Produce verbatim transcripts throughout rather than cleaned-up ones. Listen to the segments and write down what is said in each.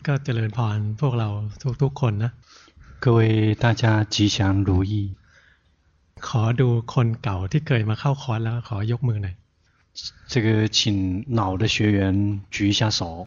ก็เจริญพรพวกเราทุกๆคนนะ各位大家吉祥如意。 ขอดูคนเก่าที่เคยมาเข้าคอร์สแล้วขอยกมือหน่อย这个请老的学员举一下手。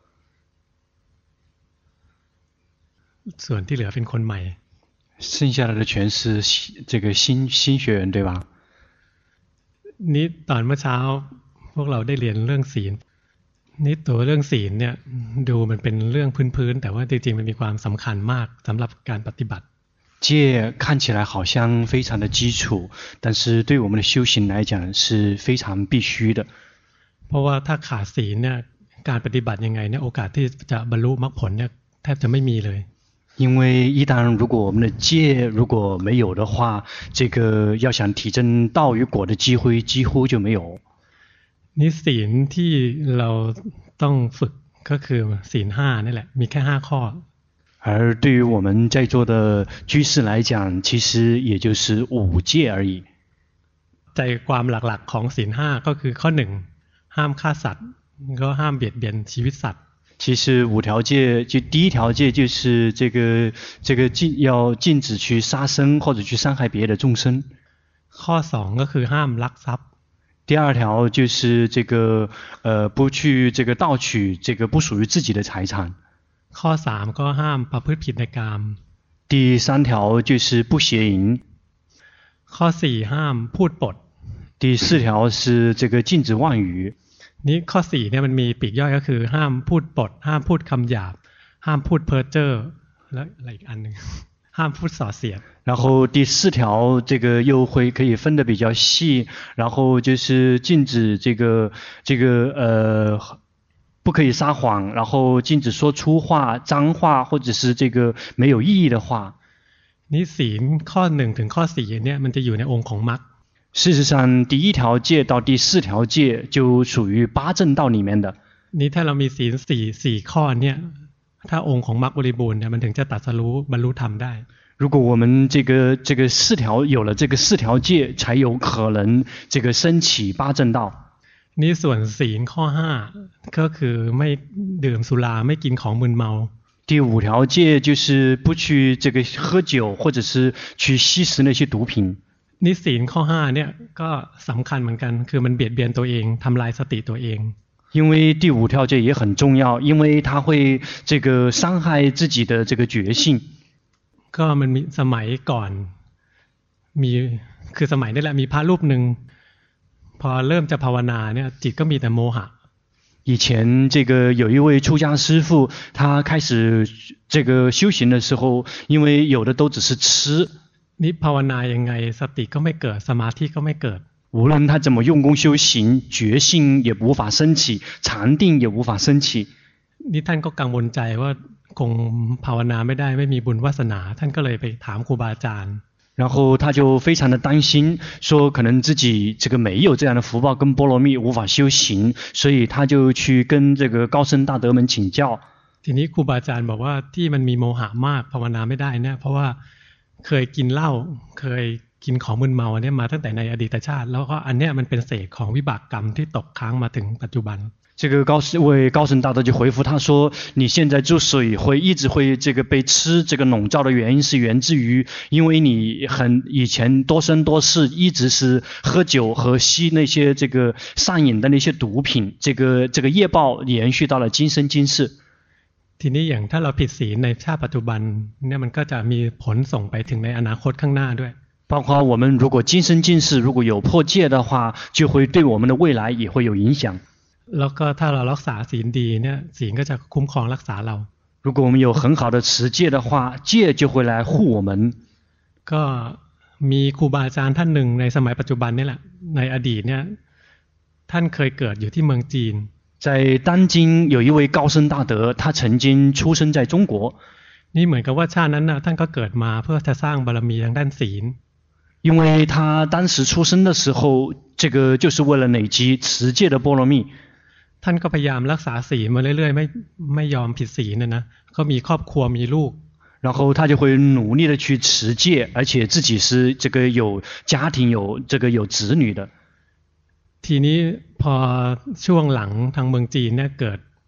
ส่วนที่เหลือเป็นคนใหม่剩下来的全是这个新新学员，对吧？ นี่ตอนเมื่อเช้าพวกเราได้เรียนเรื่องศีลนี่ตัวเรื่องศีลเนี่ยดูมันเป็นเรื่องพื้นๆแต่ว่าจริงๆมันมีความสำคัญมากสำหรับการปฏิบัติ戒看起来好像非常的基础，但是对我们的修行来讲是非常必须的。 เพราะว่าถ้าขาดศีลเนี่ยการปฏิบัติยังไงเนี่ยโอกาสที่จะบรรลุมรรคผลเนี่ยแทบจะไม่มีเลย因为一旦如果我们的戒如果没有的话，这个要想体证道与果的机会几乎就没有。 นี่ศีลที่เราต้องฝึกก็คือศีลห้านี่แหละมีแค่ห้าข้อ而对于我们在座的居士来讲，其实也就是五戒而已。 ใจความหลักๆของศีลห้าก็คือข้อหนึ่งห้ามฆ่าสัตว์ก็ห้ามเบียดเบียนชีวิตสัตว์其实五条戒，就第一条戒就是这个这个禁要禁止去杀生或者去伤害别的众生。 ข้อสองก็คือห้ามลักทรัพย์第二条就是这个呃不去这个盗取这个不属于自己的财产。 ข้อสามก็ห้ามประพฤติผิดในกาม第三条就是不邪淫。 ข้อสี่ห้ามพูดปด第四条是这个禁止妄语。 นี่ข้อสี่เนี่ยมันมีปีกย่อยก็คือห้ามพูดปดห้ามพูดคำหยาบห้ามพูดเพ้อเจ้อแล้วอะไรอีกอันนึงห้ามพูดส่อเสียด然后第四条这个又会可以分得比较细，然后就是禁止这个这个呃不可以撒谎，然后禁止说粗话、脏话或者是这个没有意义的话。 นี่ศีลข้อหนึ่งถึงข้อสี่เนี่ยมันจะอยู่ในองค์ของมรรค事实上，第一条戒到第四条戒就属于八正道里面的。 นี่ถ้าเรามีศีลสี่สี่ข้อเนี่ยถ้าองค์ของมรรคบริบูรณ์เนี่ยมันถึงจะตรัสรู้บรรลุธรรมได้如果我们这个这个四条有了这个四条戒，才有可能这个升起八正道。 นี่ส่วนศีลข้อห้าก็คือไม่ดื่มสุราไม่กินของมึนเมา第五条戒就是不去这个喝酒或者是去吸食那些毒品。 นี่ศีลข้อห้าเนี่ยก็สำคัญเหมือนกันคือมันเบียดเบียนตัวเองทำลายสติตัวเอง因为第五条戒也很重要，因为它会这个伤害自己的这个觉性。 ก็มันมีสมัยก่อนมีคือสมัยนี่แหละมีพระรูปหนึ่งพอเริ่มจะภาวนาเนี่ยจิตก็มีแต่โมหะ以前这个有一位出家师父，他开始这个修行的时候，因为有的都只是吃。 นี่ภาวนายังไงสติก็ไม่เกิดสมาธิก็ไม่เกิด无论他怎么用功修行，觉性也无法升起，禅定也无法升起。 นี่ท่านก็กังวลใจว่าคงภาวนาไม่ได้ไม่มีบุญวาสนาท่านก็เลยไปถามครูบาอาจารย์然后他就非常的担心，说可能自己这个没有这样的福报跟波罗蜜，无法修行，所以他就去跟这个高僧大德们请教。 ทีนี้ครูบาอาจารย์บอกว่าที่มันมีโมหะมากภาวนาไม่ได้เนี่ยเพราะว่าเคยกินเหล้าเคยกินของมึนเมาเนี่ยมาตั้งแต่ในอดีตชาติแล้วก็อันเนี้ยมันเป็นเศษของวิบากกรรมที่ตกค้างมาถึงปัจจุบัน这个高位高僧大德就回复他说：“你现在之所以会一直会这个被吃这个笼罩的原因，是源自于因为你很以前多生多世一直是喝酒和吸那些这个上瘾的那些毒品，这个这个业报延续到了今生今世。” ทีนี้อย่างถ้าเราผิดศีลในชาติปัจจุบันเนี่ยมันก็จะมีผลส่งไปถึงในอนาคตข้างหน้าด้วย包括我们如果今生今世如果有破戒的话，就会对我们的未来也会有影响。 แล้วก็ถ้าเรารักษาศีลดีเนี่ยศีลก็จะคุ้มครองรักษาเรา如果我们有很好的持戒的话，戒就会来护我们。 ก็มีครูบาอาจารย์ท่านหนึ่งในสมัยปัจจุบันนี่แหละในอดีตเนี่ยท่านเคยเกิดอยู่ที่เมืองจีน在当今有一位高僧大德，他曾经出生在中国。 นี่เหมือนกับว่าชาตินั้นน่ะท่านก็เกิดมาเพื่อจะสร้างบารมีทางด้านศีล因为他当时出生的时候，这个就是为了累积持戒的波罗蜜。 ท่านก็พยายามรักษาศีลมาเรื่อยๆไม่ไม่ยอมผิดศีลนะนะก็มีครอบครัวมีลูก然后他就会努力的去持戒，而且自己是这个有家庭有这个有子女的。 ทีนี้พอช่วงหลังทางเมืองจีนเนี่ยเกิด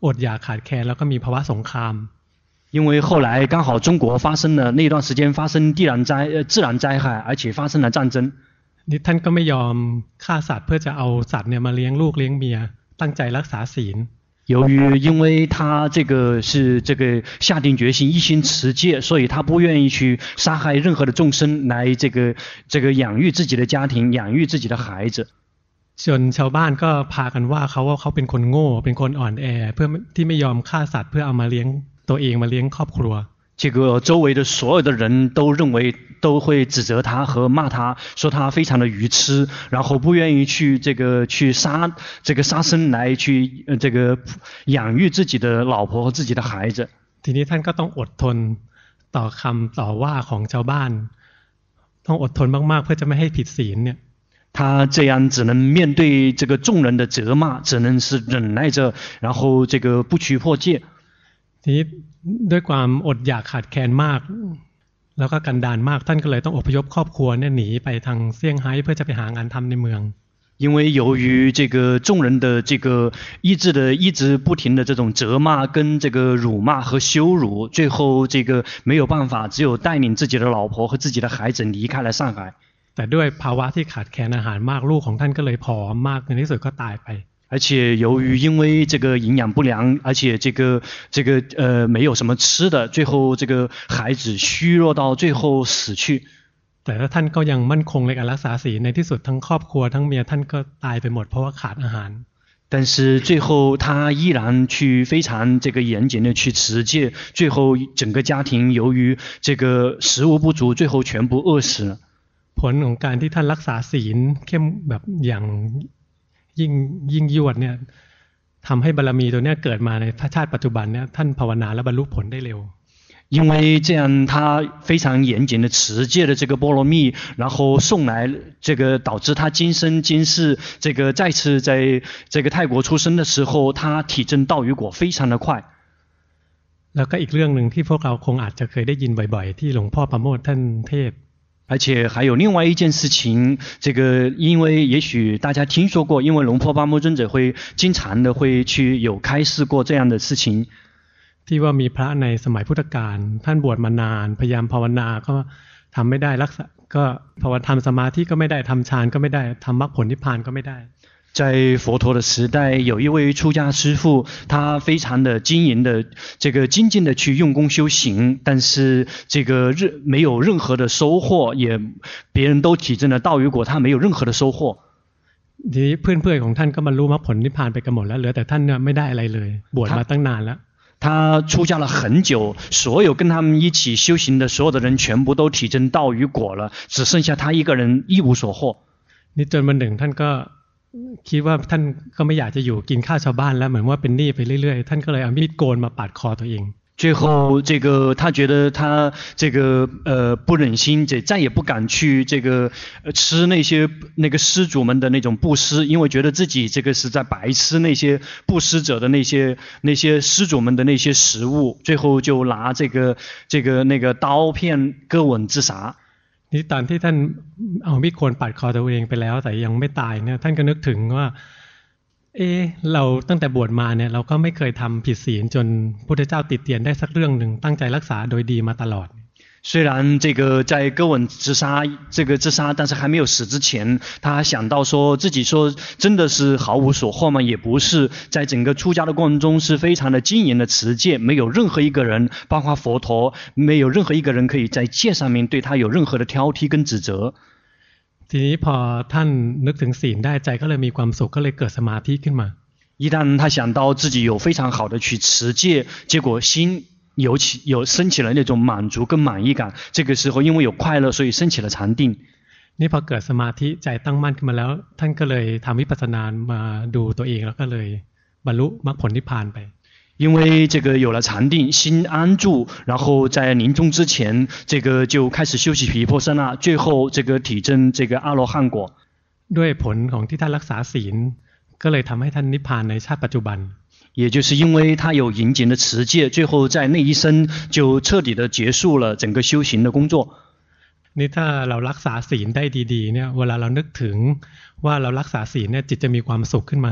อดอยากขาดแคลนแล้วก็มีภาวะสงคราม因为后来刚好中国发生了那段时间发生地然灾呃自然灾害，而且发生了战争。 นี่ท่านก็ไม่ยอมฆ่าสัตว์เพื่อจะเอาสัตว์เนี่ยมาเลี้ยงลูกเลี้ยงเมียตั้งใจรักษาศีล由于因为他这个是这个下定决心一心持戒，所以他不愿意去杀害任何的众生来这个这个养育自己的家庭，养育自己的孩子。 ส่วนชาวบ้านก็พากันว่าเขาว่าเขาเป็นคนโง่เป็นคนอ่อนแอเพื่อที่ไม่ยอมฆ่าสัตว์เพื่อเอามาเลี้ยงตัวเองมาเลี้ยงครอบครัว这个周围的所有的人都认为都会指责他和骂他，说他非常的愚痴，然后不愿意去这个去杀这个杀生来去呃这个养育自己的老婆和自己的孩子。 ทีนี้ท่านก็ต้องอดทนต่อคำต่อว่าของชาวบ้านต้องอดทนมากๆเพื่อจะไม่ให้ผิดศีลเนี่ย他这样只能面对这个众人的责骂，只能是忍耐着，然后这个不取破戒。 ทีนี้ด้วยความอดอยากขาดแคลนมากแล้วก็กันดารมากท่านก็เลยต้องอพยพครอบครัวเนี่ยหนีไปทางเซี่ยงไฮ้เพื่อจะไปหางานทำในเมือง因为由于这个众人的这个一直的一直不停的这种责骂跟这个辱骂和羞辱，最后这个没有办法，只有带领自己的老婆和自己的孩子离开了上海。 แต่ด้วยภาวะที่ขาดแคลนอาหารมากลูกของท่านก็เลยผอมมากในที่สุดก็ตายไป而且由于因为这个营养不良，而且这个这个呃没有什么吃的，最后这个孩子虚弱到最后死去。 แต่ท่านก็ยังมั่นคงในการรักษาศีลในที่สุดทั้งครอบครัวทั้งเมียท่านก็ตายไปหมดเพราะว่าขาดอาหาร但是最后他依然去非常这个严谨的去持戒，最后整个家庭由于这个食物不足，最后全部饿死了。 ผลของการที่ท่านรักษาศีลเข้มแบบอย่างยิ่งยิ่งยวดเนี่ยทำให้บารมีตัวเนี้ยเกิดมาในชาติปัจจุบันเนี่ยท่านภาวนาและบรรลุผลได้เร็ว因为这样他非常严谨的持戒的这个波罗蜜，然后送来这个导致他今生今世这个再次在这个泰国出生的时候，他体证道与果非常的快。 แล้วก็อีกเรื่องนึงที่พวกเราคงอาจจะเคยได้ยินบ่อยๆที่หลวงพ่อประโมทท่านเทศ而且还有另外一件事情，这个因为也许大家听说过，因为龙婆巴摩尊者会经常的会去有开示过这样的事情。 ที่ว่ามีพระในสมัยพุทธกาลท่านบวชมานานพยายามภาวนาก็ทำไม่ได้รักษาก็ภาวนาทำสมาธิก็ไม่ได้ทำฌานก็ไม่ได้ทำมรรคผลนิพพานก็ไม่ได้在佛陀的时代，有一位出家师父，他非常的精营的这个精进的去用功修行，但是这个任没有任何的收获，也别人都体证了道与果，他没有任何的收获。 ทีนี้เพื่อนๆของท่านก็บรรลุมรรคผลนิพพานไปกันหมดแล้วเหลือแต่ท่านเนี่ยไม่ได้อะไรเลยบวชมาตั้งนานแล้ว他出家了很久，所有跟他们一起修行的所有的人全部都体证道与果了，只剩下他一个人一无所获。 นี่จนวันหนึ่งท่านก็คิดว่าท่านก็ไม่อยากจะอยู่กินข้าวชาวบ้านแล้วเหมือนว่าเป็นหนี้ไปเรื่อยๆท่านก็เลยเอามีดโกนมาปาดคอตัวเอง最后，这个他觉得他这个呃不忍心，这再也不敢去这个吃那些那个施主们的那种布施，因为觉得自己这个是在白吃那些布施者的那些那些施主们的那些食物，最后就拿这个这个那个刀片割腕自杀。 นี่ตอนที่ท่านเอามีดโกนปาดคอตัวเองไปแล้วแต่ยังไม่ตายเนี่ยท่านก็นึกถึงว่าเออเราตั้งแต่บวชมาเนี่ยเราก็ไม่เคยทำผิดศีลจนพุทธเจ้าติเตียนได้สักเรื่องหนึ่งตั้งใจรักษาโดยดีมาตลอด虽然这个在割腕自杀这个自杀但是还没有死之前他想到说自己说真的是毫无所获吗也不是在整个出家的过程中是非常的精严的持戒没有任何一个人包括佛陀没有任何一个人可以在戒上面对他有任何的挑剔跟指责ทีนี้พอท่านนึกถึงศีลได้ใจก็เลยมีความสุขก็เลยเกิดสมาธิขึ้นมา一旦他想到自己有非常好的去持戒结果心有起有升起了那种满足跟满意感这个时候因为有快乐所以升起了禅定นี่พอเกิดสมาธิใจตั้งมั่นขึ้นมาแล้วท่านก็เลยทำวิปัสสนามาดูตัวเองแล้วก็เลยบรรลุมรรคผลนิพพานไป因为这个有了禅定心安住然后在临终之前这个就开始修习毗婆舍那最后这个体证这个阿罗汉果ด้วยผลของที่ท่านรักษาศีลก็เลยทำให้ท่านนิพพานในชาติปัจจุบัน也就是因为他有严谨的持戒最后在那一生就彻底的结束了整个修行的工作นี่ถ้าเรารักษาศีลได้ดีๆเนี่ยเวลาเรานึกถึงว่าเรารักษาศีลเนี่ยจิตจะมีความสุขขึ้นมา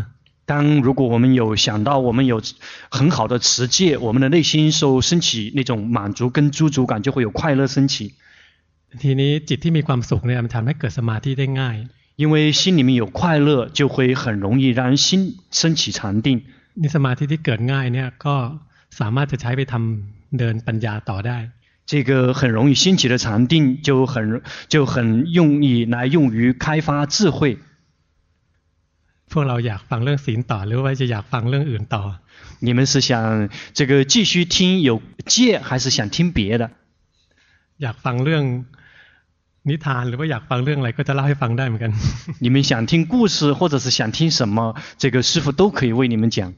当如果我们有想到我们有很好的持戒，我们的内心受升起那种满足跟知足感，就会有快乐升起。 ทีนี้จิตที่มีความสุขเนี่ยมันทำให้เกิดสมาธิได้ง่าย因为心里面有快乐，就会很容易让心升起禅定。 นี่สมาธิที่เกิดง่ายเนี่ยก็สามารถจะใช้ไปทำเดินปัญญาต่อได้这个很容易兴起的禅定，就很就很用意来用于开发智慧。 พวกเราอยากฟังเรื่องศีลต่อหรือว่าจะอยากฟังเรื่องอื่นต่อ你们是想这个继续听有戒，还是想听别的？ อยากฟังเรื่องนิทานหรือว่าอยากฟังเรื่องอะไรก็จะเล่าให้ฟังได้เหมือนกัน你们想听故事，或者是想听什么，这个师父都可以为你们讲。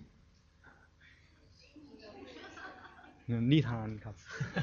นิทานครับ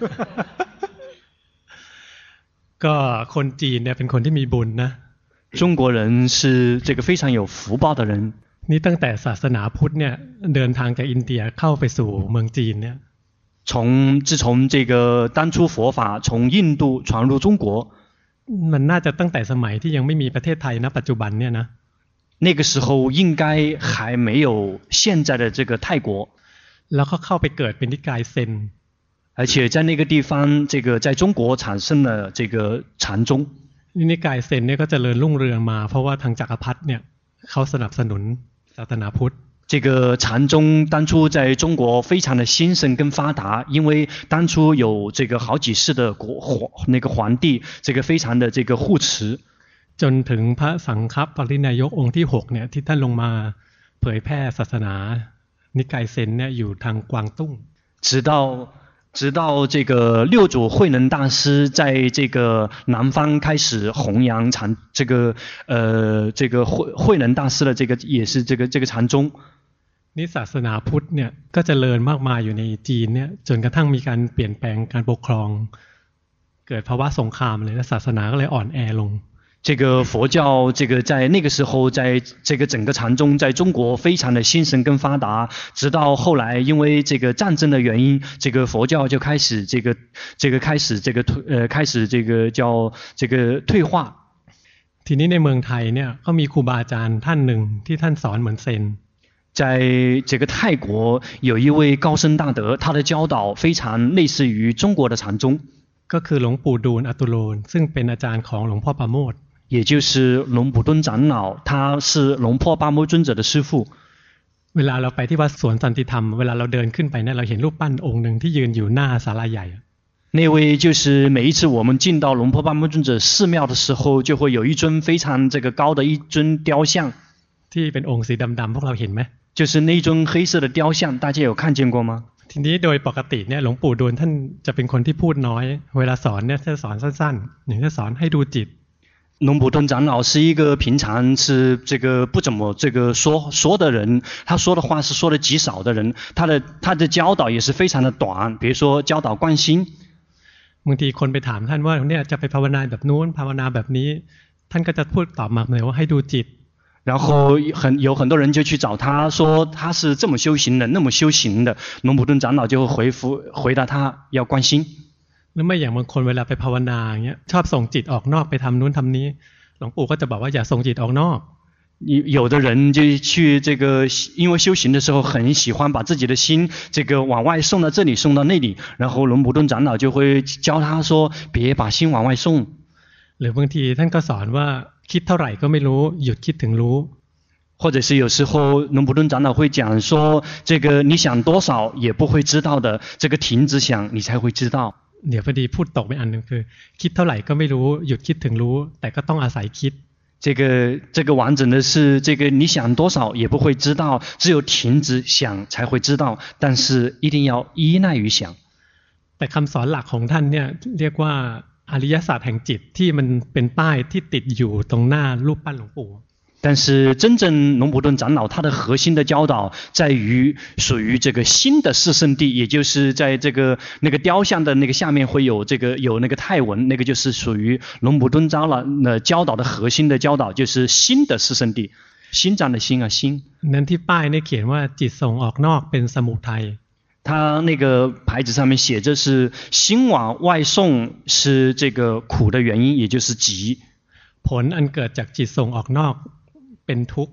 ก็คนจีนเนี่ยเป็นคนที่มีบุญนะ中国人是这个非常有福报的人。 นี่ตั้งแต่ศาสนาพุทธเนี่ยเดินทางจากอินเดียเข้าไปสู่เมืองจีนเนี่ย从自从这个当初佛法从印度传入中国， มันน่าจะตั้งแต่สมัยที่ยังไม่มีประเทศไทยณปัจจุบันเนี่ยนะ那个时候应该还没有现在的这个泰国， แล้วก็เข้าไปเกิดเป็นนิกายเซน而且在那个地方，这个在中国产生了这个禅宗。 นิกายเซนเนี่ยก็เจริญรุ่งเรืองมาเพราะว่าทางจักรพรรดิเนี่ยเขาสนับสนุนศาสนาพุทธ这个禅宗当初在中国非常的兴盛跟发达，因为当初有这个好几世的国皇那个皇帝，这个非常的这个护持。 จนถึงพระสังฆปรินายกองค์ที่หกเนี่ยที่ท่านลงมาเผยแพร่ศาสนานิกายเซนเนี่ยอยู่ทางกวางตุ้ง直到直到这个六祖慧能大师在这个南方开始弘扬禅，这个呃这个慧慧能大师的这个也是这个这个禅宗。 นี่ศาสนาพุทธเนี่ยก็เจริญมากมายอยู่ในจีนเนี่ยจนกระทั่งมีการเปลี่ยนแปลงการปกครองเกิดภาวะสงครามเลยและศาสนาก็เลยอ่อนแอลง这个佛教，这个在那个时候，在这个整个禅宗在中国非常的兴盛跟发达，直到后来因为这个战争的原因，这个佛教就开始这个这个开始这个退呃开始这个叫这个退化。 ทีนี้ในเมืองไทยเนี่ยก็มีครูบาอาจารย์ท่านหนึ่งที่ท่านสอนเหมือนเซน在这个泰国有一位高僧大德，他的教导非常类似于中国的禅宗， ก็คือหลวงปู่ดูลอตุโลนซึ่งเป็นอาจารย์ของหลวงพ่อปราโมทย์也就是龙普敦长老，他是龙破巴摩尊者的师父。 เวลาเราไปที่วัดสวนสันติธรรมเวลาเราเดินขึ้นไปเนี่ยเราเห็นรูปปั้นองค์หนึ่งที่ยืนอยู่หน้าศาลาใหญ่那位就是每一次我们进到龙破巴摩尊者寺庙的时候，就会有一尊非常这个高的一尊雕像。 ที่เป็นองค์สีดำๆพวกเราเห็นไหม就是那尊黑色的雕像，大家有看见过吗？ ทีนี้โดยปกติเนี่ยหลวงปู่ดูลท่านจะเป็นคนที่พูดน้อยเวลาสอนเนี่ยจะสอนสั้นๆอย่างจะสอนให้ดูจิต龙普敦长老是一个平常是这个不怎么这个说说的人，他说的话是说的极少的人，他的他的教导也是非常的短，比如说教导观心。 บางทีคนไปถามท่านว่าเนี่ยจะไปภาวนาแบบนู้นภาวนาแบบนี้ท่านก็จะพูดตอบมาเลยว่าให้ดูจิต然后很有很多人就去找他说他是这么修行的那么修行的，龙普敦长老就会回复回答他要观心。 แล้วไม่อย่างบางคนเวลาไปภาวนาอย่างเงี้ยชอบส่งจิตออกนอกไปทำนู้นทำนี้หลวงปู่ก็จะบอกว่าอย่าส่งจิตออกนอก有的人就去这个因为修行的时候很喜欢把自己的心这个往外送到这里送到那里，然后龙普敦长老就会教他说别把心往外送。 หรือบางทีท่านก็สอนว่าคิดเท่าไหร่ก็ไม่รู้หยุดคิดถึงรู้或者是有时候龙普敦长老会讲说这个你想多少也不会知道的，这个停止想你才会知道。 เดี๋ยวพอดีพูดตกไปอันนึงคือคิดเท่าไหร่ก็ไม่รู้หยุดคิดถึงรู้แต่ก็ต้องอาศัยคิด这个这个完整的是这个你想多少也不会知道，只有停止想才会知道，但是一定要依赖于想。 แต่คำสอนหลักของท่านเนี่ยเรียกว่าอริยศาสตร์แห่งจิตที่มันเป็นป้ายที่ติดอยู่ตรงหน้ารูปปั้นหลวงปู่但是真正龙普顿长老他的核心的教导在于属于这个心的四圣谛，也就是在这个那个雕像的那个下面会有这个有那个泰文，那个就是属于龙普顿长老的教导的核心的教导，就是心的四圣谛，心脏的心啊心。 นั้นที่ป้ายเนี่ยเขียนว่าจิตส่งออกนอกเป็นสมุทัย他那个牌子上面写着是心往外送是这个苦的原因，也就是集。 ผลอันเกิดจากจิตส่งออกนอกเป็นทุกข์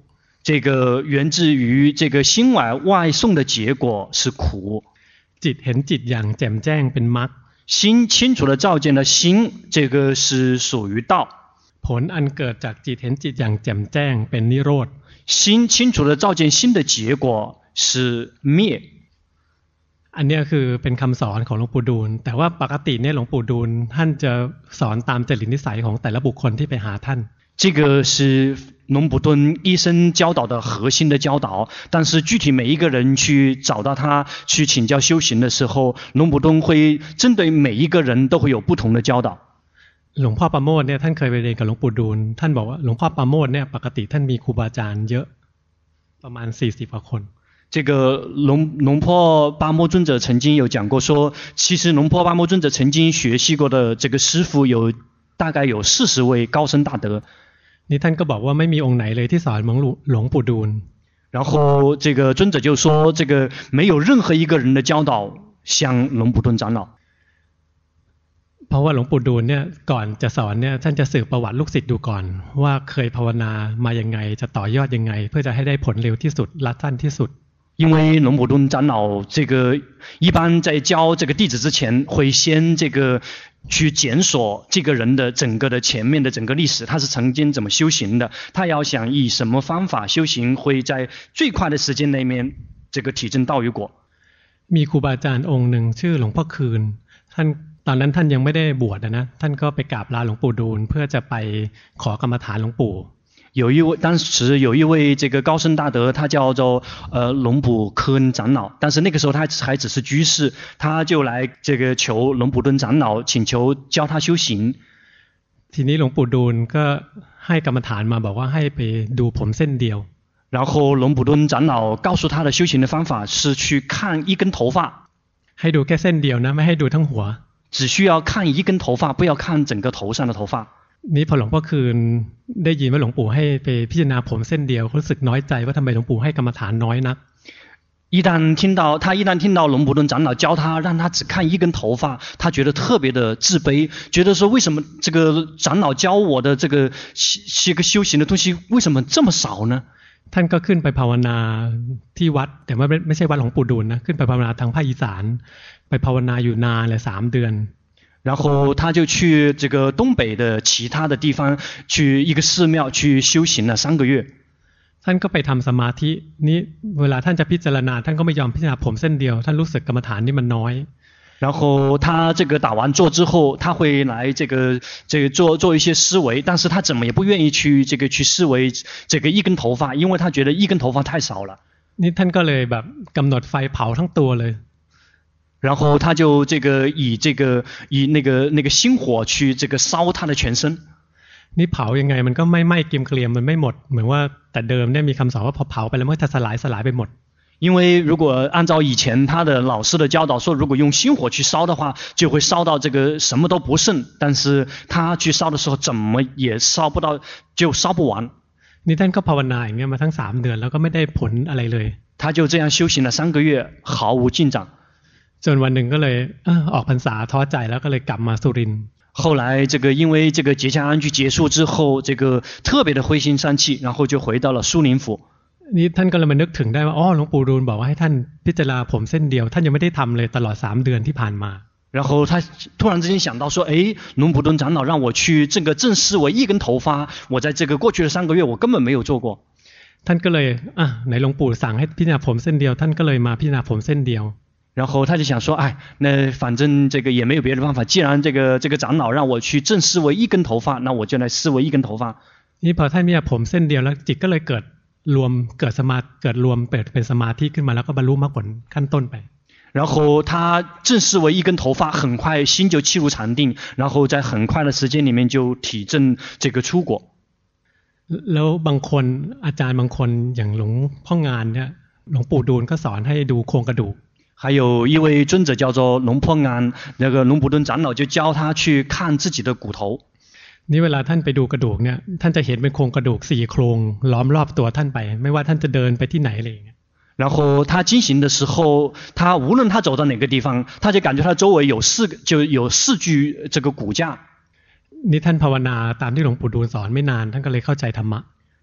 这个源自于这个心外外送的结果是苦。 จิตเห็นจิตอย่างแจ่มแจ้งเป็นมรรค心清楚的照见了心，这个是属于道。 ผลอันเกิดจากจิตเห็นจิตอย่างแจ่มแจ้งเป็นนิโรธ心清楚的照见心的结果是灭。 อันนี้คือเป็นคำสอนของหลวงปู่ดูลแต่ว่าปกติเนี่ยหลวงปู่ดูลท่านจะสอนตามจริตนิสัยของแต่ละบุคคลที่ไปหาท่าน这个是龙普顿一生教导的核心的教导，但是具体每一个人去找到他去请教修行的时候，龙普顿会针对每一个人都会有不同的教导。 หลวงพ่อปราโมทย์เนี่ยท่านเคยไปเรียนกับหลวงปู่ดูลท่านบอกว่าหลวงพ่อปราโมทย์เนี่ยปกติท่านมีครูบาอาจารย์เยอะประมาณสี่สิบกว่าคน这个龙龙坡巴摩尊者曾经有讲过说，其实龙坡巴摩尊者曾经学习过的这个师父有大概有四十位高僧大德。 นี่ท่านก็บอกว่าไม่มีองค์ไหนเลยที่สอนเหมือนหลวงปู่ดูล然后这个尊者就说，这个没有任何一个人的教导像龙普顿长老。 เพราะว่าหลวงปู่ดูลเนี่ยก่อนจะสอนเนี่ยท่านจะสืบประวัติลูกศิษย์ดูก่อนว่าเคยภาวนามายังไงจะต่อยอดยังไงเพื่อจะให้ได้ผลเร็วที่สุดและสั้นที่สุด因为龙普顿长老这个一般在教这个弟子之前，会先这个去检索这个人的整个的前面的整个历史，他是曾经怎么修行的，他要想以什么方法修行，会在最快的时间内面这个体证道与果。 มีครูบาอาจารย์องค์หนึ่งชื่อหลวงพ่อคืนท่านตอนนั้นท่านยังไม่ได้บวชนะท่านก็ไปกราบลาหลวงปู่ดูลเพื่อจะไปขอกรรมฐานหลวงปู่有一位当时有一位这个高僧大德，他叫做呃龙普科恩长老，但是那个时候他还只是居士，他就来这个求龙普顿长老，请求教他修行。 ทีนี้หลวงปู่ดูลก็ให้กรรมฐานมาบอกว่าให้ไปดูผมเส้นเดียว然后龙普顿长老告诉他的修行的方法是去看一根头发， ให้ดูแค่เส้นเดียวนะไม่ให้ดูทั้งหัว只需要看一根头发，不要看整个头上的头发。 นี่พอหลวงพ่อคืนได้ยินว่าหลวงปู่ให้ไปพิจารณาผมเส้นเดียวรู้สึกน้อยใจว่าทำไมหลวงปู่ให้กรรมฐานน้อยนัก一旦听到他一旦听到龙普顿长老教他让他只看一根头发，他觉得特别的自卑，觉得说为什么这个长老教我的这个这个修行的东西为什么这么少呢？ ท่านก็ขึ้นไปภาวนาที่วัดแต่ว่าไม่ใช่วัดหลวงปู่ดูลนะขึ้นไปภาวนาทางภาคอีสานไปภาวนาอยู่นานเลยสามเดือน然后他就去这个东北的其他的地方去一个寺庙去修行了三个月。 ท่านก็ไปทำสมาธินี้เวลาท่านจะพิจารณาท่านก็ไม่ยอมพิจารณาผมเส้นเดียวท่านรู้สึกกรรมฐานนี่มันน้อย然后他这个打完坐之后，他会来这个这个做做一些思维，但是他怎么也不愿意去这个去思维这个一根头发，因为他觉得一根头发太少了。 นี่ท่านก็เลยแบบกำหนดไฟเผาทั้งตัวเลย然后他就这个以这个以那个那个心火去这个烧他的全身。 นี่เผายังไงมันก็ไม่ไหม้เกรียมเกรียมมันไม่หมดเหมือนว่าแต่เดิมเนี่ยมีคำสอนว่าพอเผาไปแล้วมันจะสลายสลายไปหมด因为如果按照以前他的老师的教导说，如果用心火去烧的话，就会烧到这个什么都不剩。但是他去烧的时候，怎么也烧不到，就烧不完。 นี่ท่านก็ภาวนาอย่างเงี้ยมาทั้งสามเดือนแล้วก็ไม่ได้ผลอะไรเลย他就这样修行了三个月，毫无进展。 จนวันหนึ่งก็เลยเออออกพรรษาท้อใจแล้วก็เลยกลับมาสุรินทร์后来这个因为这个结夏安居结束之后，这个特别的灰心丧气，然后就回到了苏林府。 นี่ท่านก็เลยมานึกถึงได้ว่าอ๋อหลวงปู่ดูลบอกว่าให้ท่านพิจารณาผมเส้นเดียวท่านยังไม่ได้ทำเลยตลอดสามเดือนที่ผ่านมา然后他突然之间想到说，诶，龙普顿长老让我去这个正视为一根头发，我在这个过去的三个月我根本没有做过。 ท่านก็เลยอ่ะไหนหลวงปู่สั่งให้พิจารณาผมเส้นเดียวท่านก็เลยมาพิจารณาผมเส้นเดียว然后他就想说，哎，那反正这个也没有别的办法，既然这个这个长老让我去正视为一根头发，那我就来视为一根头发。 นี่พอท่านมีผมเส้นเดียวแล้วจิตก็เลยเกิดรวมเกิดสมาเกิดรวมเปิดเป็นสมาธิขึ้นมาแล้วก็บรรลุมรรคผลขั้นต้นไป然后他正视为一根头发，很快心就契入禅定，然后在很快的时间里面就体证这个出果。 แล้วบางคนอาจารย์บางคนอย่างหลวงพ่องานเนี่ยหลวงปู่ดูลก็สอนให้ดูโครงกระดูก还有一位尊者叫做龙破安，那个龙普顿长老就教他去看自己的骨头。 นี่เวลาท่านไปดูกระดูกเนี่ยท่านจะเห็นเป็นโครงกระดูกสี่โครงล้อมรอบตัวท่านไปไม่ว่าท่านจะเดินไปที่ไหนอะไรอย่างเงี้ย然后他进行的时候，他无论他走到哪个地方，他就感觉他周围有四个就有四具这个骨架。 นี่ท่านภาวนาตามที่หลวงปู่ดูลสอนไม่นานท่านก็เลยเข้าใจธรรมะ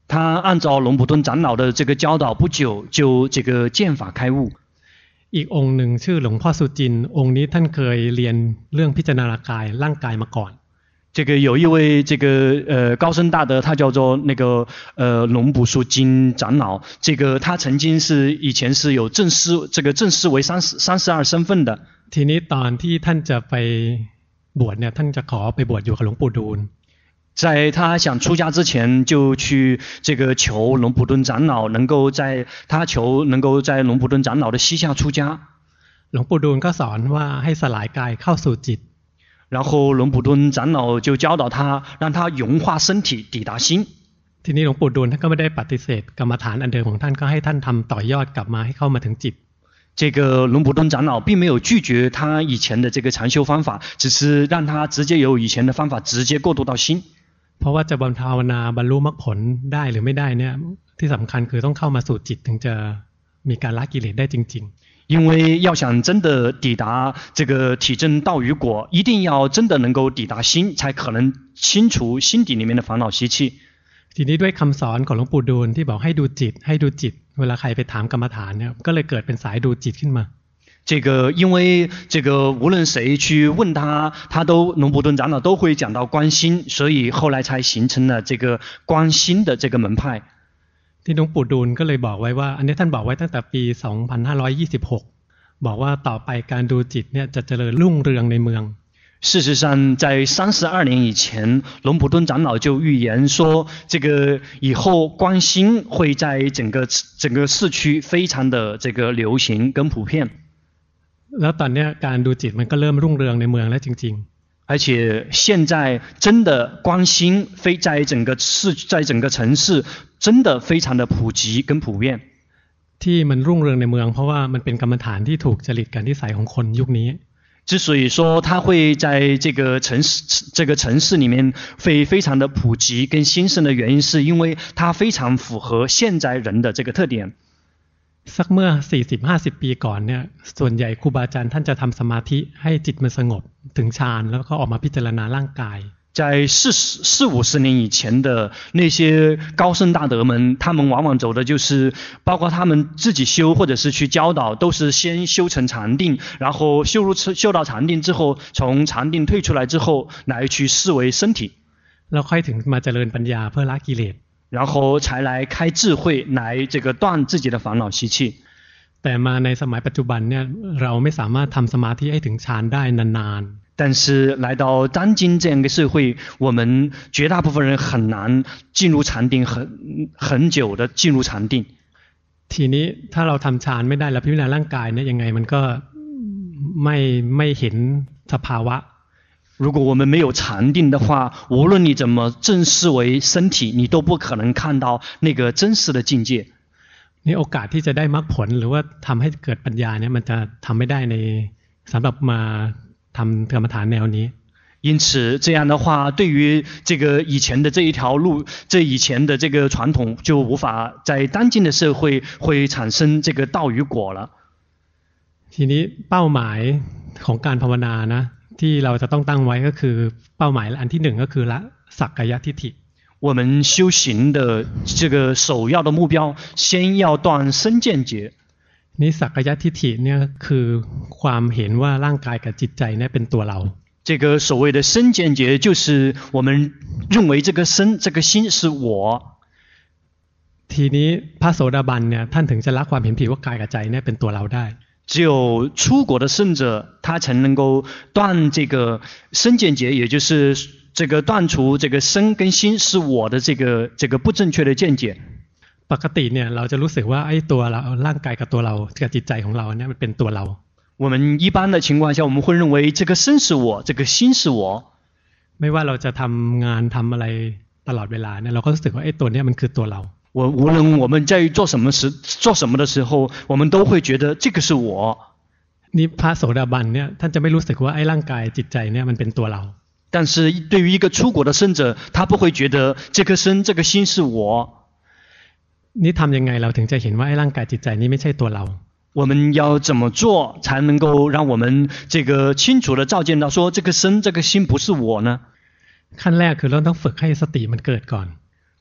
他按照龙普顿长老的这个教导，不久就这个见法开悟。 อีกองค์หนึ่งชื่อหลวงพ่อสุจินต์องค์นี้ท่านเคยเรียนเรื่องพิจารณากายร่างกายมาก่อน这个有一位这个呃高僧大德，他叫做那个呃龙普树金长老。这个他曾经是以前是有正师这个正师为三十三十二身份的。 ทีนี้ตอนที่ท่านจะไปบวชเนี่ยท่านจะขอไปบวชอยู่กับหลวงปู่ดูล在他想出家之前，就去这个求龙普顿长老能够在他求能够在龙普顿长老的膝下出家。 หลวงปู่ดูลก็สอนว่าให้สลายกายเข้าสู่จิต然后龙普顿长老就教导他，让他融化身体，抵达心。 ทีนี้หลวงปู่ดูลท่านก็ไม่ได้ปฏิเสธกรรมฐานอันเดิมของท่านก็ให้ท่านทำต่อยอดกลับมาให้เข้ามาถึงจิต这个龙普顿长老并没有拒绝他以前的这个禅修方法，只是让他直接由以前的方法直接过渡到心。 เพราะว่าจะบำภาวนาบรรลุมรรคผลได้หรือไม่ได้เนี่ยที่สำคัญคือต้องเข้ามาสู่จิตถึงจะมีการละกิเลสได้จริงๆ因为要想真的抵达这个体证道与果，一定要真的能够抵达心，才可能清除心底里面的烦恼习气。 ทีนี้ด้วยคำสอนของหลวงปู่ดูลที่บอกให้ดูจิตให้ดูจิตเวลาใครไปถามกรรมฐานเนี่ยก็เลยเกิดเป็นสายดูจิตขึ้นมา这个因为这个无论谁去问他，他都龙普顿长老都会讲到观心，所以后来才形成了这个观心的这个门派。 ที่หลวงปู่ดูลก็เลยบอกไว้ว่าอันนี้ท่านบอกไว้ตั้งแต่ปีสองพันห้าร้อยยี่สิบหกบอกว่าต่อไปการดูจิตเนี่ยจะเจริญรุ่งเรืองในเมือง事实上在三十二年以前，龙普顿长老就预言说，这个以后观心会在整个整个市区非常的这个流行跟普遍。 แล้วตอนนี้การดูจิตมันก็เริ่มรุ่งเรืองในเมืองแล้วจริงๆ而且现在真的观心非在整个市在整个城市真的非常的普及跟普遍。 ที่มันรุ่งเรืองในเมืองเพราะว่ามันเป็นกรรมฐานที่ถูกจริตกับนิสัยของคนยุคนี้之所以说它会在这个城市这个城市里面会非常的普及跟兴盛的原因，是因为它非常符合现在人的这个特点。 สักเมื่อ สี่สิบห้าสิบ ปีก่อนเนี่ยส่วนใหญ่ครูบาอาจารย์ท่านจะทำสมาธิให้จิตมันสงบถึงฌานแล้วก็ออกมาพิจารณาร่างกาย在四十四五十年以前的那些高僧大德们，他们往往走的就是包括他们自己修或者是去教導，都是先修成禅定，然后修入修到禅定之后，从禅定退出来之后来去思维身体， แล้วค่อยถึงมาเจริญปัญญาเพื่อละกิเลส然后才来开智慧来这个断自己的烦恼习气。 แต่มาในสมัยปัจจุบันเนี่ยเราไม่สามารถทำสมาธิให้ถึงฌานได้นานๆ但是来到当今这样一个社会，我们绝大部分人很难进入禅定，很很久的进入禅定。 ทีนี้ถ้าเราทำฌานไม่ได้แล้วพิจารณาร่างกายเนี่ยยังไงมันก็ไม่ไม่เห็นสภาวะ如果我们没有禅定的话，无论你怎么正视为身体，你都不可能看到那个真实的境界。 นี่โอกาสที่จะได้มรรคผลหรือว่าทำให้เกิดปัญญาเนี่ยมันจะทำไม่ได้ในสำหรับมาทำกรรมฐานแนวนี้因此这样的话，对于这个以前的这一条路，这以前的这个传统就无法在当今的社会会产生这个道与果了。 ทีนี้เป้าหมายของการภาวนานะที่เราจะต้องตั้งไว้ก็คือเป้าหมายอันที่หนึ่งก็คือละสักกายทิฏฐิ我们修行的这个首要的目标，先要断身见解。 นี่สักกายทิฏฐิเนี่ยคือความเห็นว่าร่างกายกับจิตใจเนี่ยเป็นตัวเรา这个所谓的身见解，就是我们认为这个身、这个心是我。 ทีนี้พระโสดาบันเนี่ยท่านถึงจะละความเห็นผิดว่ากายกับใจเนี่ยเป็นตัวเราได้只有出国的圣者，他才能够断这个身见解，也就是这个断除这个身跟心是我的这个这个不正确的见解。 ปกติเนี่ยเราจะรู้สึกว่าไอ้ตัวเราร่างกายกับตัวเรากับจิตใจของเราเนี่ยมันเป็นตัวเรา我们一般的情况下，我们会认为这个身是我，这个心是我。 ไม่ว่าเราจะทำงานทำอะไรตลอดเวลาเนี่ยเราก็รู้สึกว่าไอ้ตัวเนี้ยมันคือตัวเรา我无论我们在做什么时做什么的时候，我们都会觉得这个是我。 นี่พระโสดาบันเนี่ยท่านจะไม่รู้สึกว่าไอ้ร่างกายจิตใจเนี่ยมันเป็นตัวเรา但是对于一个出国的圣者，他不会觉得这个身这个心是我。 นี่ทำยังไงเราถึงจะเห็นว่าไอ้ร่างกายจิตใจนี้ไม่ใช่ตัวเรา我们要怎么做才能够让我们这个清楚地照见到说这个身这个心不是我呢？ ขั้นแรกคือเราต้องฝึกให้สติมันเกิดก่อน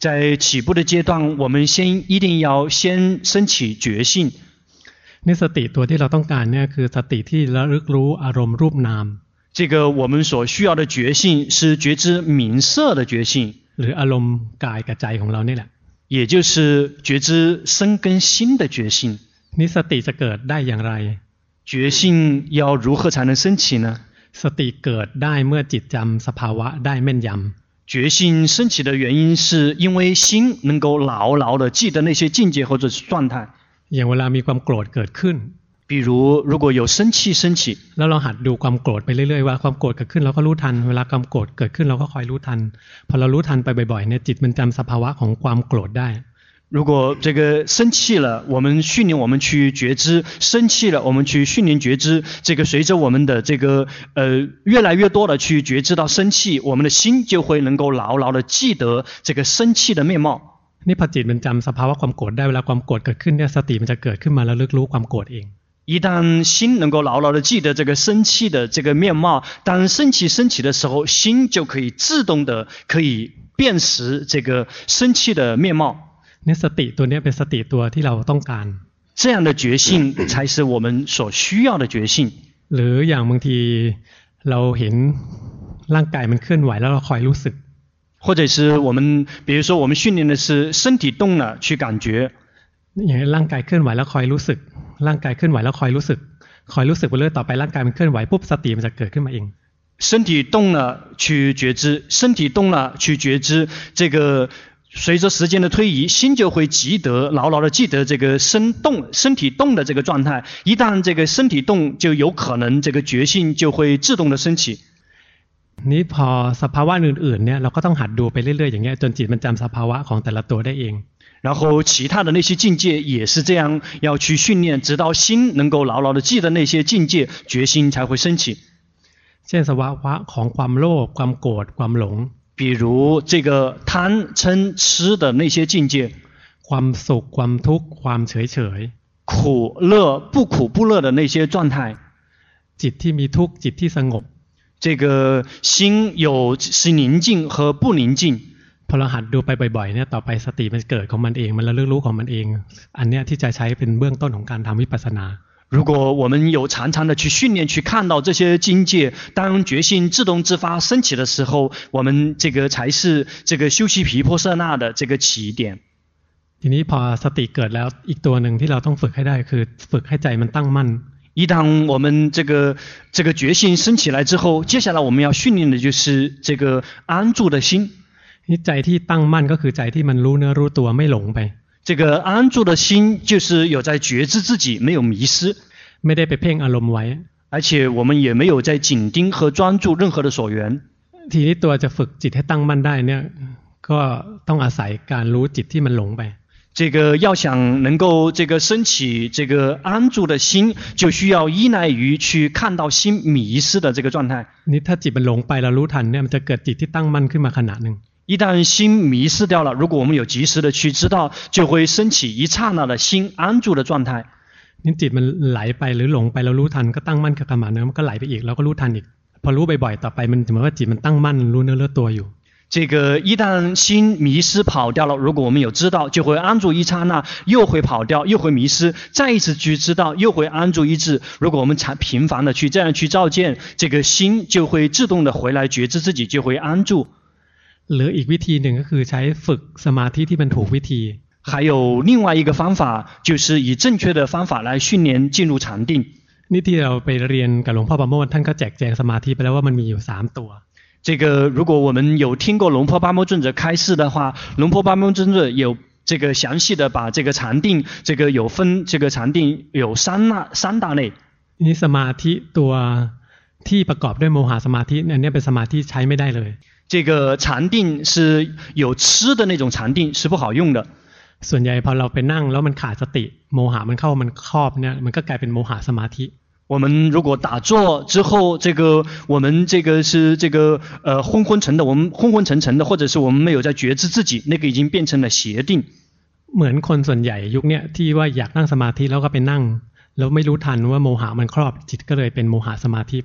在起步的阶段，我们先一定要先升起觉性。 นี่สติตัวที่เราต้องการเนี่ยคือสติที่ระลึกรู้อารมณ์รูปนาม这个我们所需要的觉性是觉知名色的觉性， หรืออารมณ์กายกับใจของเรานี่แหละ也就是觉知身跟心的觉性。 นี่สติจะเกิดได้อย่างไร觉性要如何才能升起呢？ สติเกิดได้เมื่อจิตจำสภาวะได้แม่นยำ觉性升起的原因是因为心能够牢牢地记得那些境界或者是状态。 อย่างเวลามีความโกรธเกิดขึ้น比如如果有生气升起， แล้วเราหัดดูความโกรธไปเรื่อยๆว่าความโกรธเกิดขึ้นเราก็รู้ทันเวลาความโกรธเกิดขึ้นเราก็คอยรู้ทันพอเรารู้ทันไปบ่อยๆเนี่ยจิตมันจำสภาวะของความโกรธได้如果这个生气了，我们训练我们去觉知；生气了，我们去训练觉知。这个随着我们的这个呃越来越多的去觉知到生气，我们的心就会能够牢牢的记得这个生气的面貌。 นี่พอจิตมันจำสภาวะความโกรธได้เวลาความโกรธเกิดขึ้นเนี่ยสติมันจะเกิดขึ้นมาแล้วลึกรู้ความโกรธเอง一旦心能够牢牢的记得这个生气的这个面貌，当生气升起的时候，心就可以自动的可以辨识这个生气的面貌。 นี่สติตัวนี้เป็นสติตัวที่เราต้องการ这样的觉性才是我们所需要的觉性。 หรืออย่างบางทีเราเห็นร่างกายมันเคลื่อนไหวแล้วเราคอยรู้สึก或者是我们比如说我们训练的是身体动了去感觉， อย่างร่างกายเคลื่อนไหวแล้วคอยรู้สึกร่างกายเคลื่อนไหวแล้วคอยรู้สึกคอยรู้สึกไปเรื่อยต่อไปร่างกายมันเคลื่อนไหวปุ๊บสติมันจะเกิดขึ้นมาเอง身体动了去觉知，身体动了去觉知，这个随着时间的推移，心就会记得牢牢的记得这个身动身体动的这个状态。一旦这个身体动，就有可能这个觉性就会自动的升起。 นี่พอสภาวะอื่นๆเนี่ยเราก็ต้องหัดดูไปเรื่อยๆอย่างเงี้ยจนจิตมันจำสภาวะของแต่ละตัวได้เอง然后其他的那些境界也是这样，要去训练，直到心能够牢牢的记得那些境界，决心才会升起。 เช่นสภาวะของความโลภความโกรธความหลง比如这个贪嗔痴的那些境界， ความสุขความทุกข์ความเฉย苦乐不苦不乐的那些状态， ๆจิตที่มีทุกข์จิตที่สงบ这个心有是宁静和不宁静。 พอเราหัดดูไปบ่อยๆเนี่ยต่อไปสติมันเกิดของมันเองมันระลึกรู้ของมันเองอันเนี้ยที่จะใช้เป็นเบื้องต้นของการทำวิปัสสนา如果我们有常常的去训练，去看到这些境界，当觉性自动自发升起的时候，我们这个才是这个修习毗婆舍那的这个起点。 ทีนี้พอสติเกิดแล้วอีกตัวหนึ่งที่เราต้องฝึกให้ได้คือฝึกให้ใจมันตั้งมั่น一旦我们这个这个觉性升起来之后，接下来我们要训练的就是这个安住的心。 นี่ใจที่ตั้งมั่นก็คือใจที่มันรู้เนื้อรู้ตัวไม่หลงไป这个安住的心就是有在觉知自己，没有迷失， ไม่ได้ไปเพ่งอารมณ์ไว้而且我们也没有在紧盯和专注任何的所缘。 ทีนี้ตัวจะฝึกจิตให้ตั้งมั่นได้เนี่ยก็ต้องอาศัยการรู้จิตที่มันหลงไป这个要想能够这个升起这个安住的心，就需要依赖于去看到心迷失的这个状态。 นี่ถ้าจิตมันหลงไปเรารู้ทันเนี่ยมันจะเกิดจิตที่ตั้งมั่นขึ้นมาขณะหนึ่ง一旦心迷失掉了，如果我们有及时的去知道，就会升起一刹那的心安住的状态。 นี่จิตมันไหลไปหรือหลงไปเรารู้ทันก็ตั้งมั่นกับขณะนึงมันก็ไหลไปอีกเราก็รู้ทันอีกพอรู้บ่อยๆต่อไปมันเหมือนว่าจิตมันตั้งมั่นรู้เนื้อรู้ตัวอยู่这个一旦心迷失跑掉了，如果我们有知道，就会安住一刹那，又会跑掉，又会迷失，再一次去知道，又会安住一致。如果我们常频繁的去这样去照见，这个心就会自动的回来觉知自己，就会安住。 หรืออีกวิธีหนึ่งก็คือใช้ฝึกสมาธิที่มันถูกวิธี还有另外一个方法，就是以正确的方法来训练进入禅定。 นี่ที่เราไปเรียนกับหลวงพ่อประโมทท่านก็แจกแจงสมาธิไปแล้วว่ามันมีอยู่สามตัว这个如果我们有听过龙婆巴摩尊者开示的话，龙婆巴摩尊者有这个详细的把这个禅定，这个有分这个禅定有三大三大类。 นี่สมาธิตัวที่ประกอบด้วยโมหะสมาธิเนี่ยเนี่ยเป็นสมาธิใช้ไม่ได้เลย这个禅定是有吃的那种禅定是不好用的。 ส่วนใหญ่พอเราไปนั่งแล้วมันขาดสติโมหะมันเข้ามันครอบเนี่ยมันก็กลายเป็นโมหะสมาธิ我们如果打坐之后，这个我们这个是这个呃昏昏沉的，我们昏昏沉沉的，或者是我们没有在觉知自己，那个已经变成了邪定。 เหมือนคนส่วนใหญ่ยุคเนี้ยที่ว่าอยากนั่งสมาธิแล้วก็ไปนั่งแล้วไม่รู้ทันว่าโมหะมันครอบจิตก็เลยเป็นโมหะสมาธิไป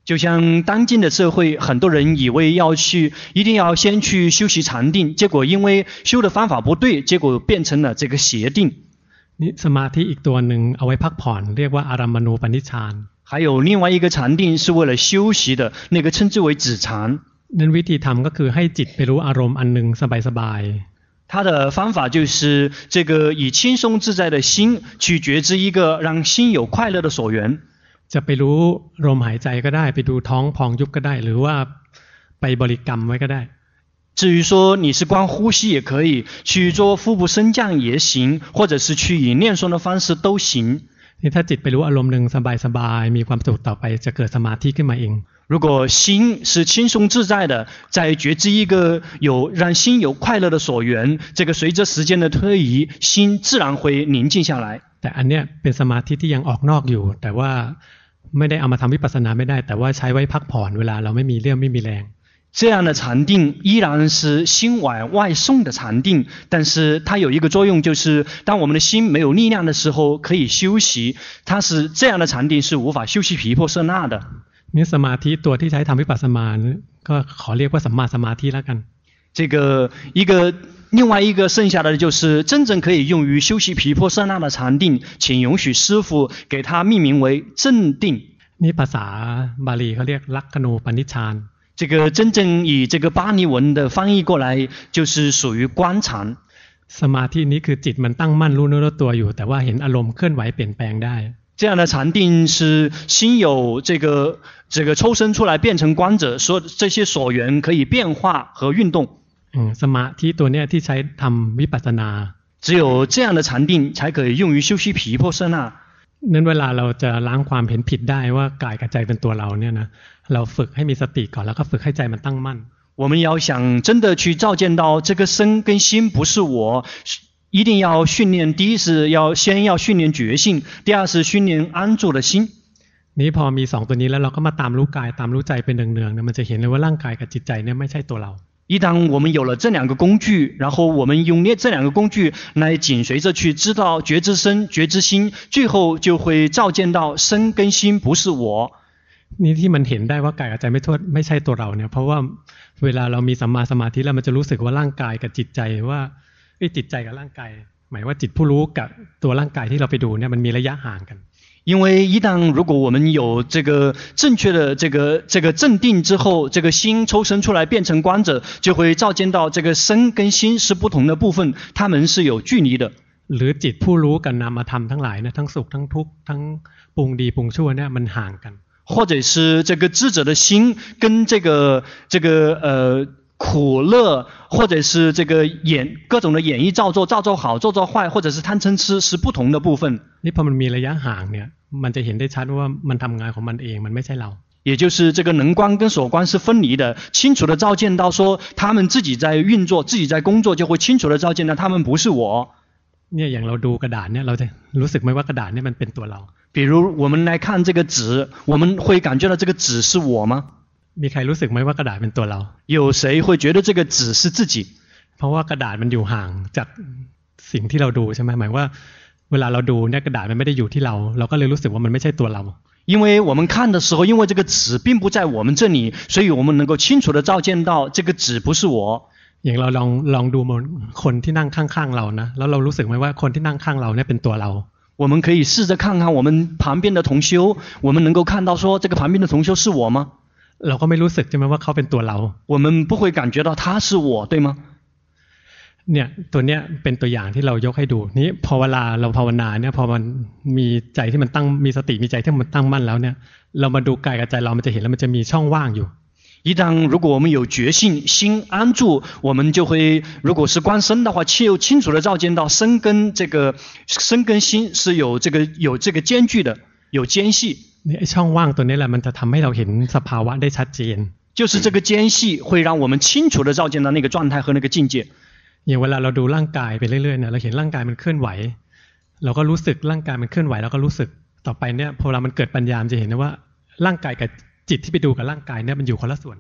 就像当今的社会，很多人以为要去，一定要先去修习禅定，结果因为修的方法不对，结果变成了这个邪定。 นี่สมาธิอีกตัวหนึ่งเอาไว้พักผ่อนเรียกว่าอารามณูปนิชฌาน还有另外一个禅定是为了休息的，那个称之为止禅。 นั้นวิธีทำก็คือให้จิตไปรู้อารมณ์อันหนึ่งสบาย他的方法就是这个以轻松自在的心去觉知一个让心有快乐的所缘。 จะไปรู้ลมหายใจก็ได้ไปดูท้องพองยุบก็ได้หรือว่าไปบริกรรมไว้ก็ได้至于说你是光呼吸也可以，去做腹部升降也行，或者是去以念诵的方式都行。 นี่ถ้าจิตไปรู้อารมณ์หนึ่งสบายๆมีความสุขต่อไปจะเกิดสมาธิขึ้นมาเอง如果心是轻松自在的，在觉知一个有让心有快乐的所缘，这个随着时间的推移，心自然会宁静下来。 แต่อันเนี้ยเป็นสมาธิที่ยังออกนอกอยู่แต่ว่าไม่ได้เอามาทำวิปัสสนาไม่ได้แต่ว่าใช้ไว้พักผ่อนเวลาเราไม่มีเรี่ยวไม่มีแรง这样的禅定依然是心往外送的禅定，但是它有一个作用，就是当我们的心没有力量的时候可以休息。它是这样的禅定是无法休息毗婆舍那的。 นี่สมาธิตัวที่ใช้ทำวิปัสสนาก็ขอเรียกว่าสัมมาสมาธิแล้วกัน这个一个另外一个剩下的就是真正可以用于修习毗婆舍那的禅定，请允许师父给它命名为正定。 นี่ภาษาบาลีเขาเรียกลักขณูปนิชฌาน这个真正以这个巴利文的翻译过来，就是属于观禅。 สมาธินี้คือจิตมันตั้งมั่นรู้เนื้อรู้ตัวอยู่แต่ว่าเห็นอารมณ์เคลื่อนไหวเปลี่ยนแปลงได้这样的禅定是心有这个这个抽身出来变成观者，说这些所缘可以变化和运动。 嗯，สมาธิตัวเนี้ยที่ใช้ทำวิปัสสนา只有这样的禅定才可以用于修习毗婆舍那。 นั้นเวลาเราจะล้างความเห็นผิดได้ว่ากายกับใจเป็นตัวเราเนี่ยนะเราฝึกให้มีสติก่อนแล้วก็ฝึกให้ใจมันตั้งมั่น我们要想真的去照见到这个身跟心不是我，一定要训练，第一是要先要训练觉性，第二是训练安住的心。 นี้พอมีสองตัวนี้แล้วเราก็มาตามรู้กายตามรู้ใจเป็นเนืองๆเนี่ยมันจะเห็นเลยว่าร่างกายกับจิตใจเนี่ยไม่ใช่ตัวเรา一当我们有了这两个工具，然后我们用这两个工具来紧随着去知道觉知身觉知心，最后就会照见到身跟心不是我。 นี่ที่มันเห็นได้ว่ากายกับใจไม่ทั่วไม่ใช่ตัวเราเนี่ยเพราะว่าเวลาเรามีสัมมาสมาธิแล้วมันจะรู้สึกว่าร่างกายกับจิตใจว่าไอ้จิตใจกับร่างกายหมายว่าจิตผู้รู้กับตัวร่างกายที่เราไปดูเนี่ยมันมีระยะห่างกัน因为一旦如果我们有这个正确的这个这个正定之后，这个心抽身出来变成观者，就会照见到这个身跟心是不同的部分，它们是有距离的。 หรือจิตผู้รู้กับนามธรรมทั้งหลายเนี่ยทั้งสุขทั้งทุกข์ทั้งปรุงดีปรุงชั่วเนี่ยมันห่างกัน或者是这个知者的心跟这个这个呃苦乐，或者是这个演各种的演绎造作，造作好，造作坏，或者是贪嗔痴是不同的部分。 นี่พอมันมีระยะห่างเนี่ยมันจะเห็นได้ชัดว่ามันทำงานของมันเองมันไม่ใช่เรา也就是这个能观跟所观是分离的，清楚的照见到说他们自己在运作，自己在工作，就会清楚的照见到他们不是我。 เนี่ยอย่างเราดูกระดาษเนี่ยเราจะรู้สึกไหมว่ากระดาษเนี่ยมันเป็นตัวเรา比如我们来看这个纸，我们会感觉到这个纸是我吗？ มีใครรู้สึกไหมว่ากระดาษเป็นตัวเรา有谁会觉得这个纸是自己？ เพราะว่ากระดาษมันอยู่ห่างจากสิ่งที่เราดูใช่ไหมหมายว่าเวลาเราดูเนี่ยกระดาษมันไม่ได้อยู่ที่เราเราก็เลยรู้สึกว่ามันไม่ใช่ตัวเรา因为我们看的时候，因为这个纸并不在我们这里，所以我们能够清楚的照见到这个纸不是我。 อย่างเราลองลองดูคนที่นั่งข้างๆเรานะแล้วเรารู้สึกไหมว่าคนที่นั่งข้างเราเนี่ยเป็นตัวเรา我们可以试着看看我们旁边的同修，我们能够看到说这个旁边的同修是我吗？ เราก็ไม่รู้สึกใช่ไหมว่าเขาเป็นตัวเรา我们不会感觉到他是我，对吗？ เนี่ยตัวเนี้ยเป็นตัวอย่างที่เรายกให้ดูนี้พอเวลาเราภาวนาเนี่ยพอมันมีใจที่มันตั้งมีสติมีใจที่มันตั้งมั่นแล้วเนี่ยเรามาดูกายกับใจเรามันจะเห็นแล้วมันจะมีช่องว่างอยู่一旦如果我们有觉性，心安住，我们就会，如果是观身的话，就清楚的照见到身跟这个身跟心是有这个有这个间距的，有间隙。 นี่ช่องว่างตัวนี้แหละมันจะทำให้เราเห็นสภาวะได้ชัดเจน就是这个间隙会让我们清楚的照见到那个状态和那个境界。 อย่างเวลาเราดูร่างกายไปเรื่อยๆเนี่ยเราเห็นร่างกายมันเคลื่อนไหวเราก็รู้สึกร่างกายมันเคลื่อนไหวเราก็รู้สึกต่อไปเนี่ยพอเรามันเกิดปัญญาจะเห็นนะว่าร่างกายกับจิตที่ไปดูกับร่างกายเนี่ยมันอยู่คนละส่วนกัน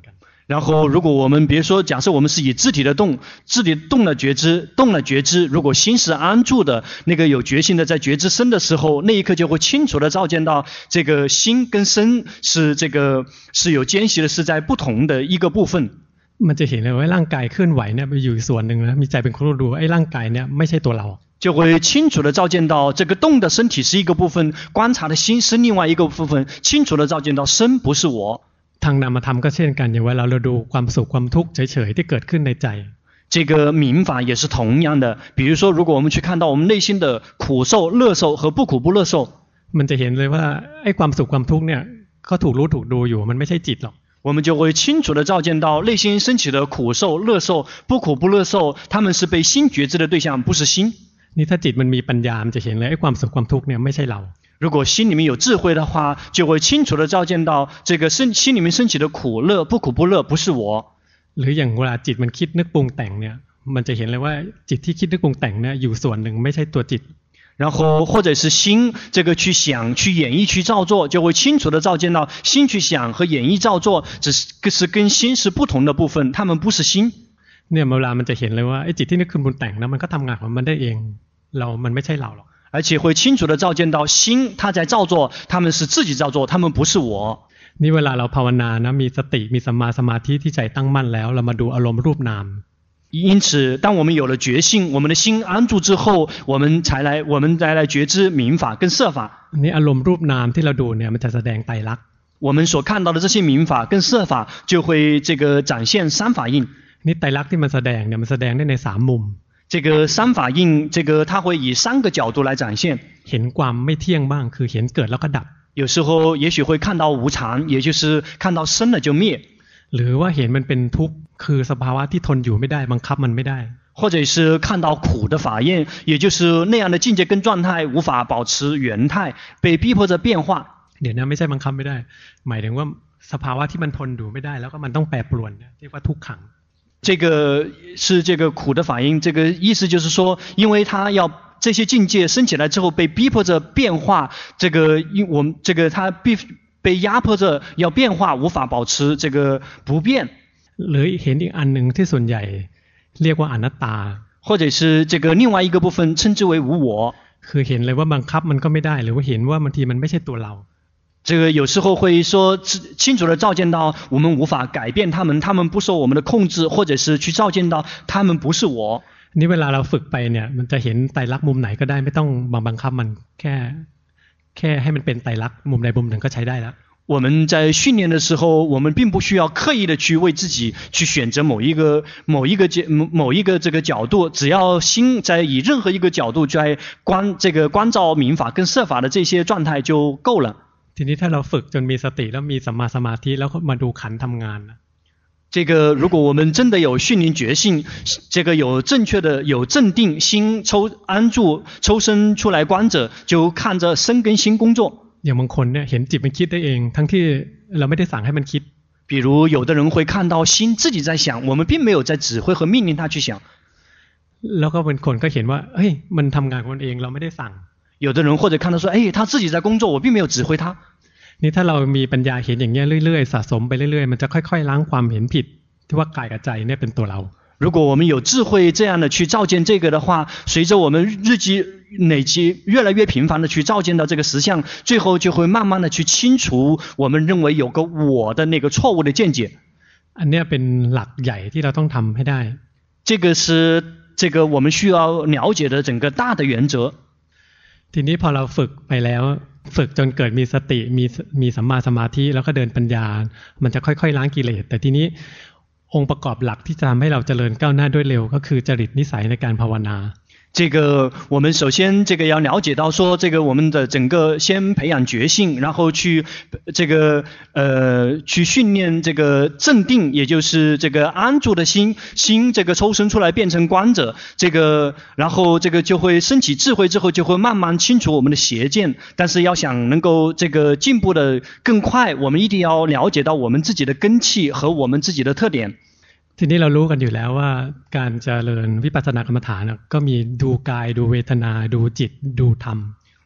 然后，如果我们别说，假设我们是以肢体的动，肢体动了觉知，动了觉知，如果心是安住的，那个有决心的，在觉知身的时候，那一刻就会清楚的照见到，这个心跟身是这个是有间隙的，是在不同的一个部分。 มันจะเห็นเลยว่าร่างกายเคลื่อนไหวเนี่ยมันอยู่ส่วนหนึ่งนะมีใจเป็นคนรู้ไอ้ร่างกายเนี่ยไม่ใช่ตัวเรา就会清楚的照见到这个动的身体是一个部分，观察的心是另外一个部分，清楚的照见到身不是我。 ทางนามธรรมก็เช่นกันอย่างเวลาเราดูความสุขความทุกข์เฉยๆที่เกิดขึ้นในใจ这个明法也是同样的，比如说如果我们去看到我们内心的苦受、乐受和不苦不乐受， มันจะเห็นเลยว่าไอ้ความสุขความทุกข์เนี่ยก็ถูกรู้ถูกดูอยู่มันไม่ใช่จิตหรอก我们就会清楚的照见到内心升起的苦受、乐受、不苦不乐受，他们是被心觉知的对象，不是心。 นี่ถ้าจิตมันมีปัญญามันจะเห็นเลยไอ้ความสุขความทุกข์เนี่ยไม่ใช่เรา如果心里面有智慧的话，就会清楚的照见到这个身心里面升起的苦乐、不苦不乐不是我。 หรืออย่างเวลาจิตมันคิดนึกปรุงแต่งเนี่ยมันจะเห็นเลยว่าจิตที่คิดนึกปรุงแต่งเนี่ยอยู่ส่วนหนึ่งไม่ใช่ตัวจิต然后或者是心这个去想、去演绎、去造作，就会清楚的照见到心去想和演绎造作，只是是跟心是不同的部分，它们不是心。 เนี่ยเวลามันจะเห็นเลยว่าไอ้จิตที่นึกขึ้นปรุงแต่งนะมันก็ทำงานของมันได้เองเรามันไม่ใช่เราหรอก而且会清楚的照见到心它在造作，他们是自己造作，他们不是我。 นี่เวลาเราภาวนานะมีสติมีสัมมาสมาธิที่ใจตั้งมั่นแล้วเรามาดูอารมณ์รูปนาม因此，当我们有了觉性，我们的心安住之后，我们才来，我们才来觉知明法跟色法。 นี่อารมณ์รูปนามที่เราดูเนี่ยมันจะแสดงไตรลักษณ์我们所看到的这些明法跟色法，就会这个展现三法印。 นี่ไตรลักษณ์ที่มันแสดงเนี่ยมันแสดงได้ในสามมุม这个三法印，这个它会以三个角度来展现。 เห็นความไม่เที่ยงบ้างคือเห็นเกิดแล้วก็ดับ有时候也许会看到无常，也就是看到生了就灭。 หรือว่าเห็นมันเป็นทุกข์คือสภาวะที่ทนอยู่ไม่ได้บังคับมันไม่ได้或者是看到苦的法验，也就是那样的境界跟状态无法保持原态，被逼迫着变化。 เดี๋ยวนะไม่ใช่บังคับไม่ได้หมายถึงว่าสภาวะที่มันทนอยู่ไม่ได้แล้วก็มันต้องแปรปรวนเนี่ยเรียกว่าทุกขัง这个是这个苦的法因，这个意思就是说，因为它要这些境界升起来之后被逼迫着变化，这个因我们这个它必被压迫着要变化，无法保持这个不变。 หรือเห็นอีกอันหนึ่งที่ส่วนใหญ่เรียกว่าอนัตตา或者是这个另外一个部分称之为无我， คือเห็นเลยว่าบังคับมันก็ไม่ได้หรือว่าเห็นว่าบางทีมันไม่ใช่ตัวเรา这个有时候会说清楚的照见到我们无法改变他们，他们不受我们的控制，或者是去照见到他们不是我。 นี่เวลาเราฝึกไปเนี่ยมันจะเห็นไตรลักษณ์มุมไหนก็ได้ไม่ต้องบังบังคับมันแค่แค่ให้มันเป็นไตรลักษณ์มุมใดมุมหนึ่งก็ใช้ได้แล้ว我们在训练的时候，我们并不需要刻意的去为自己去选择某一个某一个某一个这个角度，只要心在以任何一个角度在观这个观照明法跟色法的这些状态就够了。 ทีนี้ถ้าเราฝึกจนมีสติแล้วมีสัมมาสมาธิแล้วมาดูขันธ์ทำงานนะ这个如果我们真的有训练觉性，这个有正确的有镇定心抽安住抽身出来观者，就看着身跟心工作。 อย่างบางคนเนี่ยเห็นจิตมันคิดได้เองทั้งที่เราไม่ได้สั่งให้มันคิด比如有的人会看到心自己在想，我们并没有在指挥和命令他去想。 แล้วก็เป็นคนก็เห็นว่าเฮ้ยมันทำงานของมันเองเราไม่ได้สั่ง有的人或者看到说，哎，他自己在工作，我并没有指挥他。 นี่ถ้าเรามีปัญญาเห็นอย่างเงี้ยเรื่อยๆสะสมไปเรื่อยๆมันจะค่อยๆล้างความเห็นผิดที่ว่ากายกับใจเนี่ยเป็นตัวเรา如果我们有智慧这样的去照见这个的话，随着我们日积累积越来越频繁的去照见到这个实相，最后就会慢慢的去清除我们认为有个我的那个错误的见解。 อันเนี้ยเป็นหลักใหญ่ที่เราต้องทำให้ได้这个是这个我们需要了解的整个大的原则。 ทีนี้พอเราฝึกไปแล้วฝึกจนเกิดมีสติมีมีสัมมาสมาธิแล้วก็เดินปัญญามันจะค่อยๆล้างกิเลสแต่ทีนี้องค์ประกอบหลักที่จะทำให้เราเจริญก้าวหน้าด้วยเร็วก็คือจริตนิสัยในการภาวนา这个我们首先这个要了解到说，这个我们的整个先培养觉性，然后去这个呃去训练这个镇定，也就是这个安住的心，心这个抽身出来变成观者，这个然后这个就会升起智慧之后，就会慢慢清除我们的邪见。但是要想能够这个进步的更快，我们一定要了解到我们自己的根器和我们自己的特点。 ทีนี้เรารู้กันอยู่แล้วว่าการเจริญวิปัสสนากรรมฐานก็มีดูกายดูเวทนาดูจิตดูธรรม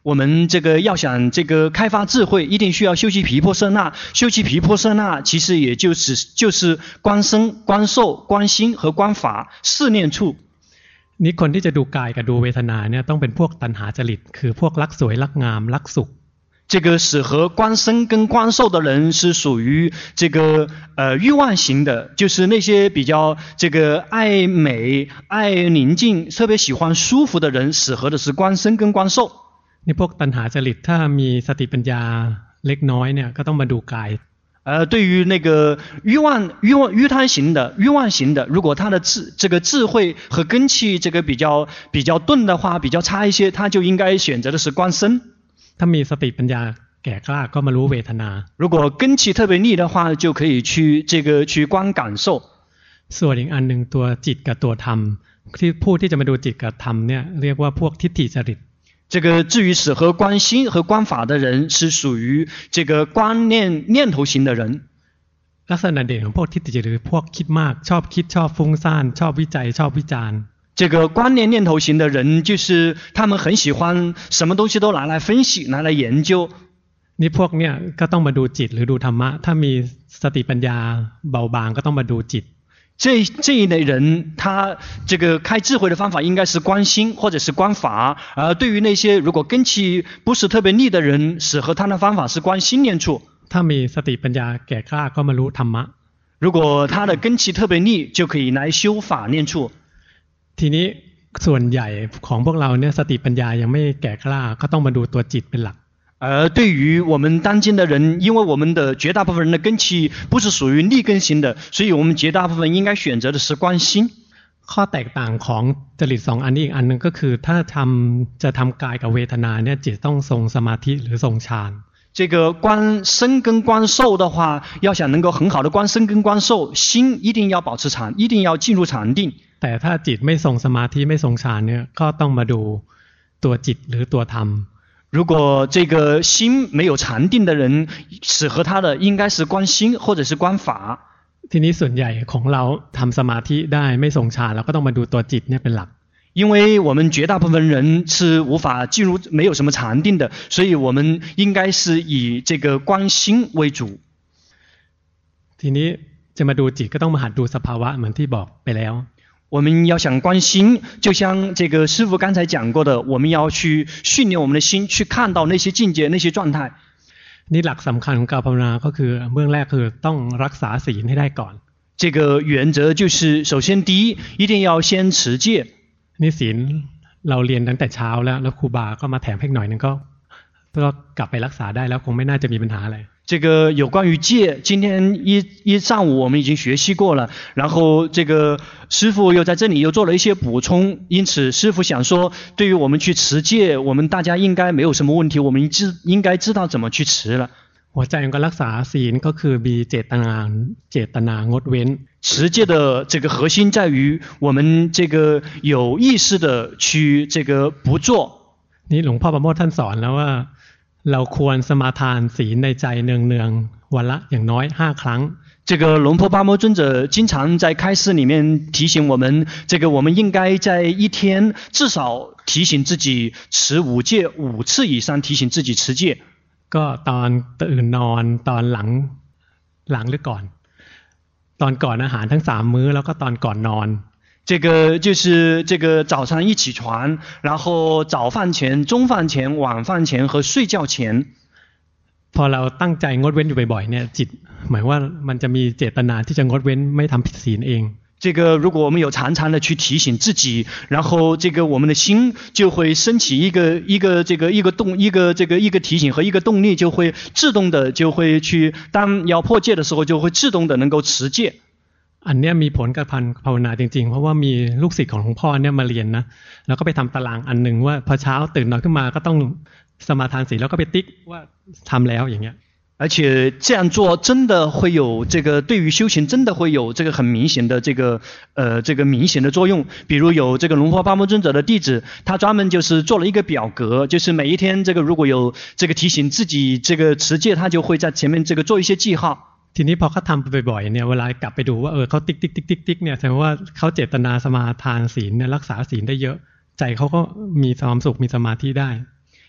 我们这个要想这个开发智慧，一定需要修习毗婆舍那。修习毗婆舍那，其实也就是就是观身、观受、观心和观法四念处。 นี่คนที่จะดูกายกับดูเวทนาเนี่ยต้องเป็นพวกตัณหาจริตคือพวกรักสวยรักงามรักสุข这个适合观身跟观受的人是属于这个呃欲望型的，就是那些比较这个爱美、爱宁静、特别喜欢舒服的人，适合的是观身跟观受。 นี่พวกตัณหาจริตถ้ามีสติปัญญาเล็กน้อยเนี่ยก็ต้องมาดูกาย呃，对于那个欲望、欲望、欲贪型的、欲望型的，如果他的智这个智慧和根气这个比较比较钝的话，比较差一些，他就应该选择的是观身。 ถ้ามีสติปัญญาแก่กล้าก็มารู้เวทนา如果根气特别利的话，就可以去这个去观感受。 ส่วนอีกอันหนึ่งตัวจิตกับตัวธรรมที่ผู้ที่จะมาดูจิตกับธรรมเนี่ยเรียกว่าพวกทิฏฐิจริต这个至于适合观心和观法的人，是属于这个观念念头型的人。 ลักษณะเด่นของพวกทิฏฐิจริตคือพวกคิดมากชอบคิดชอบฟุ้งซ่านชอบวิจัยชอบวิจารณ์这个观念念头型的人，就是他们很喜欢什么东西都拿来分析，拿来研究。 นี่พวกเนี่ยก็ต้องมาดูจิตหรือดูธรรมะถ้ามีสติปัญญาเบาบางก็ต้องมาดูจิต这这一类人，他这个开智慧的方法应该是观心或者是观法，而对于那些如果根气不是特别利的人，适合他的方法是观心念处。 ถ้ามีสติปัญญาแก่กล้าก็มารู้ธรรมะ如果他的根气特别利，就可以来修法念处。 ทีนี้ส่วนใหญ่ของพวกเราเนี่ยสติปัญญายังไม่แก่กล้าก็ต้องมาดูตัวจิตเป็นหลัก而对于我们当今的人，因为我们的绝大部分人的根气不是属于利根型的，所以我们绝大部分应该选择的是观心。 ข้อแตกต่างของจริตสองอันนี้อีกอันนึงก็คือถ้าทำจะทำกายกับเวทนาเนี่ยจิตต้องทรงสมาธิหรือทรงฌาน这个观身跟观受的话，要想能够很好的观身跟观受，心一定要保持禅，一定要进入禅定。 แต่ถ้าจิตไม่ทรงสมาธิไม่ทรงฌานเนี่ยก็ต้องมาดูตัวจิตหรือตัวธรรม如果这个心没有禅定的人，适合他的应该是观心或者是观法。 ทีนี้ส่วนใหญ่ของเราทำสมาธิได้ไม่ทรงฌานเราก็ต้องมาดูตัวจิตเนี่ยเป็นหลัก因为我们绝大部分人是无法进入没有什么禅定的，所以我们应该是以这个观心为主。 ทีนี้จะมาดูจิตก็ต้องมาหัดดูสภาวะเหมือนที่บอกไปแล้ว我们要想观心，就像这个师父刚才讲过的，我们要去训练我们的心，去看到那些境界、那些状态。 นี่หลักสำคัญของการภาวนาก็คือเบื้องแรกคือต้องรักษาศีลให้ได้ก่อน这个原则就是首先第一，一定要先持戒。 นี่ศีลเราเรียนตั้งแต่เช้าแล้วแล้วครูบาก็มาแถมให้หน่อยนึงก็ก็กลับไปรักษาได้แล้วคงไม่น่าจะมีปัญหาอะไร这个有关于戒，今天一一上午我们已经学习过了，然后这个师父又在这里又做了一些补充，因此师父想说，对于我们去持戒，我们大家应该没有什么问题，我们知应该知道怎么去持了。 หัวใจของการรักษาศีลก็คือมีเจตนาเจตนางดเว้น持戒的这个核心在于我们这个有意识的去这个不做。 นี่หลวงพ่อประโมทท่านสอนแล้วว่าเราควรสมาทานศีลในใจเนืองๆวันละอย่างน้อยห้าครั้ง这个龙婆巴摩尊者经常在开示里面提醒我们，这个我们应该在一天至少提醒自己持五戒五次以上，提醒自己持戒。 ก็ตอนตื่นนอนตอนหลังหลังหรือก่อนตอนก่อนอาหารทั้งสามมื้อแล้วก็ตอนก่อนนอน这个就是这个早上一起床，然后早饭前、中饭前、晚饭前和睡觉前。 พอเราตั้งใจงดเว้นอยู่บ่อยๆเนี่ยจิตหมายว่ามันจะมีเจตนาที่จะงดเว้นไม่ทำผิดศีลเอง这个如果我们有常常的去提醒自己，然后这个我们的心就会升起一个一个这个一个动一个这个一个提醒和一个动力，就会自动的就会去当要破戒的时候就会自动的能够持戒。 อันนี้มีผลกับภาวนาจริงๆเพราะว่ามีลูกศิษย์ของหลวงพ่อเนี่ยมาเรียนนะแล้วก็ไปทำตารางอันหนึ่งว่าพอเช้าตื่นนอนขึ้นมาก็ต้องสมาทานศีลแล้วก็ไปติ๊กว่าทำแล้วอย่างเงี้ย而且这样做真的会有这个对于修行真的会有这个很明显的这个呃这个明显的作用。比如有这个龙婆巴摩尊者的弟子，他专门就是做了一个表格，就是每一天这个如果有这个提醒自己这个持戒，他就会在前面这个做一些记号。 ทีนี้พอเขาทำไปบ่อยๆเนี่ยเวลากลับไปดูว่าเออเขาติ๊กติ๊กติ๊กติ๊กติ๊กเนี่ยแสดงว่าเขาเจตนาสมาทานศีลเนี่ยรักษาศีลได้เยอะใจเขาก็มีความสุขมีสมาธิได้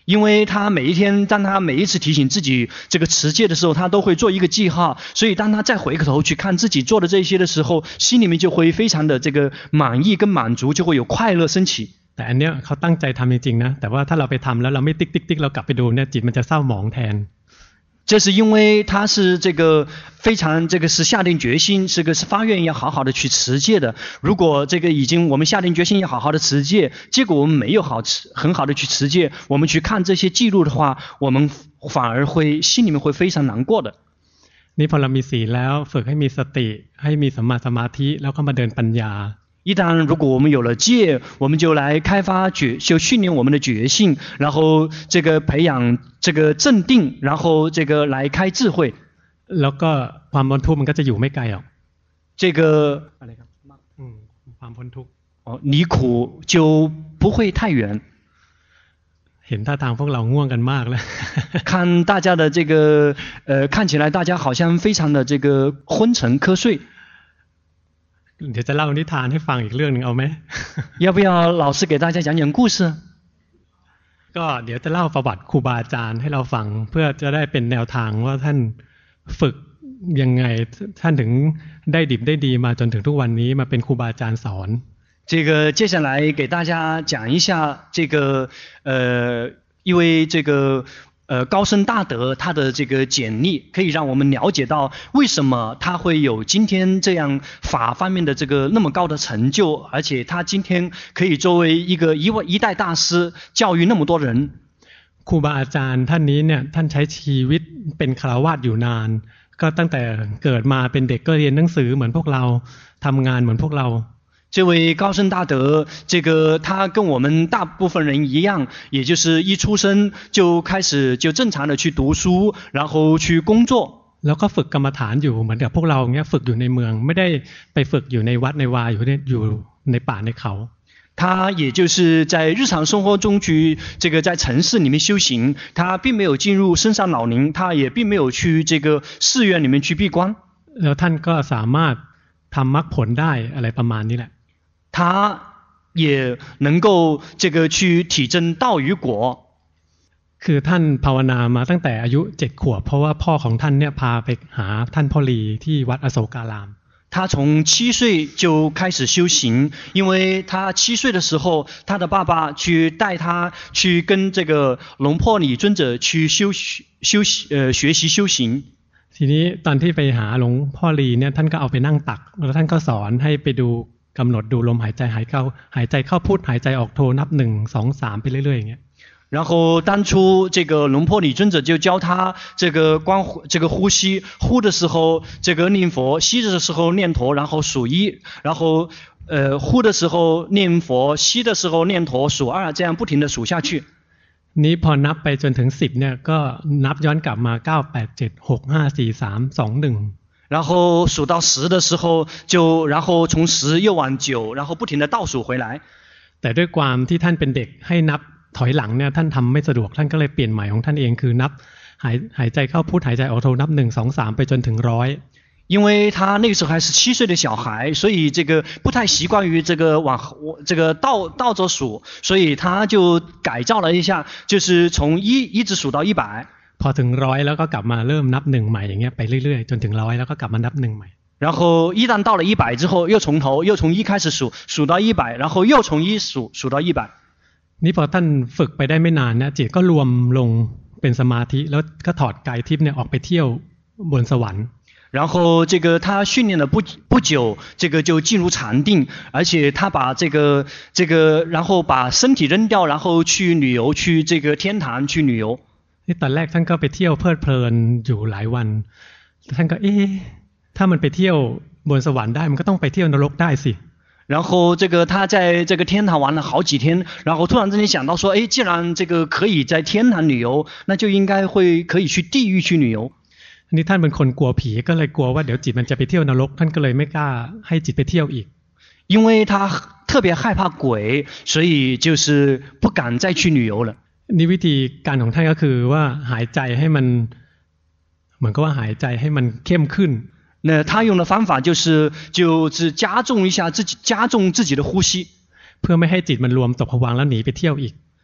因为他每一天，当他每一次提醒自己这个持戒的时候，他都会做一个记号，所以当他再回过头去看自己做的这些的时候，心里面就会非常的这个满意跟满足，就会有快乐升起。 แต่อันเนี้ยเขาตั้งใจทำจริงๆนะแต่ว่าถ้าเราไปทำแล้วเราไม่ติ๊กติ๊กติ๊กเรากลับไปดูเนี่ยจิตมันจะเศร้าหมองแทน这是因为他是这个非常这个是下定决心，这个是发愿要好好的去持戒的。如果这个已经我们下定决心要好好的持戒，结果我们没有好持很好的去持戒，我们去看这些记录的话，我们反而会心里面会非常难过的。 นี่พอเรามีศีลแล้วฝึกให้มีสติให้มีสัมมาสมาธิแล้วก็มาเดินปัญญา一旦如果我们有了戒，我们就来开发觉，就训练我们的觉性，然后这个培养这个镇定，然后这个来开智慧。 แล้วก็ความพ้นทุกข์มันก็จะอยู่ไม่ไกลหรอก这个อะไรครับอืมความพ้นทุกข์哦，离苦就不会太远。 เห็นท่าทางพวกเราง่วงกันมากแล้ว看大家的这个呃，看起来大家好像非常的这个昏沉瞌睡。 เดี๋ยวจะเล่านิทานให้ฟังอีกเรื่องนึงเอาไหม要不要老师给大家讲讲故事ก็เดี๋ยวจะเล่าประวัติครูบาอาจารย์ให้เราฟังเพื่อจะได้เป็นแนวทางว่าท่านฝึกยังไงท่านถึงได้ดิบได้ดีมาจนถึงทุกวันนี้มาเป็นครูบาอาจารย์สอน这个接下来给大家讲一下这个呃，因为这个呃高僧大德他的这个简历，可以让我们了解到为什么他会有今天这样法方面的这个那么高的成就，而且他今天可以作为一个一位一代大师教育那么多人。 ครูบาอาจารย์ท่านนี้เนี่ยท่านใช้ชีวิตเป็นฆราวาสอยู่นานก็ตั้งแต่เกิดมาเป็นเด็กก็เรียนหนังสือเหมือนพวกเราทำงานเหมือนพวกเรา这位高僧大德，这个他跟我们大部分人一样，也就是一出生就开始就正常的去读书，然后去工作。 แล้วก็ฝึกกรรมฐานอยู่เหมือนกับพวกเราเงี้ยฝึกอยู่ในเมืองไม่ได้ไปฝึกอยู่ในวัดในวาอยู่เนี่ยอยู่ในป่าในเขา他也就是在日常生活中去这个在城市里面修行，他并没有进入深山老林，他也并没有去这个寺院里面去闭关。 แล้วท่านก็สามารถทำมรรคผลได้อะไรประมาณนี้แหละ他也能够这个去体证道与果。 คือท่านภาวนามาตั้งแต่อายุเจ็ดขวบเพราะว่าพ่อของท่านเนี่ยพาไปหาท่านพ่อลีที่วัดอโศการาม他从七岁就开始修行，因为他七岁的时候，他的爸爸去带他去跟这个龙坡里尊者去修修呃学习修行。 ทีนี้ตอนที่ไปหาหลวงพ่อลีเนี่ยท่านก็เอาไปนั่งตักแล้วท่านก็สอนให้ไปดูกำหนดดูลมหายใจหายเข้าหายใจเข้าพุทหายใจออกโทนับหนึ่งสองสามไปเรื่อยๆอย่างเงี้ย然后当初这个龙坡里尊者就教他这个观这个呼吸，呼的时候这个念佛，吸的时候念陀，然后数一，然后呃呼的时候念佛，吸的时候念陀，数二，这样不停的数下去。 นี้พอนับไปจนถึงสิบเนี่ยก็นับย้อนกลับมาเก้าแปดเจ็ดหกห้าสี่สามสองหนึ่ง然后数到十的时候就然后从十又往九，然后不停的倒数回来。 แต่ด้วยความที่ท่านเป็นเด็กให้นับถอยหลังเนี่ยท่านทำไม่สะดวกท่านก็เลยเปลี่ยนใหม่ของท่านเองคือนับหายหายใจเข้าพุทหายใจออกโทนับหนึ่งสองสามไปจนถึงร้อย因为他那个时候还是七岁的小孩，所以这个不太习惯于这个往这个倒倒着数，所以他就改造了一下，就是从一一直数到一百。 พอถึงร้อยแล้วก็กลับมาเริ่มนับหนึ่งใหม่อย่างเงี้ยไปเรื่อยๆจนถึงร้อยแล้วก็กลับมานับหนึ่งใหม่然后一旦到了一百之后，又从头又从一开始数，数到一百，然后又从一数数到一百。 นี่พอท่านฝึกไปได้ไม่นานนะจิตก็รวมลงเป็นสมาธิแล้วก็ถอดกายทิพย์เนี่ยออกไปเที่ยวบนสวรรค์然后这个他训练了不不久，这个就进入禅定，而且他把这个这个然后把身体扔掉，然后去旅游，去这个天堂去旅游。 นี่ตอนแรกท่านก็ไปเที่ยวเพลิดเพลินอยู่หลายวันท่านก็เอ๊ะถ้ามันไปเที่ยวบนสวรรค์ได้มันก็ต้องไปเที่ยวนรกได้สิ然后这个他在这个天堂玩了好几天，然后突然之间想到说，哎，既然这个可以在天堂旅游，那就应该会可以去地狱去旅游。 นี่ท่านเป็นคนกลัวผีก็เลยกลัวว่าเดี๋ยวจิตมันจะไปเที่ยวนรกท่านก็เลยไม่กล้าให้จิตไปเที่ยวอีก因为他特别害怕鬼，所以就是不敢再去旅游了。 นี่วิธีการของท่านก็คือว่าหายใจให้มันเหมือนกับว่าหายใจให้มันเข้มขึ้น那他用的方法就是就是加重一下自己加重自己的呼吸เพื่อไม่ให้จิตมันรวมตกผวังค์แล้วหนีไปเที่ยวอีก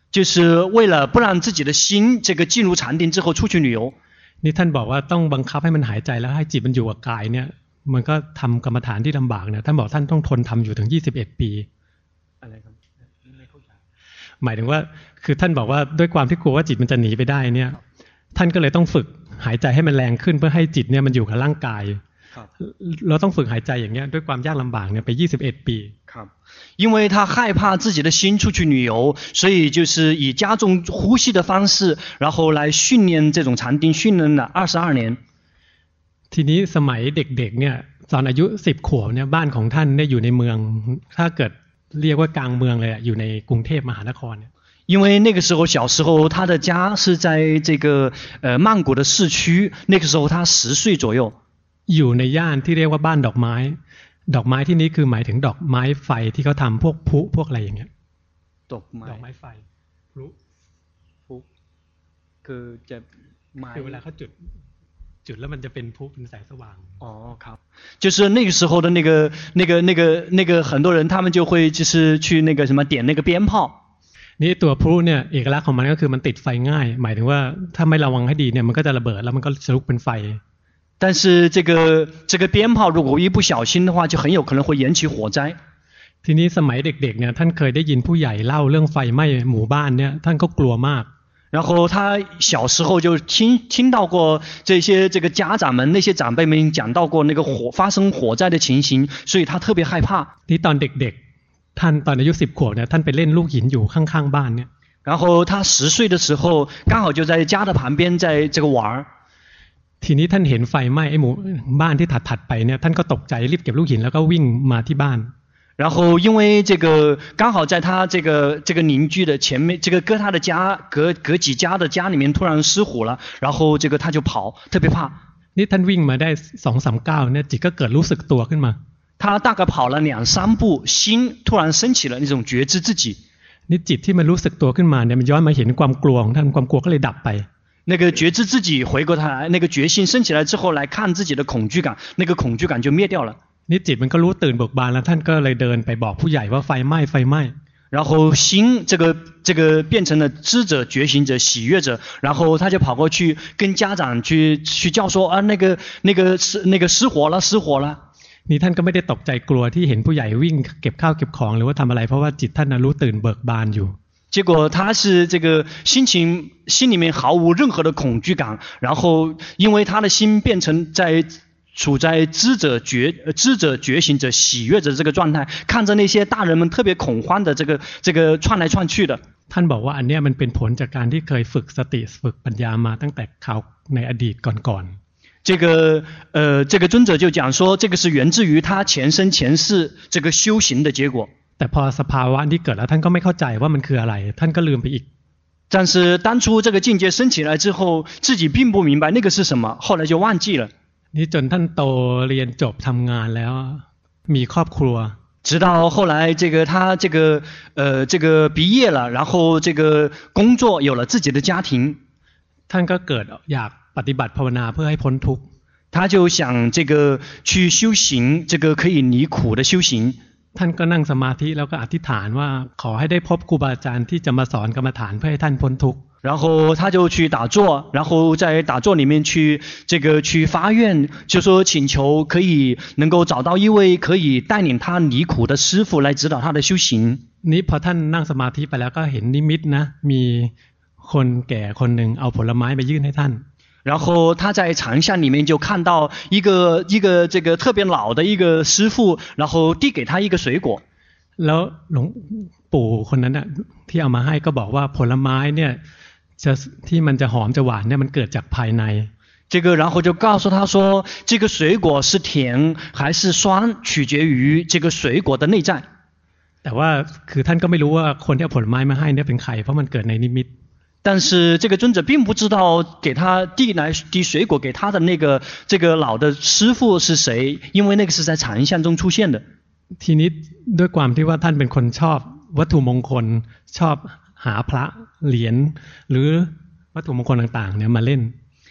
就是为了不让自己的心这个进入禅定之后出去旅游。 นี่ท่านบอกว่าต้องบังคับให้มันหายใจแล้วให้จิตมันอยู่กับกายเนี่ยมันก็ทำกรรมฐานที่ลำบากเนี่ยท่านบอกท่านต้องทนทำอยู่ถึงยี่สิบเอ็ดปีอะไรครับไม่เข้าใจหมายถึงว่าคือท่านบอกว่าด้วยความที่กลัวว่าจิตมันจะหนีไปได้เนี่ยท่านก็เลยต้องฝึกหายใจให้มันแรงขึ้นเพื่อให้จิตเนี่ยมันอยู่กับร่างกายเราต้องฝึกหายใจอย่างเงี้ยด้วยความยากลำบากเนี่ยไปยี่สิบเอ็ดปี因为他害怕自己的心出去旅游，所以就是以加重呼吸的方式，然后来训练这种禅定，训练了二十二年。 ทีนี้สมัยเด็กๆเนี่ยตอนอายุสิบขวบเนี่ยบ้านของท่านเนี่ยอยู่ในเมืองถ้าเกิดเรียกว่ากลางเมืองเลยอยู่ในกรุงเทพมหานครเนี่ย因为那个时候小时候他的家是在这个呃曼谷的市区，那个时候他十岁左右。 อยู่ในย่านที่เรียกว่าบ้านดอกไม้ดอกไม้ที่นี้คือหมายถึงดอกไม้ไฟที่เขาทำพวกพลุพวกอะไรอย่างเงี้ยดอกไม้ดอกไม้ไฟพลุพลุคือจะคือเวลาเขาจุดจุดแล้วมันจะเป็นพลุเป็นแสงสว่างอ๋อครับ就是那个时候的那个那个那个那个很多人他们就会就是去那个什么点那个鞭炮นี่ตัวพลุเนี่ยเอกลักษณ์ของมันก็คือมันติดไฟง่ายหมายถึงว่าถ้าไม่ระวังให้ดีเนี่ยมันก็จะระเบิดแล้วมันก็จะลุกเป็นไฟ但是这个这个鞭炮如果一不小心的话就很有可能会引起火灾。 ทีนี้สมัยเด็กๆเนี่ยท่านเคยได้ยินผู้ใหญ่เล่าเรื่องไฟไหม้หมู่บ้านเนี่ยท่านก็กลัวมาก然后他小时候就听听到过这些这个家长们那些长辈们讲到过那个火发生火灾的情形，所以他特别害怕。 ที่ตอนเด็กๆท่านตอนอายุสิบขวบเนี่ยท่านไปเล่นลูกหินอยู่ข้างๆบ้านเนี่ย然后他十岁的时候刚好就在家的旁边在这个玩。 ทีนี้ท่านเห็นไฟไหม้ไอ้หมู่บ้านที่ถัดๆไปเนี่ยท่านก็ตกใจรีบเก็บลูกหินแล้วก็วิ่งมาที่บ้าน然后因为这个刚好在他这个这个邻居的前面这个隔他的家隔隔几家的家里面突然失火了，然后这个他就跑特别怕。 นี่ท่านวิ่งมาได้สองสามก้าวเนี่ยจิตก็เกิดรู้สึกตัวขึ้นมา他大概跑了两三步心突然升起了那种觉知自己。 นี่จิตที่มันรู้สึกตัวขึ้นมาเนี่ยมันย้อนมาเห็นความกลัวของท่านความกลัวก็เลยดับไป那个觉知自己回过头来，那个觉性升起来之后来看自己的恐惧感，那个恐惧感就灭掉了。 นี่จิตมันก็รู้ตื่นเบิกบานแล้วท่านก็เลยเดินไปบอกผู้ใหญ่ว่าไฟไหม้ไฟไหม้然后心这个这个变成了知者觉醒者喜悦者，然后他就跑过去跟家长去去叫说啊那个那个是那个失火了失火了。 นี่ท่านก็ไม่ได้ตกใจกลัวที่เห็นผู้ใหญ่วิ่งเก็บข้าวเก็บของหรือว่าทำอะไรเพราะว่าจิตท่านน่ะรู้ตื่นเบิกบานอยู่结果他是这个心情心里面毫无任何的恐惧感，然后因为他的心变成在处在知者觉知者觉醒者喜悦者这个状态，看着那些大人们特别恐慌的这个这个窜来窜去的。 ท่านบอกว่าอันเนี้ยมันเป็นผลจากการที่เคยฝึกสติฝึกปัญญามาตั้งแต่คราวในอดีตก่อนๆ这个呃这个尊者就讲说，这个是源自于他前生前世这个修行的结果。 แต่พอสภาวะที่เกิดแล้วท่านก็ไม่เข้าใจว่ามันคืออะไรท่านก็ลืมไปอีก但是当初这个境界升起来之后自己并不明白那个是什么，后来就忘记了。 นี่จนท่านโตเรียนจบทำงานแล้วมีครอบครัว直到后来这个他这个呃这个毕业了，然后这个工作有了自己的家庭， ท่านก็เกิดอยากปฏิบัติภาวนาเพื่อให้พ้นทุกข์他就想这个去修行这个可以离苦的修行。 ท่านก็นั่งสมาธิแล้วก็อธิษฐานว่าขอให้ได้พบครูบาอาจารย์ที่จะมาสอนกรรมฐานเพื่อให้ท่านพ้นทุกข์然后他就去打坐，然后在打坐里面去这个去发愿，就说请求可以能够找到一位可以带领他离苦的师父来指导他的修行。 นี่พอท่านนั่งสมาธิไปแล้วก็เห็นนิมิตนะมีคนแก่คนหนึ่งเอาผลไม้ไปยื่นให้ท่าน然后他在禅相里面就看到一个一个这个特别老的一个师父，然后递给他一个水果。 แล้วหลวงปู่คนนั้นน่ะที่เอามาให้ก็บอกว่าผลไม้เนี่ยจะที่มันจะหอมจะหวานเนี่ยมันเกิดจากภายใน这个然后就告诉他说，这个水果是甜还是酸，取决于这个水果的内在。 แต่ว่าคือท่านก็ไม่รู้ว่าคนที่เอาผลไม้มาให้เนี่ยเป็นใครเพราะมันเกิดในนิมิต但是这个尊者并不知道给他递来递水果给他的那个这个老的师父是谁，因为那个是在禅相中出现的。 ทีนี้ด้วยความที่ว่าท่านเป็นคนชอบวัตถุมงคลชอบหาพระเหรียญหรือวัตถุมงคลต่างๆเนี่ยมาเล่น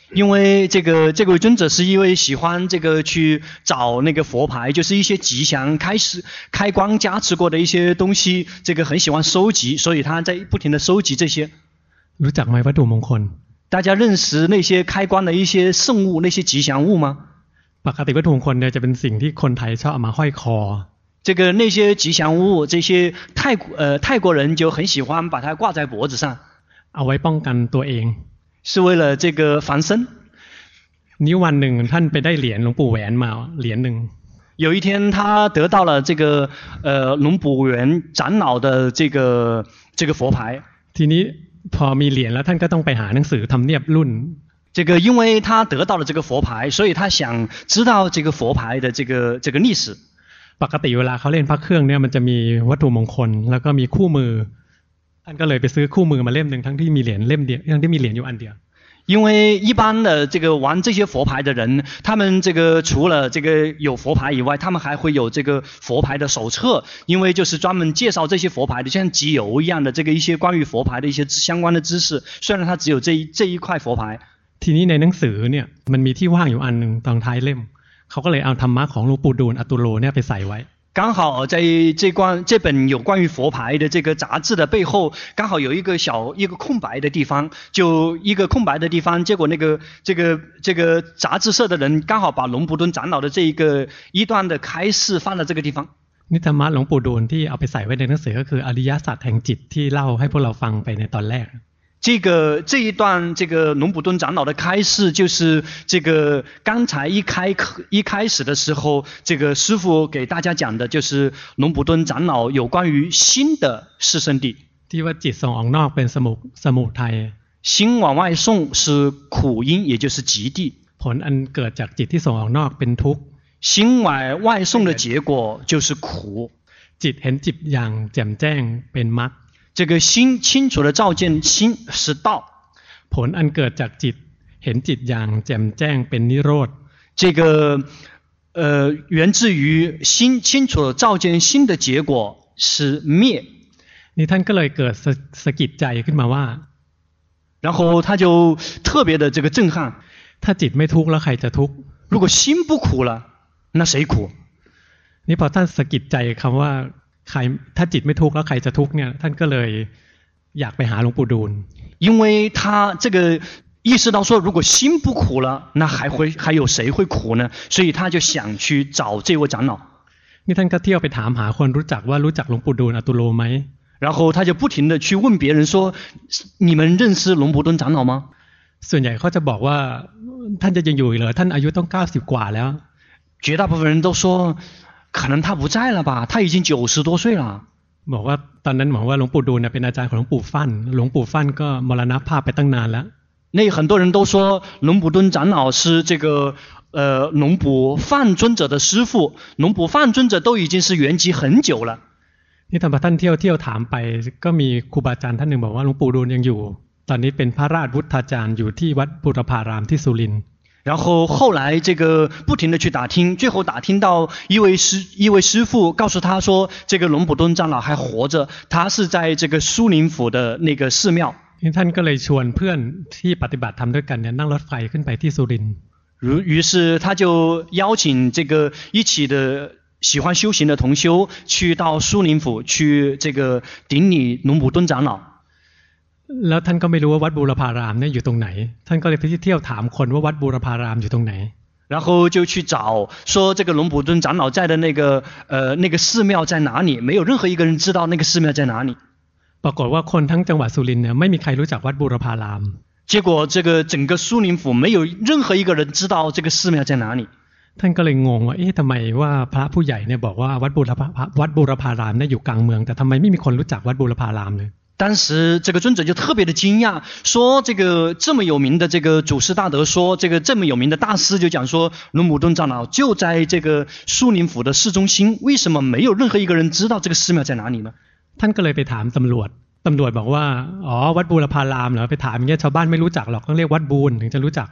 因为这个这位尊者是因为喜欢这个去找那个佛牌，就是一些吉祥开始开光加持过的一些东西，这个很喜欢收集，所以他在不停的收集这些。 รู้จักไหมวัตถุมงคล大家认识那些开光的一些圣物，那些吉祥物吗？ ปกติวัตถุมงคลเนี่ยจะเป็นสิ่งที่คนไทยชอบเอามาห้อยคอ这个那些吉祥物，这些泰国呃泰国人就很喜欢把它挂在脖子上， เอาไว้ป้องกันตัวเอง是为了这个防身。 นี้วันหนึ่งท่านไปได้เหรียญหลวงปู่แหวนมาเหรียญหนึ่ง有一天他得到了这个呃龙普元长老的这个这个佛牌。 ทีนี้พอมีเหรียญแล้วท่านก็ต้องไปหาหนังสือทำเนียบรุ่น这个因为他得到了这个佛牌，所以他想知道这个佛牌的这个这个历史。 ปกติเวลาเขาเล่นพระเครื่องเนี่ยมันจะมีวัตถุมงคลแล้วก็มีคู่มือท่านก็เลยไปซื้อคู่มือมาเล่มหนึ่งทั้งที่มีเหรียญเล่มเดียวทั้งที่มีเหรียญอยู่อันเดียว因为一般的这个玩这些佛牌的人，他们这个除了这个有佛牌以外，他们还会有这个佛牌的手册，因为就是专门介绍这些佛牌的，像集邮一样的这个一些关于佛牌的一些相关的知识。虽然它只有这一这一块佛牌。 ทีนี้ในหนังสือเนี่ยมันมีที่ว่างอยู่อันนึงตอนท้ายเล่มเขาก็เลยเอาธรรมะของหลวงปู่ดูลย์อตุโลเนี่ยไปใส่ไว้刚好在这关这本有关于佛牌的这个杂志的背后，刚好有一个小一个空白的地方，就一个空白的地方。结果那个这个这个杂志社的人刚好把龙普顿长老的这一个一段的开示放在这个地方。 นี่ธรรมะหลวงปู่ดูลย์ที่เอาไปใส่ไว้ในหนังสือก็คืออริยสัจแห่งจิตที่เล่าให้พวกเราฟังไปในตอนแรก这个这一段这个龙普顿长老的开示，就是这个刚才一开一开始的时候，这个师父给大家讲的，就是龙普顿长老有关于心的四圣谛。 ที่ว่าจิตส่งออกนอกเป็นสมุสมุทัย心往外送是苦因，也就是极地。 ผลอันเกิดจากจิตที่ส่งออกนอกเป็นทุกข์心往外送的结果就是苦。 จิตเห็นจิตอย่างแจ่มแจ้งเป็นมรรค这个心清楚的照见心是道。 ผลอันเกิดจากจิตเห็นจิตอย่างแจ่มแจ้งเป็นนิโรธ这个呃源自于心清楚的照见心的结果是灭。 นี่ท่านก็เลยเกิดสะกิดใจขึ้นมาว่า然后他就特别的这个震撼。 ถ้าจิตไม่ทุกข์แล้วใครจะทุกข์如果心不苦了，那谁苦？ นี่พอท่านสะกิดใจคำว่าใครถ้าจิตไม่ทุกข์แล้วใครจะทุกข์เนี่ยท่านก็เลยอยากไปหาหลวงปู่ดูลย์因为他这个意识到说，如果心不苦了，那还会还有谁会苦呢？所以他就想去找这位长老。 นี่ท่านก็เที่ยวไปถามหาคนรู้จักว่ารู้จักหลวงปู่ดูลย์อตุโลไหม然后他就不停的去问别人说，你们认识龙普顿长老吗？ ส่วนใหญ่เขาจะบอกว่าท่านจะยังอยู่เหรอท่านอายุต้องเก้าสิบกว่าแล้ว绝大部分人都说，可能他不在了吧，他已经九十多岁了。 บอกว่าตอนนั้นบอกว่าหลวงปู่ดูลย์เนี่ยเป็นอาจารย์ของหลวงปู่ฟั่นหลวงปู่ฟั่นก็มรณภาพไปตั้งนานแล้ว那很多人都说龙普顿长老是这个呃龙普范尊者的师父，龙普范尊者都已经是圆寂很久了。 นี่ทำให้ท่านเที่ยวเที่ยวถามไปก็มีครูบาอาจารย์ท่านหนึ่งบอกว่าหลวงปู่ดูลย์ยังอยู่ตอนนี้เป็นพระราชวุฒาจารย์อยู่ที่วัดบูรพารามที่สุรินทร์然后后来这个不停的去打听，最后打听到一位师一位师父告诉他说，这个龙普顿长老还活着，他是在这个苏林府的那个寺庙。 ท่านก็เลยชวนเพื่อนที่ปฏิบัติธรรมด้วยกันเนี่ยนั่งรถไฟขึ้นไปที่สุรินทร์如于是他就邀请这个一起的喜欢修行的同修去到苏林府去这个顶礼龙普顿长老。 แล้วท่านก็ไม่รู้ว่าวัดบูรพารามเนี่ยอยู่ตรงไหนท่านก็เลยไปเที่ยวถามคนว่าวัดบูรพารามอยู่ตรงไหน然后就去找说这个龙普顿长老在的那个呃那个寺庙在哪里，没有任何一个人知道那个寺庙在哪里。 ปรากฏว่าคนทั้งจังหวัดสุรินทร์เนี่ยไม่มีใครรู้จักวัดบูรพาราม结果这个整个苏林府没有任何一个人知道这个寺庙在哪里。 ท่านก็เลยงงว่าเอ๊ะทำไมว่าพระผู้ใหญ่เนี่ยบอกว่าวัดบูรพาวัดบูรพารามเนี่ยอยู่กลางเมืองแต่ทำไมไม่มีคนรู้จักวัดบูรพารามเลย当时这个尊者就特别的惊讶，说这个这么有名的这个祖师大德说，这个这么有名的大师就讲说，龙普顿长老就在这个苏林府的市中心，为什么没有任何一个人知道这个寺庙在哪里呢？ ท่านก็เลยไปถามตำรวจตำรวจบอกว่าอ๋อวัดบูรพารามเหรอไปถามอย่างเงี้ยชาวบ้านไม่รู้จักหรอกต้องเรียกวัดบูรถึงจะรู้จัก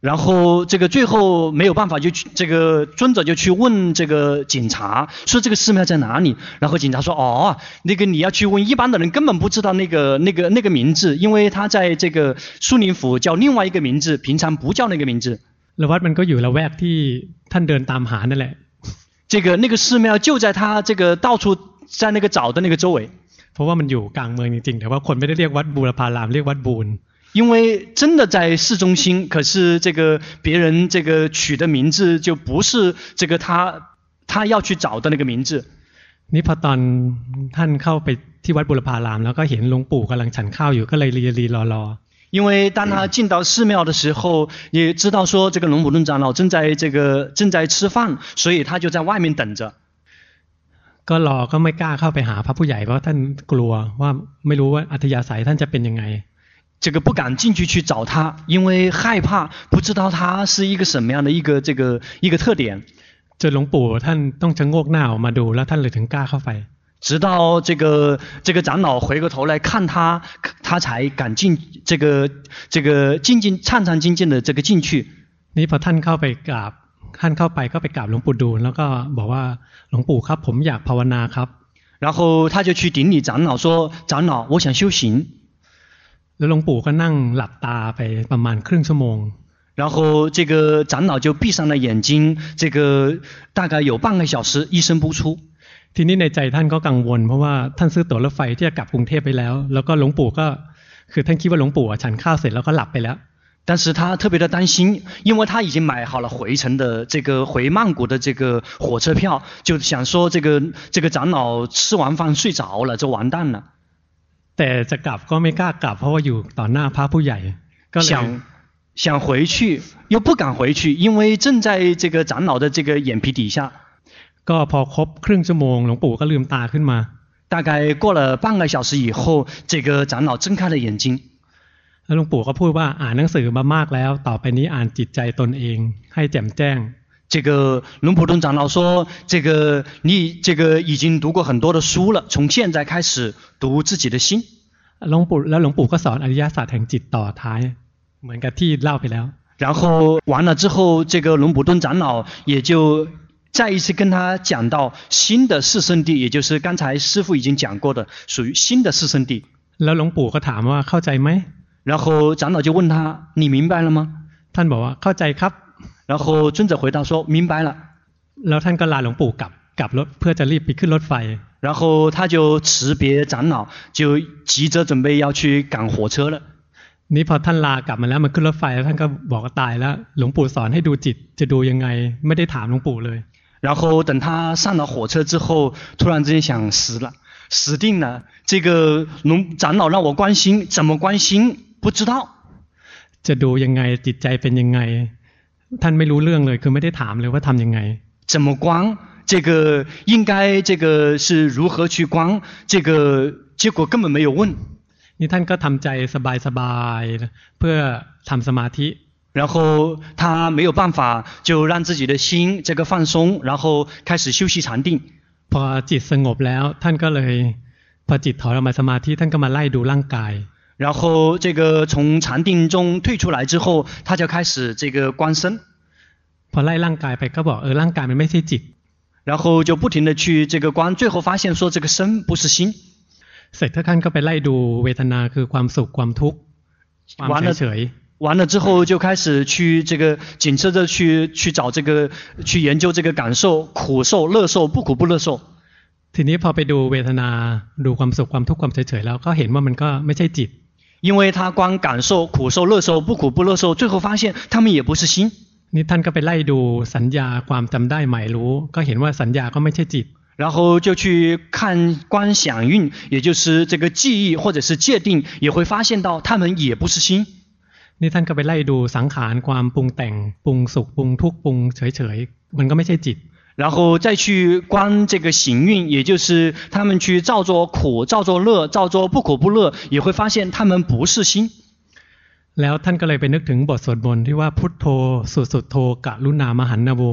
然后这个最后没有办法，就去这个尊者就去问这个警察，说这个寺庙在哪里？然后警察说，哦，那个你要去问，一般的人根本不知道那个那个那个名字，因为他在这个苏林府叫另外一个名字，平常不叫那个名字。 แล้ววัดมันก็อยู่ละแวกที่ท่านเดินตามหานั่นแหละ这个那个寺庙就在他这个到处在那个找的那个周围。 เพราะว่ามันอยู่กลางเมืองจริงๆแต่ว่าคนไม่ได้เรียกวัดบูรพารามเรียกวัดบูร因为真的在市中心，可是这个别人这个取的名字就不是这个他他要去找的那个名字。 นี่พอตอนท่านเข้าไปที่วัดบูรพารามแล้วก็เห็นหลวงปู่กำลังฉันข้าวอยู่ก็เลยรีรีรอรอ因为当他进到寺庙的时候，也知道说这个龙普顿长老正在这个正在吃饭，所以他就在外面等着。 ก็รอก็ไม่กล้าเข้าไปหาพระผู้ใหญ่เพราะท่านกลัวว่าไม่รู้ว่าอัธยาศัยท่านจะเป็นยังไง这个不敢进去去找他，因为害怕不知道他是一个什么样的一个这个一个特点。 จนหลวงปู่ท่านต้องชะโงกหน้าออกมาดูแล้วท่านเลยถึงกล้าเข้าไป直到这个这个长老回过头来看他，他才敢进这个这个静静颤颤兢兢的这个进去。 นี่พอท่านเข้าไปกราบท่านเข้าไปก็ไปกราบหลวงปู่ดูลแล้วก็บอกว่าหลวงปู่ครับผมอยากภาวนาครับ然后他就去顶礼长老说，长老我想修行。 แล้วหลวงปู่ก็นั่งหลับตาไปประมาณครึ่งชั่วโมง然后这个长老就闭上了眼睛，这个大概有半个小时一声不出。 ทีนี้ในใจท่านก็กังวลเพราะว่าท่านซื้อตั๋วรถไฟที่จะกลับกรุงเทพไปแล้วแล้วก็หลวงปู่ก็คือท่านคิดว่าหลวงปู่ฉันข้าวเสร็จแล้วก็หลับไปแล้ว但是他特别的担心，因为他已经买好了回程的这个回曼谷的这个火车票，就想说这个这个长老吃完饭睡着了就完蛋了。 แต่จะกลับก็ไม่กล้ากลับเพราะว่าอยู่ต่อหน้าพระผู้ใหญ่ก็เลย想想回去又不敢回去，因为正在这个长老的这个眼皮底下。 ก็พอครบครึ่งชั่วโมงหลวงปู่ก็ลืมตาขึ้นมา大概过了半个小时以后，这个长老睁开了眼睛。 แล้วหลวงปู่ก็พูดว่าอ่านหนังสือมามากแล้วต่อไปนี้อ่านจิตใจตนเองให้แจ่มแจ้ง这个龙普顿长老说，这个你这个已经读过很多的书了，从现在开始读自己的心。 หลวงปู่แล้วหลวงปู่ก็สอนอริยสัจแห่งจิตต่อท้ายเหมือนกับที่เล่าไปแล้ว然后完了之后，这个龙普顿长老也就再一次跟他讲到新的四圣谛，也就是刚才师父已经讲过的，属于新的四圣谛。 แล้วหลวงปู่ก็ถามว่าเข้าใจไหม然后长老就问他，你明白了吗？ ท่านบอกว่าเข้าใจครับ然后尊者回答说，明白了。 แล้วท่านก็ลาหลวงปู่กลับกลับรถเพื่อจะรีบไปขึ้นรถไฟ然后他就辞别长老，就急着准备要去赶火车了。 นี่พอท่านลากลับมาแล้วมาขึ้นรถไฟแล้วท่านก็บอกว่าตายแล้วหลวงปู่สอนให้ดูจิตจะดูยังไงไม่ได้ถามหลวงปู่เลย然后等他上了火车之后，突然之间想死了，死定了。这个龙长老让我关心，怎么关心不知道。 จะดูยังไงจิตใจเป็นยังไงท่านไม่รู้เรื่องเลยคือไม่ได้ถามเลยว่าทำยังไง怎么观？这个应该这个是如何去观？这个结果根本没有问。 นี่ท่านก็ทำใจสบายๆเพื่อทำสมาธิ然后他没有办法，就让自己的心这个放松，然后开始休息禅定。 พอจิตสงบแล้วท่านก็เลยพอจิตถอยออกมาสมาธิท่านก็มาไล่ดูร่างกาย然后这个从禅定中退出来之后，他就开始这个观身。 พอไล่ร่างกายไปก็บอกเออร่างกายมันไม่ใช่จิต然后就不停的去这个观，最后发现说这个身不是心。 เสร็จท่านก็ไปไล่ดูเวทนาคือความสุขความทุกข์ความเฉย完了之后就开始去这个紧接着去去找这个去研究这个感受，苦受、乐受、不苦不乐受。 ทีนี้พอไปดูเวทนาดูความสุขความทุกข์ความเฉยๆแล้วก็เห็นว่ามันก็ไม่ใช่จิต因为他光感受苦受、乐受、不苦不乐受，最后发现他们也不是心。 นี่ท่านก็ไปไล่ดูสัญญาความจำได้หมายรู้ก็เห็นว่าสัญญาก็ไม่ใช่จิต然后就去看观想运，也就是这个记忆或者是界定，也会发现到他们也不是心。 นี่ท่านก็ไปไล่ดูสังขารความปรุงแต่งปรุงสุขปรุงทุกข์ปรุงเฉยๆมันก็ไม่ใช่จิต然后再去观这个行运，也就是他们去照作苦、照作乐、照作不苦不乐，也会发现他们不是心。 แล้วท่านก็เลยไปนึกถึงบทสวดมนต์ที่ว่าพุทโธสุสุโธกะรุณามหันนาโว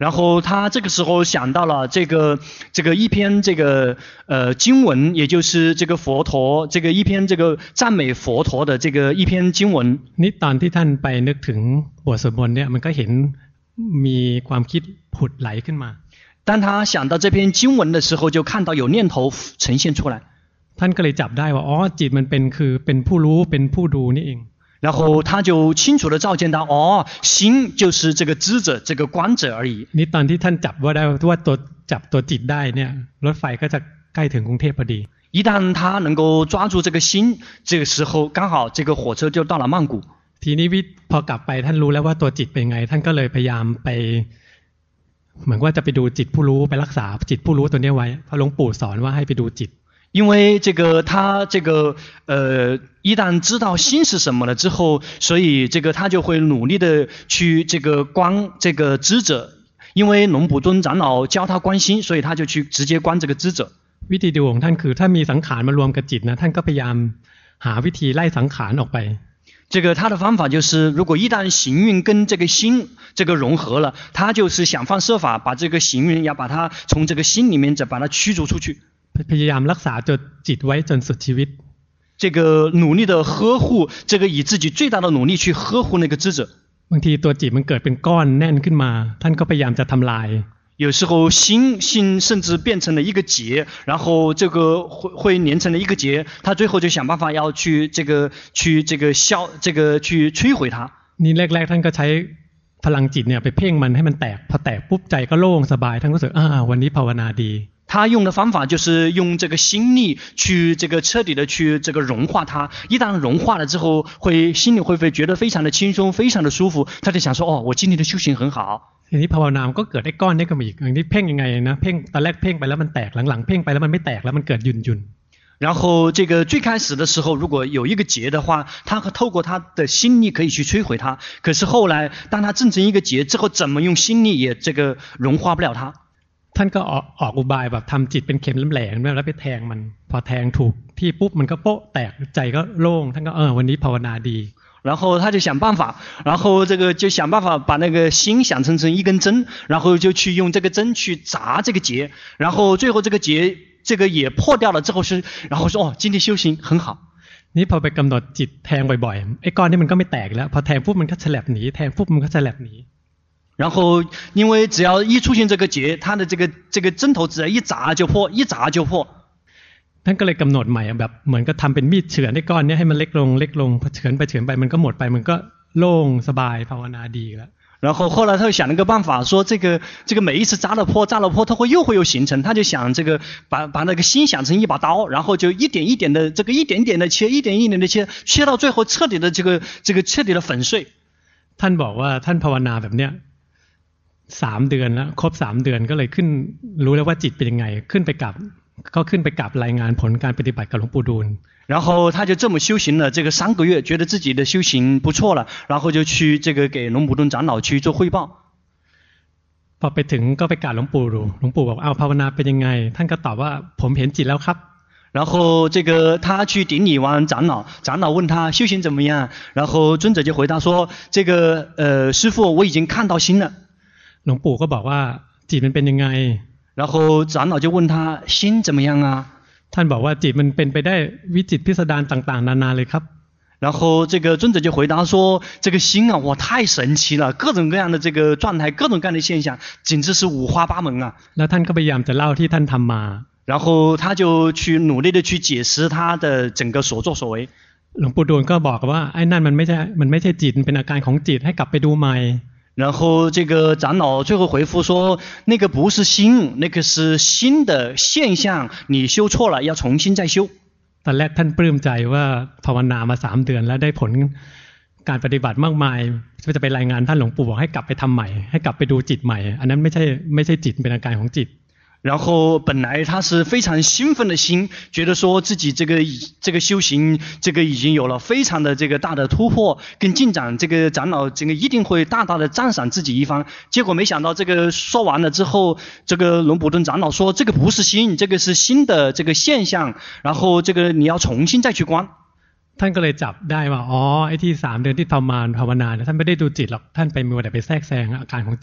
然后他这个时候想到了这个这个一篇这个呃经文，也就是这个佛陀这个一篇这个赞美佛陀的这个一篇经文。 นี่ตอนที่ท่านไปนึกถึงบทสวดมนต์เนี่ยมันก็เห็นมีความคิดผุดไหลขึ้นมา当他想到这篇经文的时候，就看到有念头呈现出来。 ท่านก็เลยจับได้ว่าอ๋อจิตมันเป็นคือเป็นผู้รู้เป็นผู้ดูนี่เอง然后他就清楚地照见到，哦，心就是这个知者，这个观者而已。 นี่ตอนที่ท่านจับว่าได้ว่าตัวจับตัวจิตได้เนี่ยรถไฟก็จะใกล้ถึงกรุงเทพพอดี一旦他能够抓住这个心，这个时候刚好这个火车就到了曼谷。 ทีนี้วิพอกลับไปท่านรู้แล้วว่าตัวจิตเป็นไงท่านก็เลยพยายามไปเหมือนว่าจะไปดูจิตผู้รู้ไปรักษาจิตผู้รู้ตัวนี้ไว้เพราะหลวงปู่สอนว่าให้ไปดูจิต因为这个他这个呃一旦知道心是什么了之后，所以这个他就会努力的去这个观这个知者。因为龙普敦长老教他观心，所以他就去直接观这个知者。 วิธีดูของท่านคือถ้ามีสังขารมารวมกับจิตนะท่านก็พยายามหาวิธีไล่สังขารออกไป这个他的方法就是，如果一旦行运跟这个心这个融合了，他就是想方设法把这个行运要把它从这个心里面再把它驱逐出去。 พยายามรักษาจนจิตไว้จนสุดชีวิต这个努力的呵护，这个以自己最大的努力去呵护那个知者。 บางทีตัวจิตมันเกิดเป็นก้อนแน่นขึ้นมาท่านก็พยายามจะทำลาย有时候心心甚至变成了一个结，然后这个会会连成了一个结，他最后就想办法要去这个去这个消这个去摧毁它。 นี่แรกๆท่านก็ใช้พลังจิตเนี่ยไปเพ่งมันให้มันแตกพอแตกปุ๊บใจก็โล่งสบายท่านก็รู้สึกอ่าวันนี้ภาวนาดี他用的方法就是用这个心力去这个彻底的去这个融化它，一旦融化了之后，会心里会会觉得非常的轻松，非常的舒服。他就想说，哦，我今天的修行很好。 ทีนี้ภาวนาก็เกิดได้ก้อนนี้ก็มีอีกอย่างนี้เพ่งยังไงนะเพ่งตอนแรกเพ่งไปแล้วมันแตกหลังๆเพ่งไปแล้วมันไม่แตกแล้วมันเกิดหยุ่นๆ然后这个最开始的时候，如果有一个结的话，他透过他的心力可以去摧毁它。可是后来，当他正成一个结之后，怎么用心力也这个融化不了它。 ท่านก็ออกออกอุบายแบบทำจิตเป็นเข็มแหลมๆแล้วไปแทงมันพอแทงถูกที่ปุ๊บมันก็โป๊ะแตกใจก็โล่งท่านก็เออวันนี้ภาวนาดี然后他就想办法，然后这个就想办法把那个心想成成一根针，然后就去用这个针去扎这个结，然后最后这个结这个也破掉了之后是，然后说哦，今天修行很好。 นี่พอไปกำหนดจิตแทงบ่อยๆไอ้ก้อนนี้มันก็ไม่แตกแล้วพอแทงปุ๊บมันก็ฉลับหนีแทงปุ๊บมันก็ฉลับหนี然后，因为只要一出现这个结，它的这个这个针头只要一扎就破，一扎就破。 ท่านก็เลยกำหนดใหม่แบบเหมือนกับทำเป็นมีดเฉือนไอ้ก้อนนี้ให้มันเล็กลงเล็กลงพอเฉือนไปเฉือนไปมันก็หมดไปมันก็โล่งสบายภาวนาดีแล้ว然后后来他就想了个办法，说这个这个每一次扎了破扎了破，它会又会有形成，他就想这个把把那个心想成一把刀，然后就一点一点的这个一点点的切，一点一点的切，切到最后彻底的这个这个彻底的粉碎。 ท่านบอกว่าท่านภาวนาแบบเนี้ยสามเดือนแล้วครบสามเดือนก็เลยขึ้นรู้แล้วว่าจิตเป็นยังไงขึ้นไปกับก็ขึ้นไปกับรายงานผลการปฏิบัติกับหลวงปู่ดูล然后他就这么修行了这个三个月，觉得自己的修行不错了，然后就去这个给龙普顿长老去做汇报。 พอไปถึงก็ไปกราบหลวงปู่ดูหลวงปู่บอกอ้าวภาวนาเป็นยังไงท่านก็ตอบว่าผมเห็นจิตแล้วครับ然后这个他去顶礼完长老，长老问他修行怎么样，然后尊者就回答说：这个呃师父，我已经看到心了。 หลวงปู่ก็บอกว่าจิตมันเป็นยังไง然后长老就问他心怎么样啊？ ท่านบอกว่าจิตมันเป็นไปได้วิจิตรพิสดารต่างๆนานาเลยครับ然后这个尊者就回答说：这个心啊，哇，太神奇了，各种各样的这个状态，各种各样的现象，简直是五花八门啊。 แล้วท่านก็พยายามจะเล่าที่ท่านทำมา然后他就去努力的去解释他的整个所作所为。 หลวงปู่ดูลก็บอกว่าไอ้นั่นมันไม่ใช่มันไม่ใช่จิตมันเป็นอาการของจิตให้กลับไปดูใหม่然后这个长老最后回复说，那个不是心，那个是心的现象，你修错了，要重新再修。 ตอนแรกท่านปลื้มใจว่าภาวนามาสามเดือนแล้วได้ผลการปฏิบัติมากมายจะไปรายงานท่านหลวงปู่บอกให้กลับไปทำใหม่ให้กลับไปดูจิตใหม่อันนั้นไม่ใช่ไม่ใช่จิตเป็นอาการของจิต然后本来他是非常兴奋的心，觉得说自己这个这个修行这个已经有了非常的这个大的突破跟进展，这个长老这个一定会大大的赞赏自己一番。结果没想到这个说完了之后，这个龙普顿长老说这个不是心，这个是心的这个现象，然后这个你要重新再去观。 ท่านก็เลยจับได้ว่าอ๋อไอ้ที่สามเดือนที่ทำมาภาวนาท่านไม่ได้ดูจิตหรอกท่านไปมัวแต่ไปแทรกแซงอาการของจิต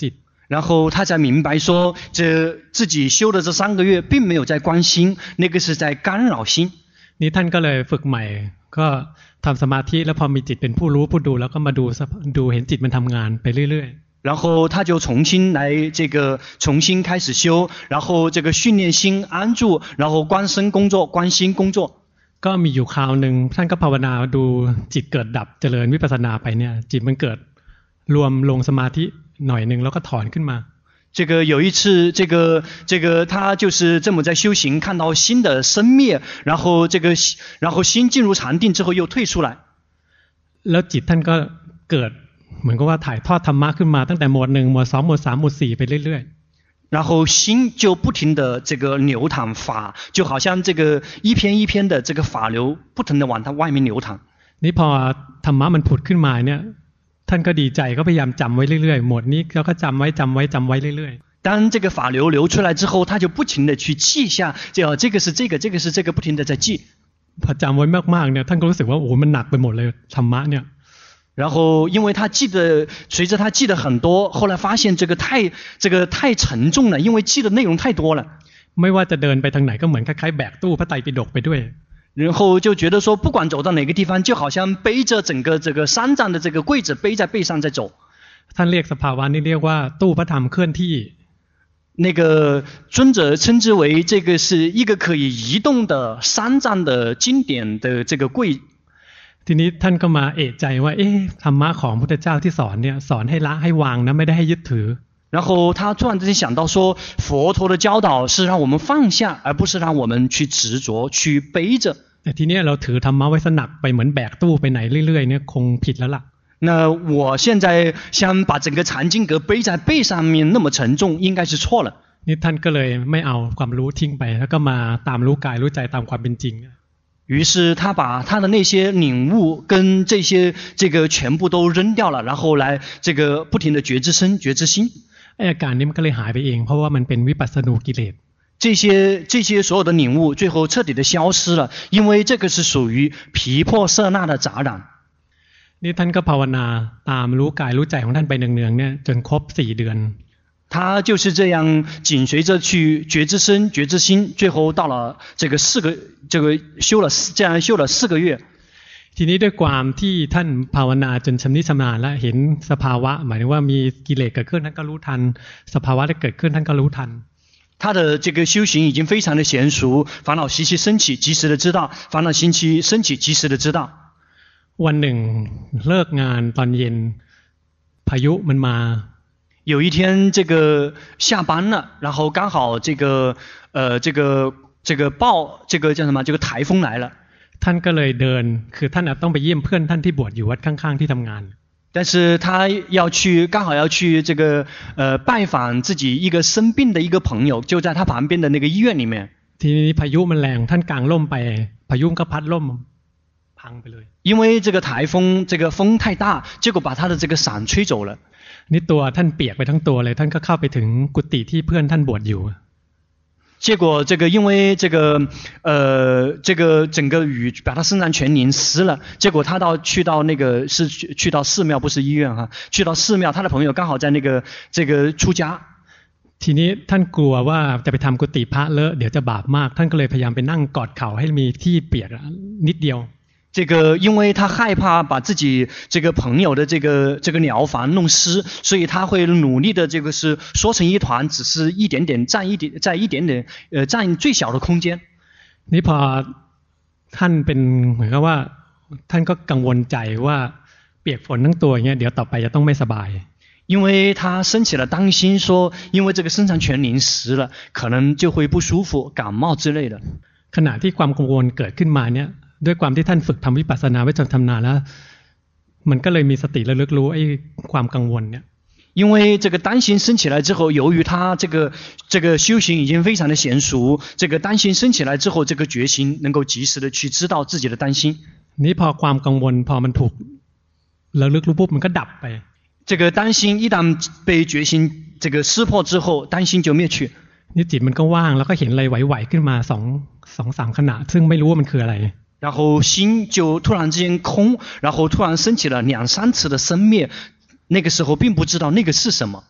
然后他才明白说，这自己修的这三个月并没有在关心，那个是在干扰心。 นี่ท่านก็เลยฝึกใหม่ก็ทำสมาธิแล้วพอมีจิตเป็นผู้รู้ผู้ดูแล้วก็มาดูดูเห็นจิตมันทำงานไปเรื่อยๆ然后他就重新来这个重新开始修，然后这个训练心安住，然后观身工作，观心工作。 ก็มีอยู่คราวหนึ่งท่านก็ภาวนาดูจิตเกิดดับเจริญวิปัสสนาไปเนี่ยจิตมันเกิดรวมลงสมาธิหน่อยนึงแล้วก็ถอนขึ้นมา这个有一次，这个这个他就是这么在修行，看到心的生灭，然后这个然后心进入禅定之后又退出来。 แล้วจิตท่านก็เกิดเหมือนกับว่าถ่ายทอดธรรมะขึ้นมาตั้งแต่หมวดหนึ่งหมวดสองหมวดสามหมวดสี่ไปเรื่อยๆ然后心就不停的这个流淌法，就好像这个一篇一篇的这个法流不停的往它外面流淌。 นี่พอธรรมะมันผุดขึ้นมาเนี่ยท่านก็ดีใจก็พยายามจำไว้เรื่อยๆหมวดนี้แล้วก็จำไว้จำไว้จำไว้เรื่อยๆ当这个法流流出来之后，他就不停的去记下，这这个是这个，这个是这个，不停的在记。 พอจำไว้มากๆเนี่ยท่านก็รู้สึกว่าโอ้มันหนักไปหมดเลยธรรมะเนี่ย然后，因为他记得，随着他记得很多，后来发现这个太这个太沉重了，因为记的内容太多了。 ไม่ว่าจะเดินไปทางไหนก็เหมือนคล้ายๆแบกตู้พระไตรปิฎกไปด้วย然后就觉得说，不管走到哪个地方，就好像背着整个这个三藏的这个柜子背在背上在走。 ท่านเรียกสภาวะนี้เรียกว่าตู้พระธรรมเคลื่อนที่那个尊者称之为这个是一个可以移动的三藏的经典的这个柜。 ทีนี้ท่านก็มาเอะใจว่าเอ๊ะธรรมะของพระพุทธเจ้าที่สอนเนี่ยสอนให้ละให้วางนะไม่ได้ให้ยึดถือ然后他突然之间想到说，佛陀的教导是让我们放下，而不是让我们去执着、去背着。 แต่ทีนี้เราถือธรรมะไว้สนักไปเหมือนแบกตู้ไปไหนเรื่อยๆเนี่ยคงผิดแล้วล่ะ那我现在想把整个禅经阁背在背上面那么沉重，应该是错了。 นี่ท่านก็เลยไม่เอาความรู้ทิ้งไปแล้วก็มาตามรู้กายรู้ใจตามความเป็นจริง于是他把他的那些领悟跟这些这个全部都扔掉了，然后来这个不停的觉知身、觉知心。 ไอ้อาการนี้มันก็เลยหายไปเองเพราะว่ามันเป็นวิปัสสนูกิเลส这些这些所有的领悟最后彻底的消失了，因为这个是属于皮破色那的杂染。 นี่ท่านก็ภาวนาตามรู้กายรู้ใจของท่านไปเนืองๆเนี่ยจนครบสี่เดือน他就是这样紧随着去觉知身、觉知心，最后到了这个四个这个修了这样修了四个月。 ทีนี้ด้วยความที่ท่านภาวนาจนชำนิชำนาญและเห็นสภาวะหมายถึงว่ามีกิเลสเกิดขึ้นท่านก็รู้ทันสภาวะที่เกิดขึ้นท่านก็รู้ทัน他的这个修行已经非常的娴熟，烦恼习气升起，及时的知道；烦恼习气升起，及时的知道。 วันหนึ่งเลิกงานตอนเย็นพายุมันมา有一天这个下班了，然后刚好这个呃这个这个暴这个叫什么这个台风来了。 ท่านก็เลยเดินคือท่านต้องไปเยี่ยมเพื่อนท่านที่บวชอยู่วัดข้างๆที่ทำงาน但是他要去，刚好要去这个呃拜访自己一个生病的一个朋友，就在他旁边的那个医院里面。 ทีนี้พายุมันแรงท่านกางร่มไปพายุก็พัดร่มพังไปเลย因为这个台风这个风太大，结果把他的这个伞吹走了。 นี่ตัวท่านเปียกไปทั้งตัวเลยท่านก็เข้าไปถึงกุฏิที่เพื่อนท่านบวชอยู่结果这个因为这个呃这个整个雨把他身上全淋湿了，结果他到去到那个是去去到寺庙，不是医院哈，去到寺庙，他的朋友刚好在那个这个出家。 ทีนี้ท่านกลัวว่าจะไปทำกุฏิพระเลอะเดี๋ยวจะบาปมากท่านก็เลยพยายามไปนั่งกอดเข่าให้มีที่เปียกนิดเดียว这个，因为他害怕把自己这个朋友的这个这个疗房弄湿，所以他会努力的这个是缩成一团，只是一点点占一点，在一点点呃占最小的空间。 นี่พอท่านเป็นเหมือนกับว่าท่านก็กังวลใจว่าเปียกฝนทั้งตัวอย่างเงี้ยเดี๋ยวต่อไปจะต้องไม่สบาย因为他升起了担心说，因为这个身上全淋湿了，可能就会不舒服、感冒之类的。 ขณะที่ความกังวลเกิดขึ้นมาเนี่ยด้วยความที่ท่านฝึกทำวิปัสสนาไว้จนทำนานแล้วมันก็เลยมีสติระลึกรู้ไอ้ความกังวลเนี่ย因为这个担心升起来之后，由于他这个这个修行已经非常的娴熟，这个担心升起来之后，这个决心能够及时的去知道自己的担心。 นี่พอความกังวลพอมันถูกระลึกรู้ปุ๊บมันก็ดับไป这个担心一旦被决心这个撕破之后，担心就灭去。 นี่จิตมันก็ว่างแล้วก็เห็นอะไรไหวๆขึ้นมาสองสองสามขณะซึ่งไม่รู้ว่ามันคืออะไร然后心就突然之间空，然后突然升起了两三次的生灭，那个时候并不知道那个是什么。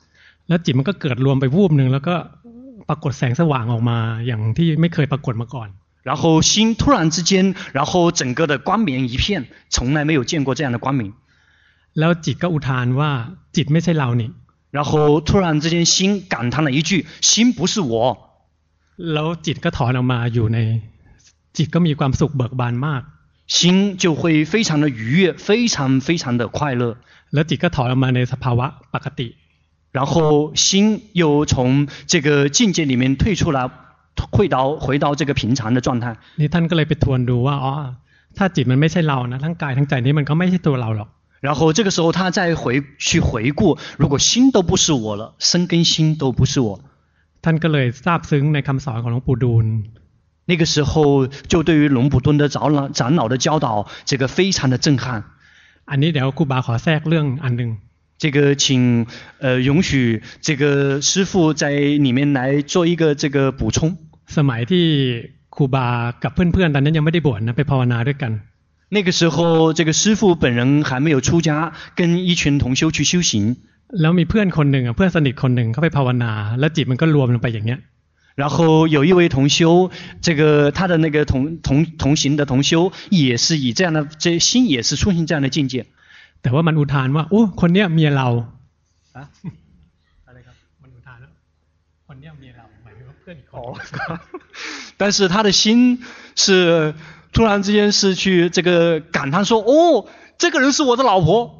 แล้วจิตมันก็เกิดรวมไปวูบหนึ่งแล้วก็ปรากฏแสงสว่างออกมาอย่างที่ไม่เคยปรากฏมาก่อน然后心突然之间，然后整个的光明一片，从来没有见过这样的光明。 แล้วจิตก็อุทานว่าจิตไม่ใช่เรานี่然后突然之间心感叹了一句心不是我แล้วจิตก็ถอนออกมาอยู่ในจิตก็มีความสุขเบิกบานมาก心就会非常的愉悦非常非常的快乐แล้วจิตก็ถอนออกมาในสภาวะปกติ然后心又从这个境界里面退出来回到回到这个平常的状态นี่ท่านก็เลยไปทวนดูว่าอ๋อถ้าจิตมันไม่ใช่เรานะทั้งกายทั้งใจนี้มันก็ไม่ใช่ตัวเราหรอก然后这个时候他再回去回顾如果心都不是我了身跟心都不是我ท่านก็เลยซาบซึ้งในคำสอนของหลวงปู่ดูล那个时候就对于龙普顿的长老长老的教导这个非常的震撼อันนี้เดี๋ยวครูบาขอแทรกเรื่องอันนึง这个请呃允许这个师父在里面来做一个这个补充สมัยที่ครูบากับเพื่อนๆตอนนั้นยังไม่ได้บวชนะไปภาวนาด้วยกัน那个时候这个师父本人还没有出家跟一群同修去修行แล้วมีเพื่อนคนหนึ่งอ่ะเพื่อนสนิทคนหนึ่งเขาไปภาวนาแล้วจิตมันก็รวมลงไปอย่างเงี้ย然后有一位同修这个他的那个同同同行的同修也是以这样的这心也是出现这样的境界แต่ว่ามันอุทานว่าโอ้คนเนี้ยเมียเราอะอะไรครับมันอุทานแล้วคนเนี้ยเมียเราหมายถึงว่าเพื่อนอีกคน但是他的心是突然之间是去这个感叹说哦这个人是我的老婆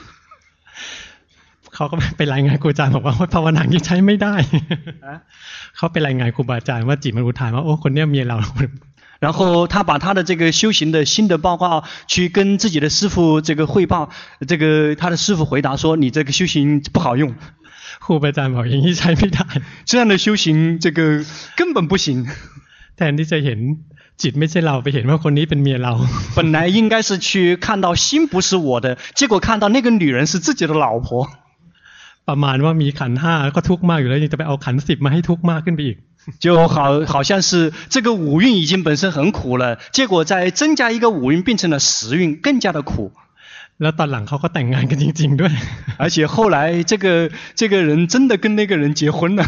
เขาก็ไปรายงานครูอาจารย์บอกว่าภาวนานี้ใช้ไม่ได้เขาไปรายงานครูบาอาจารย์ว่าจิตมันอุทานว่าโอ้คนเนี้ยเมียเรา然后他把他的这个修行的新的报告去跟自己的师父这个汇报这个他的师父回答说你这个修行不好用ครูบาอาจารย์บอกอย่างนี้ใช้ไม่ได้这样的修行这个根本不行แทนที่จะเห็นจิตไม่ใช่เราไปเห็นว่าคนนี้เป็นเมียเรา本来应该是去看到心不是我的结果看到那个女人是自己的老婆ประมาณว่ามีขันธ์ห้าก็ทุกข์มากอยู่แล้วยังจะไปเอาขันธ์สิบมาให้ทุกข์มากขึ้นไปอีก就好好像是这个五蕴已经本身很苦了结果再增加一个五蕴变成了十蕴更加的苦แล้วตอนหลังเขาก็แต่งงานกันจริงๆด้วย而且后来这个这个人真的跟那个人结婚了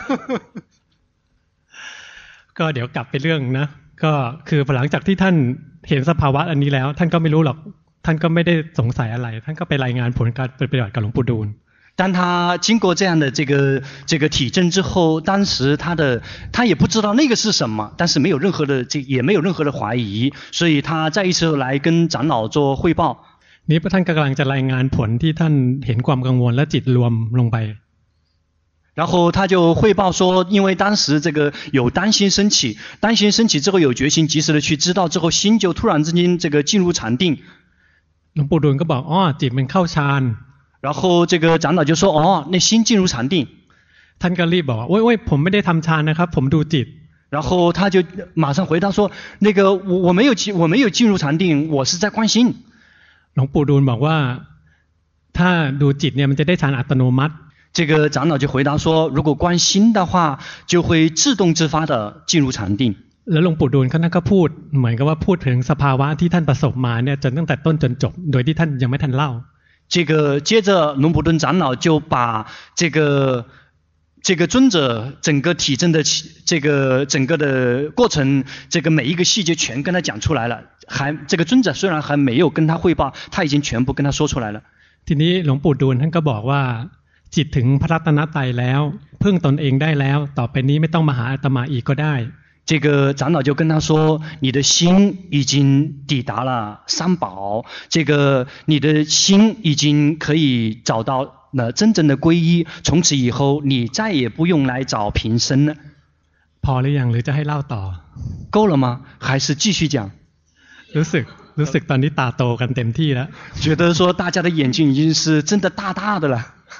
ก็เดี๋ยวกลับไปเรื่องนะก็คือหลังจากที่ท่านเห็นสภาวะอันนี้แล้วท่านก็ไม่รู้หรอกท่านก็ไม่ได้สงสัยอะไรท่านก็ไปรายงานผลการปฏิบัติกับหลวงปู่ดูล当他经过这样的这个这个体证之后当时他的他也不知道那个是什么但是没有任何的这也没有任何的怀疑所以他再一次来跟长老做汇报นี้ท่านกำลังจะรายงานผลที่ท่านเห็นความกังวลและจิตรวมลงไป然后他就汇报说因为当时这个有担心升起担心升起之后有决心及时的去知道之后心就突然之间这个进入禅定หลวงปู่ดูลก็บอกอ๋อจิตมันเข้าฌาน然后这个长老就说哦那心进入禅定ท่านก็รีบบอกว่าโอ๊ยๆผมไม่ได้ทำฌานนะครับผมดูจิต然后他就马上回答说那个我我没有我没有进入禅定我是在观心หลวงปู่ดูลบอกว่าถ้าดูจิตเนี่ยมันจะได้ฌานอัตโนมัติ这个长老就回答说如果观心的话就会自动自发的进入禅定แล้วหลวงปู่ดูลท่านก็พูดเหมือนกับว่าพูดถึงสภาวะที่ท่านประสบมาเนี่ยจนตั้งแต่ต้นจนจบโดยที่ท่านยังไม่ทันเล่า这个接着龙普顿长老就把这个这个尊者整个体证的这个整个的过程这个每一个细节全跟他讲出来了还这个尊者虽然还没有跟他汇报他已经全部跟他说出来了ทีนี้หลวงปู่ดูลท่านก็บอกว่าจิตถึงพระรัตนตรัยแล้วพึ่งตนเองได้แล้วต่อไปนี้ไม่ต้องมาหาอาตมาอีกก็ได้这个长老就跟他说你的心已经抵达了三宝这个你的心已经可以找到了真正的皈依从此以后你再也不用来找平生了พอหรือยังหรือจะให้เล่าต่อ够了吗还是继续讲รู้สึกรู้สึกตอนนี้ตาโตกันเต็มที่แล้ว觉得说大家的眼睛已经是真的大大的了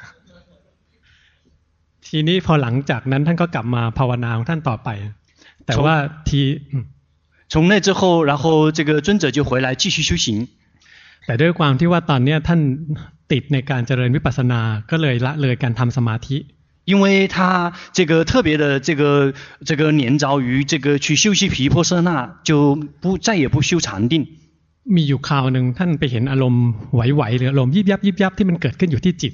ทีนี้พอหลังจากนั้นท่านก็กลับมาภาวนาของท่านต่อไปแต่ว่าที从那之后然后这个尊者就回来继续修行แต่ด้วยความที่ว่าตอนนี้ท่านติดในการเจริญวิปัสสนาก็เลยละเลยการทำสมาธิ因为他这个特别的这个这个黏着于这个去修习毗婆舍那就不再也不修禅定มีอยู่คราวนึงท่านไปเห็นอารมณ์ไหวๆหรืออารมณ์ยิบยับยิบยับที่มันเกิดขึ้นอยู่ที่จิตเนี่ย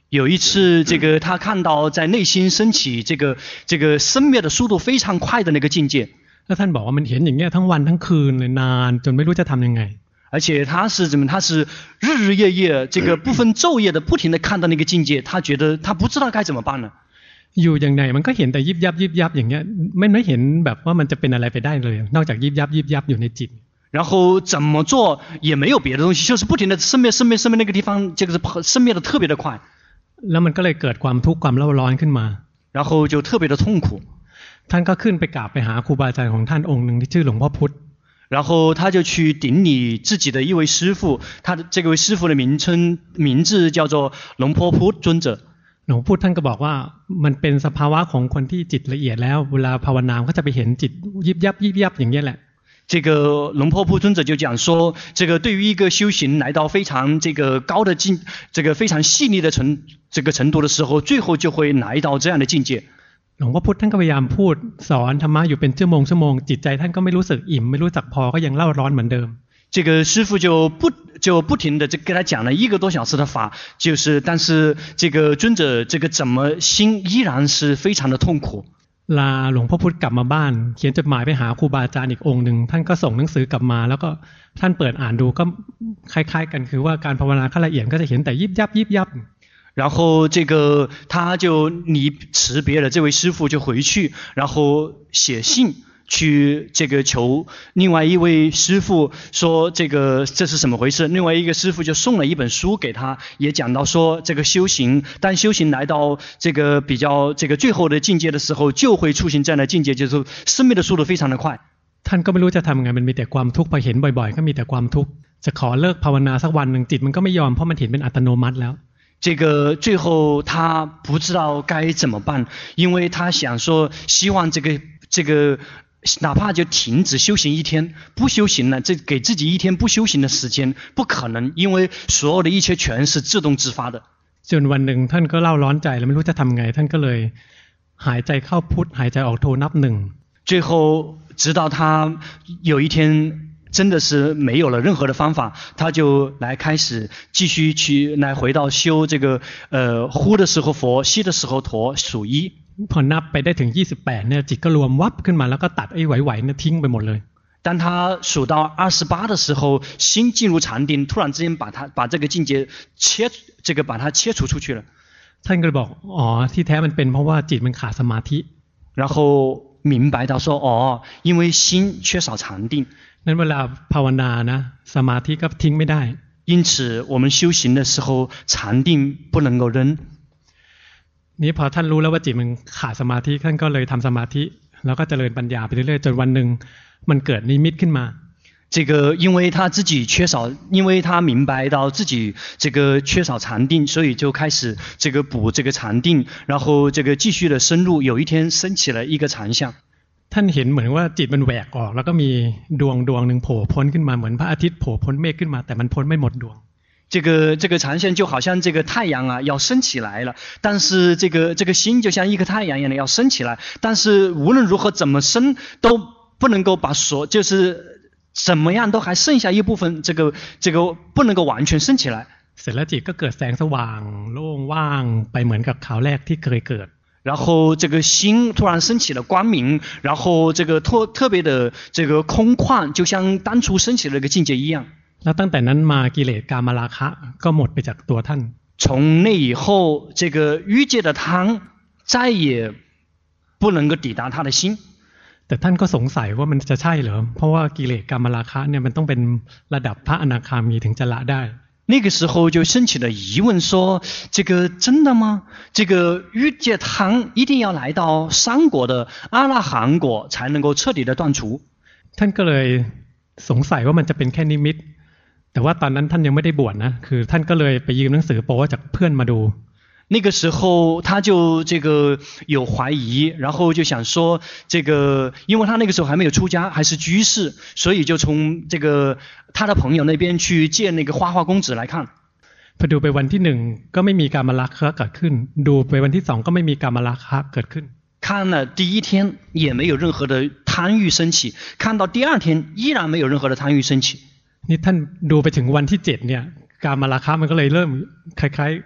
有一次，这个他看到在内心升起这个这个生灭的速度非常快的那个境界。 แล้วท่านบอกว่ามันเห็นอย่างเงี้ยทั้งวันทั้งคืนเลยนานจนไม่รู้จะทำยังไง而且他是怎么？他是日日夜夜这个不分昼夜的不停的看到那个境界，他觉得他不知道该怎么办了。 อยู่อย่างไหนมันก็เห็นแต่ยิบยับยิบยับอย่างเงี้ยไม่ไม่เห็นแบบว่ามันจะเป็นอะไรไปได้เลยนอกจากยิบยับยิบยับอยู่ในจิต然后怎么做也没有别的东西，就是不停的生灭生灭生灭那个地方，这个是生灭的特别的快。 แล้วมันก็เลยเกิดความทุกข์ความเล่าร้อนขึ้นมา然后就特别的痛苦。 ท่านก็ขึ้นไปกราบไปหาครูบาอาจารย์ของท่านองค์หนึ่งที่ชื่อหลวงพ่อพุธ然后他就去顶礼自己的一位师父，他的这位师父的名称名字叫做龙坡พุ尊者。 หลวงพ่อพุธท่านก็บอกว่ามันเป็นสภาวะของคนที่จิตละเอียดแล้วเวลาภาวนาก็จะไปเห็นจิตยิบยับยิบยับอย่างนี้แหละ这个龙坡พุ尊者就讲说，这个对于一个修行来到非常这个高的境，这个非常细腻的程这个程度的时候，最后就会来到这样的境界。 หลวงพ่อพุธท่านก็พยายามพูดสอนธรรมะอยู่เป็นชั่วโมงชั่วโมงจิตใจท่านก็ไม่รู้สึกอิ่มไม่รู้จักพอก็ยังเล่าร้อนเหมือนเดิม这个师父就不就不停的这给他讲了一个多小时的法，就是但是这个尊者这个怎么心依然是非常的痛苦。 ลาหลวงพ่อพุธกลับมาบ้านเขียนจดหมายไปหาครูบาอาจารย์อีกองค์หนึ่งท่านก็ส่งหนังสือกลับมาแล้วก็ท่านเปิดอ่านดูก็คล้ายๆกันคือว่าการภาวนาขั้นละเอียดก็จะเห็นแต่ยิบยับยิบยับ然后这个他就离辞别了这位师父就回去，然后写信去这个求另外一位师父说这个这是什么回事。另外一个师父就送了一本书给他，也讲到说这个修行，当修行来到这个比较这个最后的境界的时候，就会出现这样的境界，就是生命的速度非常的快。 ท่านก็ไม่รู้จะทำไงมันมีแต่ความทุกข์พอเห็นบ่อยๆก็มีแต่ความทุกข์จะขอเลิกภาวนาสักวันหนึ่งจิตมันก็ไม่ยอมเพราะมันเห็นเป็นอัตโนมัติแล้ว这个最后他不知道该怎么办，因为他想说希望这个这个哪怕就停止修行一天，不修行了，这给自己一天不修行的时间不可能，因为所有的一切全是自动自发的。 จนวันหนึ่งท่านก็เล่าร้อนใจแล้วไม่รู้จะทำไงท่านก็เลยหายใจเข้าพุทหายใจออกโทนับหนึ่ง最后直到他有一天真的是没有了任何的方法，他就来开始继续去来回到修这个呃呼的时候佛，吸的时候陀数一。 พอนับไปได้ถึงยี่สิบแปดเนี่ยจิตก็รวมวับขึ้นมาแล้วก็ตัดไอ้ไหวๆเนี่ยทิ้งไปหมดเลย当他数到二十八的时候，心进入禅定，突然之间把他把这个境界切这个把它切除出去了。 ท่านก็เลยบอกอ๋อที่แท้มันเป็นเพราะว่าจิตมันขาดสมาธิ然后明白到说哦，因为心缺少禅定。 นั้นเวลาภาวนานะสมาธิก็ทิ้งไม่ได้因此我们修行的时候禅定不能够扔。 นี้พอท่านรู้แล้วว่าจิตมันขาดสมาธิท่านก็เลยทำสมาธิแล้วก็เจริญปัญญาไปเรื่อยๆจนวันหนึ่งมันเกิดนิมิตขึ้นมา这个因为他自己缺少，因为他明白到自己这个缺少禅定，所以就开始这个补这个禅定，然后这个继续的深入。有一天升起了一个禅相。 ท่านเห็นเหมือนว่าจิตมันแหวกออกแล้วก็มีดวงดวงหนึ่งโผล่พ้นขึ้นมาเหมือนพระอาทิตย์โผล่พ้นเมฆขึ้นมาแต่มันพ้นไม่หมดดวง这个这个禅相就好像这个太阳啊要升起来了，但是这个这个心就像一个太阳一样的要升起来，但是无论如何怎么升都不能够把所就是怎么样都还剩下一部分，这个这个不能够完全升起来。 เสร็จแล้วจิตก็เกิดแสงสว่างโล่งว่างไปเหมือนกับคราวแรกที่เคยเกิด然后这个心突然升起了光明，然后这个特特别的这个空旷，就像当初升起了一个境界一样。 แล้วตั้งแต่นั้นมากิเลสกามราคะก็หมดไปจากตัวท่าน从那以后，这个欲界的贪再也不能够抵达他的心。 แต่ท่านก็สงสัยว่ามันจะใช่เหรอเพราะว่ากิเลสกามราคะเนี่ยมันต้องเป็นระดับพระอนาคามีถึงจะละได้那个时候就升起了疑问说，这个真的吗？这个欲界贪一定要来到三果的阿拉含果才能够彻底的断除。 ท่านก็เลยสงสัยว่ามันจะเป็นแค่นิมิตแต่ว่าตอนนั้นท่านยังไม่ได้บวชนะคือท่านก็เลยไปยืมหนังสือโป๊จากเพื่อนมาดู那个时候他就这个有怀疑，然后就想说这个因为他那个时候还没有出家还是居士，所以就从这个他的朋友那边去借那个花花公子来看。 พอดูไปวันที่หนึ่งก็ไม่มีกามราคะเกิดขึ้นดูไปวันที่สองก็ไม่มีกามราคะเกิดขึ้น看了第一天也没有任何的贪欲升起，看到第二天依然没有任何的贪欲升起。 นี่ท่านดูไปถึงวันที่เจ็ดเนี่ยกามราคะมันก็เลยเริ่มคล้ายๆพ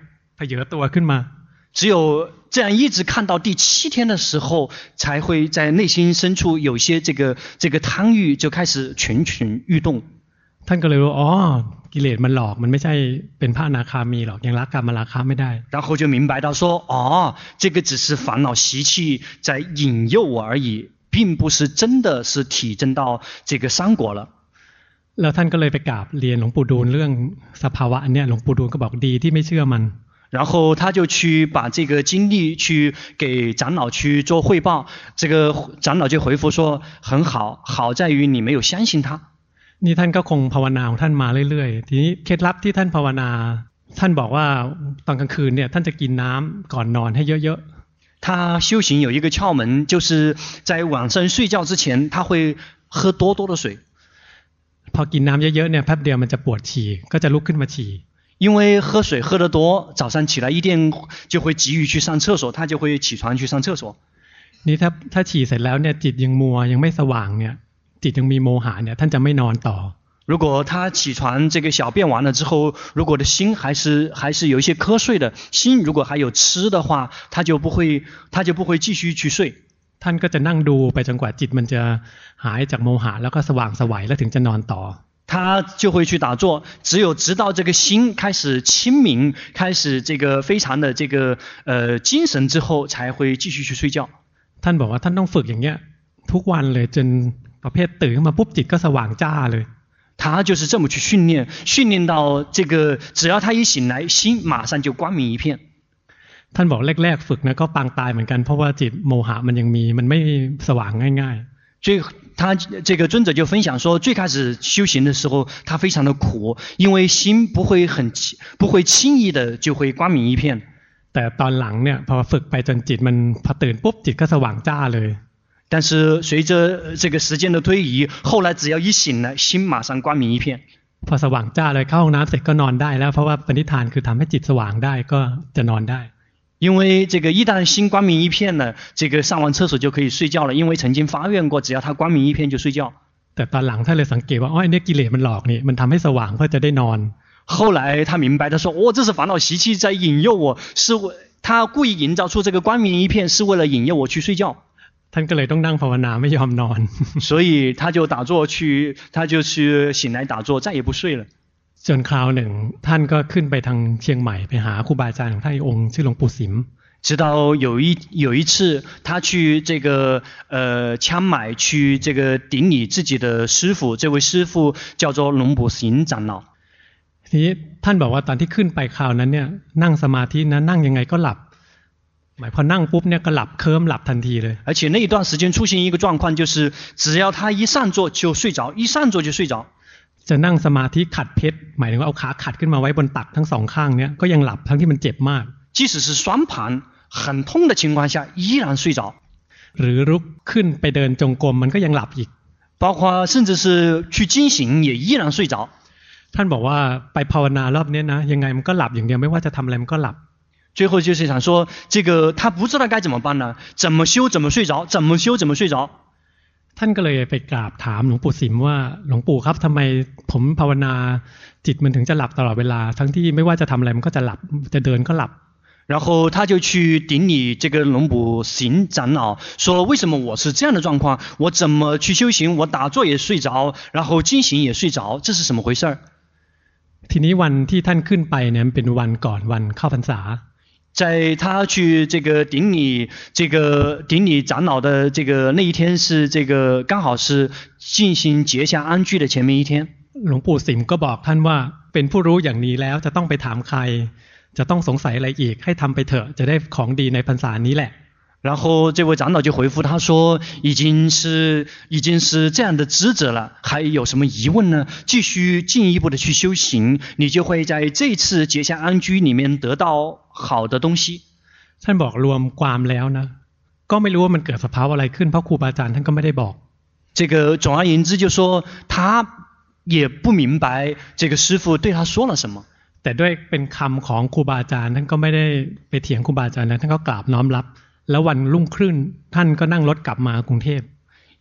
เผยตัวขึ้นมา只有这样一直看到第七天的时候，才会在内心深处有些这个这个贪欲就开始蠢蠢欲动。 ท่านก็เลยรู้อ๋อกิเลสมันหลอกมันไม่ใช่เป็นพระอนาคามีหรอกยังละกามราคะไม่ได้然后就明白到说哦这个只是烦恼习气在引诱我而已，并不是真的是体证到这个三果了。 แล้วท่านก็เลยไปกราบเรียนหลวงปู่ดูลเรื่องสภาวะอันเนี้ยหลวงปู่ดูลก็บอกดีที่ไม่เชื่อมัน然后他就去把这个经历去给长老去做汇报，这个长老就回复说很好，好在于你没有相信他。 นี่ท่านก็คงภาวนาของท่านมาเรื่อยๆทีนี้เคล็ดลับที่ท่านภาวนาท่านบอกว่าตอนกลางคืนเนี่ยท่านจะกินน้ำก่อนนอนให้เยอะๆ他修行有一个窍门，就是在晚上睡觉之前他会喝多多的水。 พอกินน้ำเยอะๆเนี่ยแป๊บเดียวมันจะปวดฉี่ก็จะลุกขึ้นมาฉี่因为喝水喝得多，早上起来一定就会急于去上厕所，他就会起床去上厕所。 นี่ถ้าถ้าฉี่เสร็จแล้วเนี่ยจิตยังมัวยังไม่สว่างเนี่ยจิตยังมีโมหะเนี่ยท่านจะไม่นอนต่อ如果他起床这个小便完了之后，如果的心还是还是有一些瞌睡的心，如果还有吃的话，他就不会他就不会继续去睡。 ท่านก็จะนั่งดูไปจนกว่าจิตมันจะหายจากโมหะแล้วก็สว่างไสวแล้วถึงจะนอนต่อ他就会去打坐，只有直到这个心开始清明，开始这个非常的这个呃精神之后，才会继续去睡觉。 ท่านบอกว่าท่านต้องฝึกอย่างเงี้ยทุกวันเลยจนประเภทตื่นขึ้นมาปุ๊บจิตก็สว่างจ้าเลย他就是这么去训练，训练到这个只要他一醒来，心马上就光明一片。 ท่านบอกแรกๆฝึกนะก็ปางตายเหมือนกันเพราะว่าจิตโมหะมันยังมีมันไม่สว่างง่ายๆ所以他这个尊者就分享说，最开始修行的时候，他非常的苦，因为心不会很不会轻易的就会光明一片。 แต่ตอนหลังเนี่ยพอฝึกไปจนจิตมันพอตื่นปุ๊บจิตก็สว่างจ้าเลย但是随着这个时间的推移，后来只要一醒来，心马上光明一片。 พอสว่างจ้าเลยเข้าห้องน้ำเสร็จก็นอนได้แล้วเพราะว่าปณิธานคือทำให้จิตสว่างได้ก็จะนอนได้因为这个一旦心光明一片呢，这个上完厕所就可以睡觉了。因为曾经发愿过，只要他光明一片就睡觉。 แต่ตอนหลังท่านเลยสังเกตว่าอ๋อเนี่ยกิเลสมันหลอกนี่มันทำให้สว่างเพื่อจะได้นอน后来他明白，他说：“哦，这是烦恼习气在引诱我，是为他故意营造出这个光明一片，是为了引诱我去睡觉。” ท่านก็เลยต้องนั่งภาวนาไม่ยอมนอน所以他就打坐去，他就去醒来打坐，再也不睡了。 จนคราวหนึ่งท่านก็ขึ้นไปทางเชียงใหม่ไปหาครูบาอาจารย์ของท่านองค์ชื่อหลวงปู่สิม直到有一有一次，他去这个呃枪买去这个顶礼自己的师父，这位师父叫做龙普行长老。 ทีนี้ท่านบอกว่าตอนที่ขึ้นไปคราวนั้นเนี่ยนั่งสมาธินะนั่งยังไงก็หลับหมายพอนั่งปุ๊บเนี่ยก็หลับเคลิ้มหลับทันทีเลย而且那一段时间出现一个状况，就是只要他一上座就睡着，一上座就睡着。 จะนั่งสมาธิขัดเพชรหมายถึงว่าเอาขาขัดขึ้นมาไว้บนตักทั้งสองข้างเนี่ยก็ยังหลับทั้งที่มันเจ็บมาก即使是双盘很痛的情况下依然睡着หรือลุกขึ้นไปเดินจงกรมมันก็ยังหลับอีก包括甚至是去经行也依然睡着ท่านบอกว่าไปภาวนารอบนี้นะยังไงมันก็หลับอย่างเดียวไม่ว่าจะทำอะไรมันก็หลับ最后就是想说这个他不知道该怎么办呢怎么修怎么睡着怎么修怎么睡着ท่านก็เลยไปกราบถามหลวงปู่สิมว่าหลวงปู่ครับทำไมผมภาวนาจิตมันถึงจะหลับตลอดเวลาทั้งที่ไม่ว่าจะทำอะไรมันก็จะหลับจะเดินก็หลับ然后他就去顶礼这个龙普行长老说为什么我是这样的状况我怎么去修行我打坐也睡着然后经行也睡着这是什么回事ทีนี้วันที่ท่านขึ้นไปเนี่ยเป็นวันก่อนวันเข้าพรรษา在他去这个顶礼这个顶礼长老的这个那一天是这个刚好是进行结下安居的前面一天หลวงปู่สิมก็บอกท่านว่าเป็นผู้รู้อย่างนี้แล้วจะต้องไปถามใครจะต้องสงสัยอะไรอีกให้ทำไปเถอะจะได้ของดีในพรรษานี้แหละ然后这位长老就回复他说已经是已经是这样的职责了还有什么疑问呢继续进一步的去修行你就会在这次结下安居里面得到好的东西ท่านบอกรวมความแล้วนะก็ไม่รู้ว่ามันเกิดสภาวะอะไรขึ้นเพราะครูบาอาจารย์ท่านก็ไม่ได้บอก这个总而言之就说他也不明白这个师父对他说了什么แต่ด้วยเป็นคำของครูบาอาจารย์ท่านก็ไม่ได้ไปเถียงครูบาอาจารย์นะท่านก็กราบน้อมรับแล้ววันรุ่งขึ้นท่านก็นั่งรถกลับมากรุงเทพ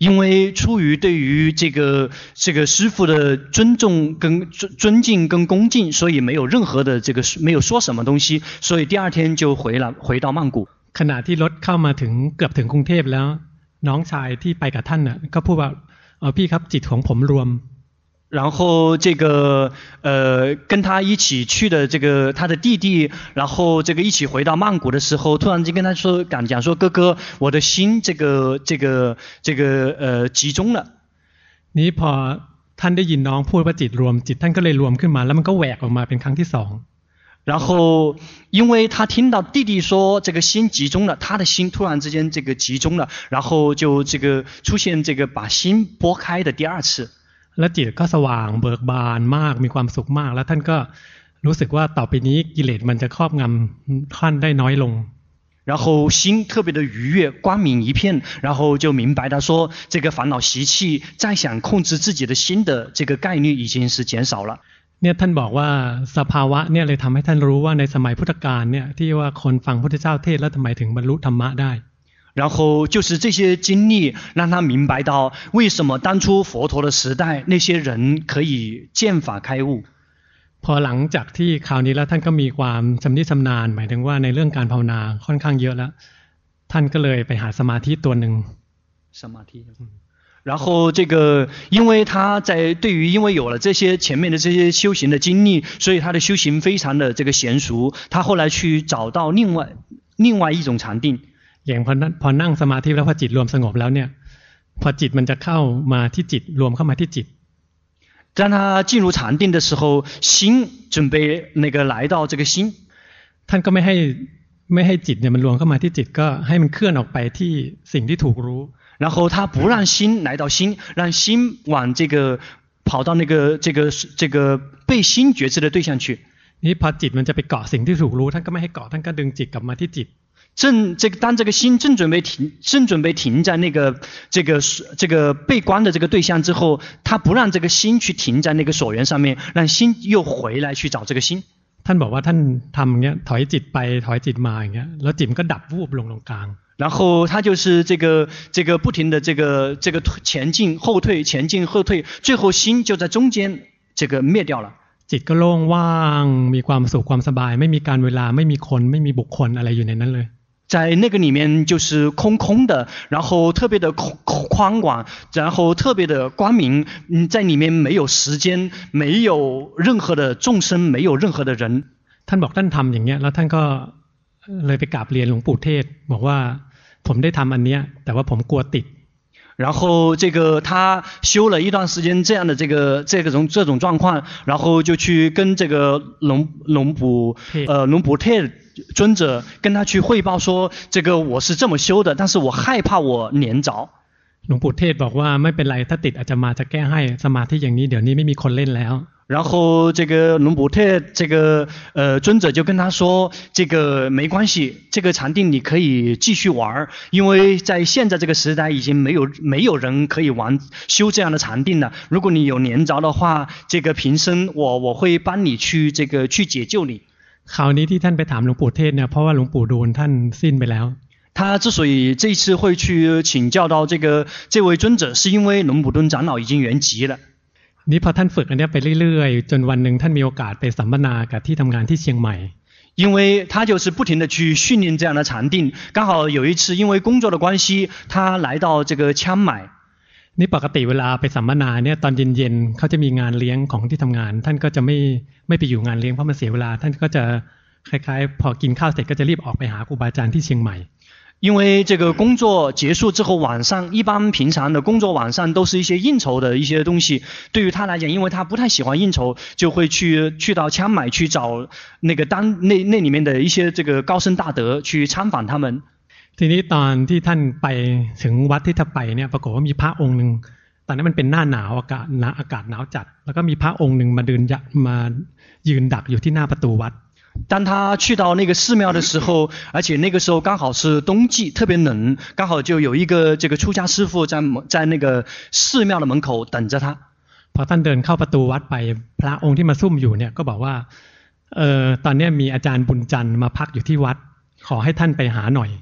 因为出于对于这个这个师父的尊重跟尊尊敬跟恭敬，所以没有任何的这个没有说什么东西，所以第二天就回了回到曼谷。 ขณะที่รถเข้ามาถึงเกือบถึงกรุงเทพแล้วน้องชายที่ไปกับท่านน่ะก็พูดว่าเออพี่ครับจิตของผมรวม然后这个呃跟他一起去的这个他的弟弟，然后这个一起回到曼谷的时候，突然间跟他说讲讲说哥哥，我的心这个这个这个呃集中了。 นี้พอท่านได้ยินน้องพูดว่าจิตรวมจิตท่านก็เลยรวมขึ้นมาแล้วมันก็แหวกออกมาเป็นครั้งที่สอง然后，因为他听到弟弟说这个心集中了，他的心突然之间这个集中了，然后就这个出现这个把心拨开的第二次。 แล้วจิตก็สว่างเบิกบานมากมีความสุขมากแล้วท่านก็รู้สึกว่าต่อไปนี้กิเลสมันจะครอบงำท่านได้น้อยลง然后心特别的愉悦，光明一片，然后就明白他说这个烦恼习气再想控制自己的心的这个概率已经是减少了。 เนี่ยท่านบอกว่าสภาวะเนี่ยเลยทำให้ท่านรู้ว่าในสมัยพุทธกาลเนี่ยที่ว่าคนฟังพุทธเจ้าเทศน์แล้วทำไมถึงบรรลุธรรมะได้然后就是这些经历让他明白到为什么当初佛陀的时代那些人可以见法开悟。 พอหลังจากที่คราวนี้แล้วท่านก็มีความชำนิชำนาญหมายถึงว่าในเรื่องการภาวนาค่อนข้างเยอะแล้วท่านก็เลยไปหาสมาธิตัวหนึ่งสมาธิ然后这个因为他在对于因为有了这些前面的这些修行的经历，所以他的修行非常的这个娴熟，他后来去找到另外另外一种禅定。 อย่างพอพอนั่งสมาธิแล้วพอจิตรวมสงบแล้วเนี่ยพอจิตมันจะเข้ามาที่จิตรวมเข้ามาที่จิต当他进入禅定的时候，心准备那个来到这个心， ท่านก็ไม่ให้ไม่ให้จิตเนี่ยมันรวมเข้ามาที่จิตก็ให้มันเคลื่อนออกไปที่สิ่งที่ถูกรู้然后他不让心来到心，让心往这个跑到那个这个这个被心觉知的对象去。 นี่พอจิตมันจะไปเกาะสิ่งที่ถูกรู้ท่านก็ไม่ให้เกาะท่านก็ดึงจิตกลับมาที่จิต正这个当这个心正准备停正准备停在那个这个这个被观的这个对象之后，他不让这个心去停在那个所缘上面，让心又回来去找这个心。 ท่านบอกว่าท่านทำอย่างเงี้ยถอยจิตไปถอยจิตมาอย่างเงี้ยแล้วจิตมันก็ดับวูบลงตรงกลาง然后他就是这个这个不停的这个这个前进后退前进后退，最后心就在中间这个灭掉了。 จิตก็โล่งว่างมีความสุขความสบายไม่มีการเวลาไม่มีคนไม่มีบุคคลอะไรอยู่ในนั้นเลย在那个里面就是空空的，然后特别的宽广，然后特别的光明，嗯，在里面没有时间，没有任何的众生，没有任何的人。 ท่านบอกท่านทำอย่างเงี้ยแล้วท่านก็เลยไปกราบเรียนหลวงปู่เทศบอกว่าผมได้ทำอันเนี้ยแต่ว่าผมกลัวติด然后这个他修了一段时间这样的这个这个种这种状况，然后就去跟这个龙龙普呃龙普特尊者跟他去汇报说，这个我是这么修的，但是我害怕我黏着。 หลวงปู่เทศบอกว่าไม่เป็นไรถ้าติดอาจจะมาจะแก้ให้สมาธิอย่างนี้เดี๋ยวนี้ไม่มีคนเล่นแล้ว然后这个龙普特这个呃尊者就跟他说，这个没关系，这个禅定你可以继续玩，因为在现在这个时代已经没有没有人可以玩修这样的禅定了。如果你有黏着的话，这个平生我我会帮你去这个去解救你。 คราวนี้ที่ท่านไปถามหลวงปู่เทศเนี่ยเพราะว่าหลวงปู่ดูลท่านสิ้นไปแล้ว他之所以这次会去请教到这个这位尊者，是因为龙普敦长老已经圆寂了。 นี่พอท่านฝึกอันนี้ไปเรื่อยๆจนวันหนึ่งท่านมีโอกาสไปสัมมนากับที่ทำงานที่เชียงใหม่因为他就是不停的去训练这样的禅定，刚好有一次因为工作的关系，他来到这个枪买。 นี่ปกติเวลาไปสัมมนาเนี่ยตอนเย็นๆเขาจะมีงานเลี้ยงของที่ทำงานท่านก็จะไม่ไม่ไปอยู่งานเลี้ยงเพราะมันเสียเวลาท่านก็จะคล้ายๆพอกินข้าวเสร็จก็จะรีบออกไปหาครูบาอาจารย์ที่เชียงใหม่因为这个工作结束之后，晚上一般平常的工作晚上都是一些应酬的一些东西。对于他来讲，因为他不太喜欢应酬，就会去去到枪买去找那个当那那里面的一些这个高僧大德去参访他们。 ทีนี้ตอนที่ท่านไปถึงวัดที่ท่านไปเนี่ยปรากฏว่ามีพระองค์หนึ่งตอนนั้นมันเป็นหน้าหนาวอากาศหนาอากาศหนาวจัดแล้วก็มีพระองค์หนึ่งมาเดินมายืนดักอยู่ที่หน้าประตูวัด当他去到那个寺庙的时候，而且那个时候刚好是冬季，特别冷，刚好就有一个这个出家师父在在那个寺庙的门口等着他。 พอท่านเดินเข้าประตูวัดไปพระองค์ที่มาซุ่มอยู่เนี่ยก็บอกว่าเออตอนนี้มีอาจารย์บุญจันทร์มาพักอยู่ที่วัดขอให้ท่านไปหาหน่อย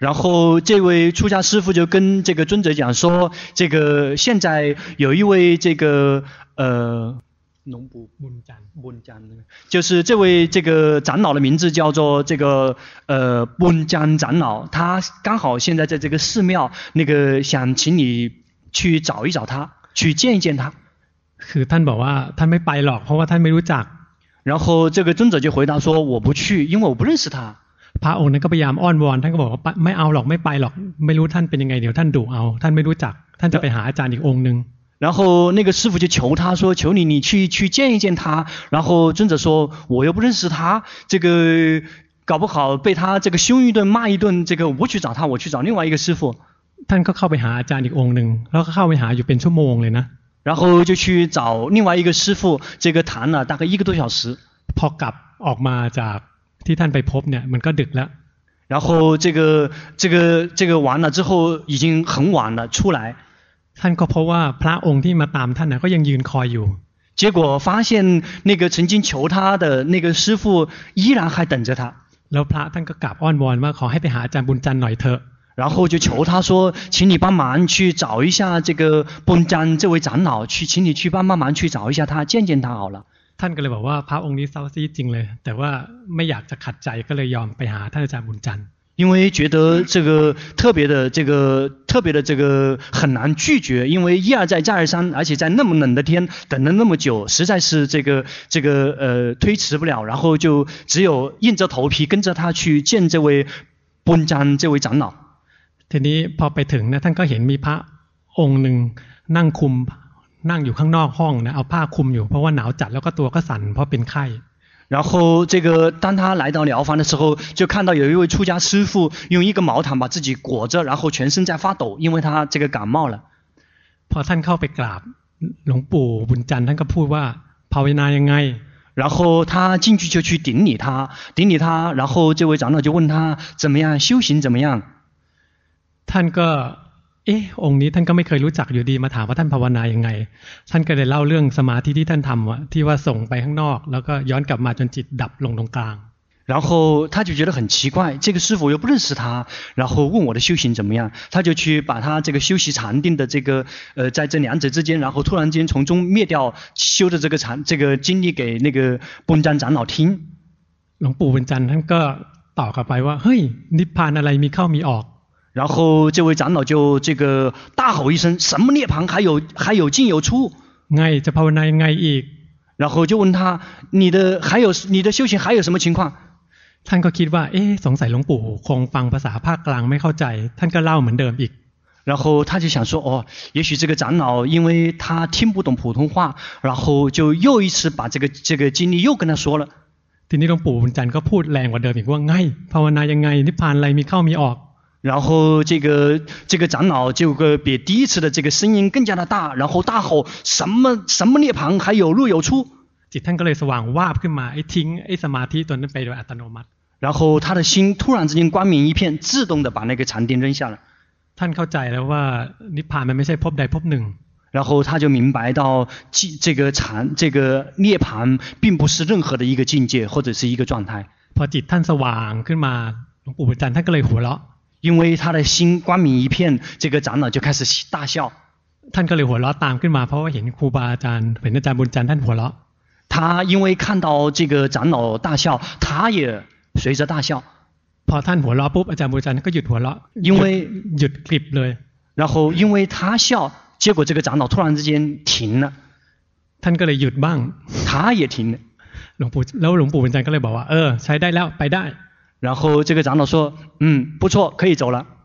然后这位出家师父就跟这个尊者讲说，这个现在有一位这个呃。农部บุญจันทร์บุญจันทร์就是这位这个长老的名字叫做这个呃บุญจันทร์长老，他刚好现在在这个寺庙，那个想请你去找一找他，去见一见他。 คือท่านบอกว่าท่านไม่ไปหรอกเพราะว่าท่านไม่รู้จัก然后这个尊者就回答说我不去，因为我不认识他。 พระองค์นั้นก็พยายามอ้อนวอนท่านก็บอกว่าไม่เอาหรอกไม่ไปหรอกไม่รู้ท่านเป็นยังไงเดี๋ยวท่านดุเอาท่านไม่รู้จักท่านจะไปหาอาจารย์อีกองค์นึง然后那个师父就求他说：“求你，你去去见一见他。”然后尊者说：“我又不认识他，这个搞不好被他这个凶一顿骂一顿，这个我不去找他，我去找另外一个师父。” ท่านก็เข้าไปหาอาจารย์อีกองค์นึงแล้วก็เข้าไปหาอยู่เป็นชั่วโมงเลยนะ然后就去找另外一个师父，这个谈了大概一个多小时。 พอกลับออกมาจากที่ท่านไปพบเนี่ยมันก็ดึกแล้ว然后这个这个这个完了之后已经很晚了，出来。 ท่านก็พบว่าพระองค์ที่มาตามท่านน่ะก็ยังยืนคอยอยู่结果发现那个曾经求他的那个师父依然还等着他แล้วพระท่านก็กราบอ้อนวอนว่าขอให้ไปหาอาจารย์บุญจันทร์หน่อยเถอะ然后就求他说请你帮忙去找一下这个บุญจันทร์这位长老去请你去帮帮忙去找一下他见见他好了ท่านก็เลยบอกว่าพระองค์นี้เศร้าซีดจริงเลยแต่ว่าไม่อยากจะขัดใจก็เลยยอมไปหาท่านอาจารย์บุญจันทร์因为觉得这个特别的这个特别的这个很难拒绝，因为一而再再而三，而且在那么冷的天等了那么久，实在是这个这个呃推迟不了，然后就只有硬着头皮跟着他去见这位บุญจันทร์这位长老。 ทีนี้พอไปถึงนะท่านก็เห็นมีพระองค์หนึ่งนั่งคุมนั่งอยู่ข้างนอกห้องนะเอาผ้าคุมอยู่เพราะว่าหนาวจัดแล้วก็ตัวก็สั่นเพราะเป็นไข้然后这个当他来到疗房的时候，就看到有一位出家师父用一个毛毯把自己裹着，然后全身在发抖，因为他这个感冒了。 พอท่านเข้าไปกราบหลวงปู่บุญจันทร์ท่านก็พูดว่าภาวนายังไง然后他进去就去顶礼他，顶礼他，然后这位长老就问他怎么样修行怎么样。 ท่านก็เอ๊ะองค์นี้ท่านก็ไม่เคยรู้จักอยู่ดีมาถามว่าท่านภาวนายังไงท่านก็เลยเล่าเรื่องสมาธิที่ท่านทำว่าที่ว่าส่งไปข้างนอกแล้วก็ย้อนกลับมาจนจิตดับลงตรงกลาง然后他就觉得很奇怪，这个师父又不认识他，然后问我的修行怎么样，他就去把他这个修习禅定的这个呃在这两者之间，然后突然间从中灭掉修的这个禅这个经历给那个บุญจันทร์长老听。 หลวงปู่บุญจันทร์ท่านก็ตอบกลับไปว่าเฮ้ยนิพพานอะไรมีเข้ามีออก然后这位长老就这个大吼一声：“什么涅槃还有还有进有出？” ไงจะภาวนายังไงอีก然后就问他：“你的还有你的修行还有什么情况？” ท่านก็คิดว่าเอ๊ะสงสัยหลวงปู่คงฟังภาษาภาคกลางไม่เข้าใจท่านก็เล่าเหมือนเดิมอีก然后他就想说：“哦，也许这个长老因为他听不懂普通话，然后就又一次把这个这个经历又跟他说了。” ทีนี้หลวงปู่บุญจันทร์ก็พูดแรงกว่าเดิมอีกว่าไงภาวนายังไงนิพพานอะไรมีเข้ามีออก然后这个这个长老这个比第一次的这个声音更加的大，然后大吼什么什么涅槃还有入有出。 จิตท่านก็เลยสว่างวาบขึ้นมาไอ้ทิ้งไอ้สมาธิตัวนั้นไปโดยอัตโนมัติ然后他的心突然之间光明一片，自动的把那个禅定扔下了。 ท่านเข้าใจแล้วว่านิพพานมันไม่ใช่ภพใดภพหนึ่ง然后他就明白到这个禅这个涅槃并不是任何的一个境界或者是一个状态。 พอจิตท่านสว่างขึ้นมาหลวงปู่บุญจันทร์ท่านก็เลยหัวเราะ因为他的心光明一片，这个长老就开始大笑。 ท่านก็เลยหัวเราะตามขึ้นมาเพราะว่าเห็นครูบาอาจารย์เห็นอาจารย์บุญจันทร์ท่านหัวเราะ他因为看到这个长老大笑，他也随着大笑。 พอท่านหัวเราะปุ๊บอาจารย์บุญจันทร์ก็หยุดหัวเราะ因为หยุดกริบเลย然后因为他笑，结果这个长老突然之间停了。 ท่านก็เลยหยุดบ้าง他也停了。 หลวงปู่แล้วหลวงปู่บุญจันทร์ก็เลยบอกว่าเออใช้ได้แล้วไปได้然后这个长老说：“嗯，不错，可以走了。”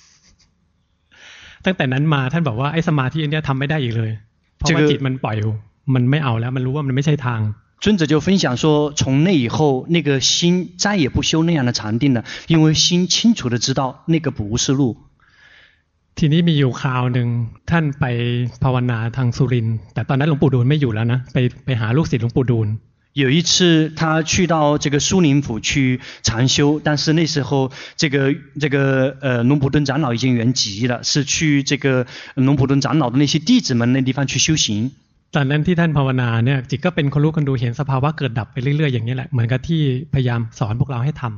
ตั้งแต่นั้นมาท่านบอกว่าไอ้สมาธิอันนี้ทำไม่ได้อีกเลยเพราะว่าจิตมันปล่อยมันไม่เอาแล้วมันรู้ว่ามันไม่ใช่ทาง尊者就分享说，从那以后，那个心再也不修那样的禅定了，因为心清楚的知道那个不是路。 ทีนี้มีอยู่คราวหนึ่งท่านไปภาวนาทางสุรินทร์แต่ตอนนั้นหลวงปู่ดูลไม่อยู่แล้วนะไปไปหาลูกศิษย์หลวงปู่ดูล有一次他去到这个苏宁府去禅修，但是那时候这个这个呃龙普顿长老已经圆寂了，是去这个龙普顿长老的那些弟子们那地方去修行。 ตอนนั้นที่ท่านภาวนาเนี่ยจิตก็เป็นคนรู้คนดูเห็นสภาวะเกิดดับไปเรื่อยๆอย่างนี้แหละเหมือนกับที่พยายามสอนพวกเราให้ทำ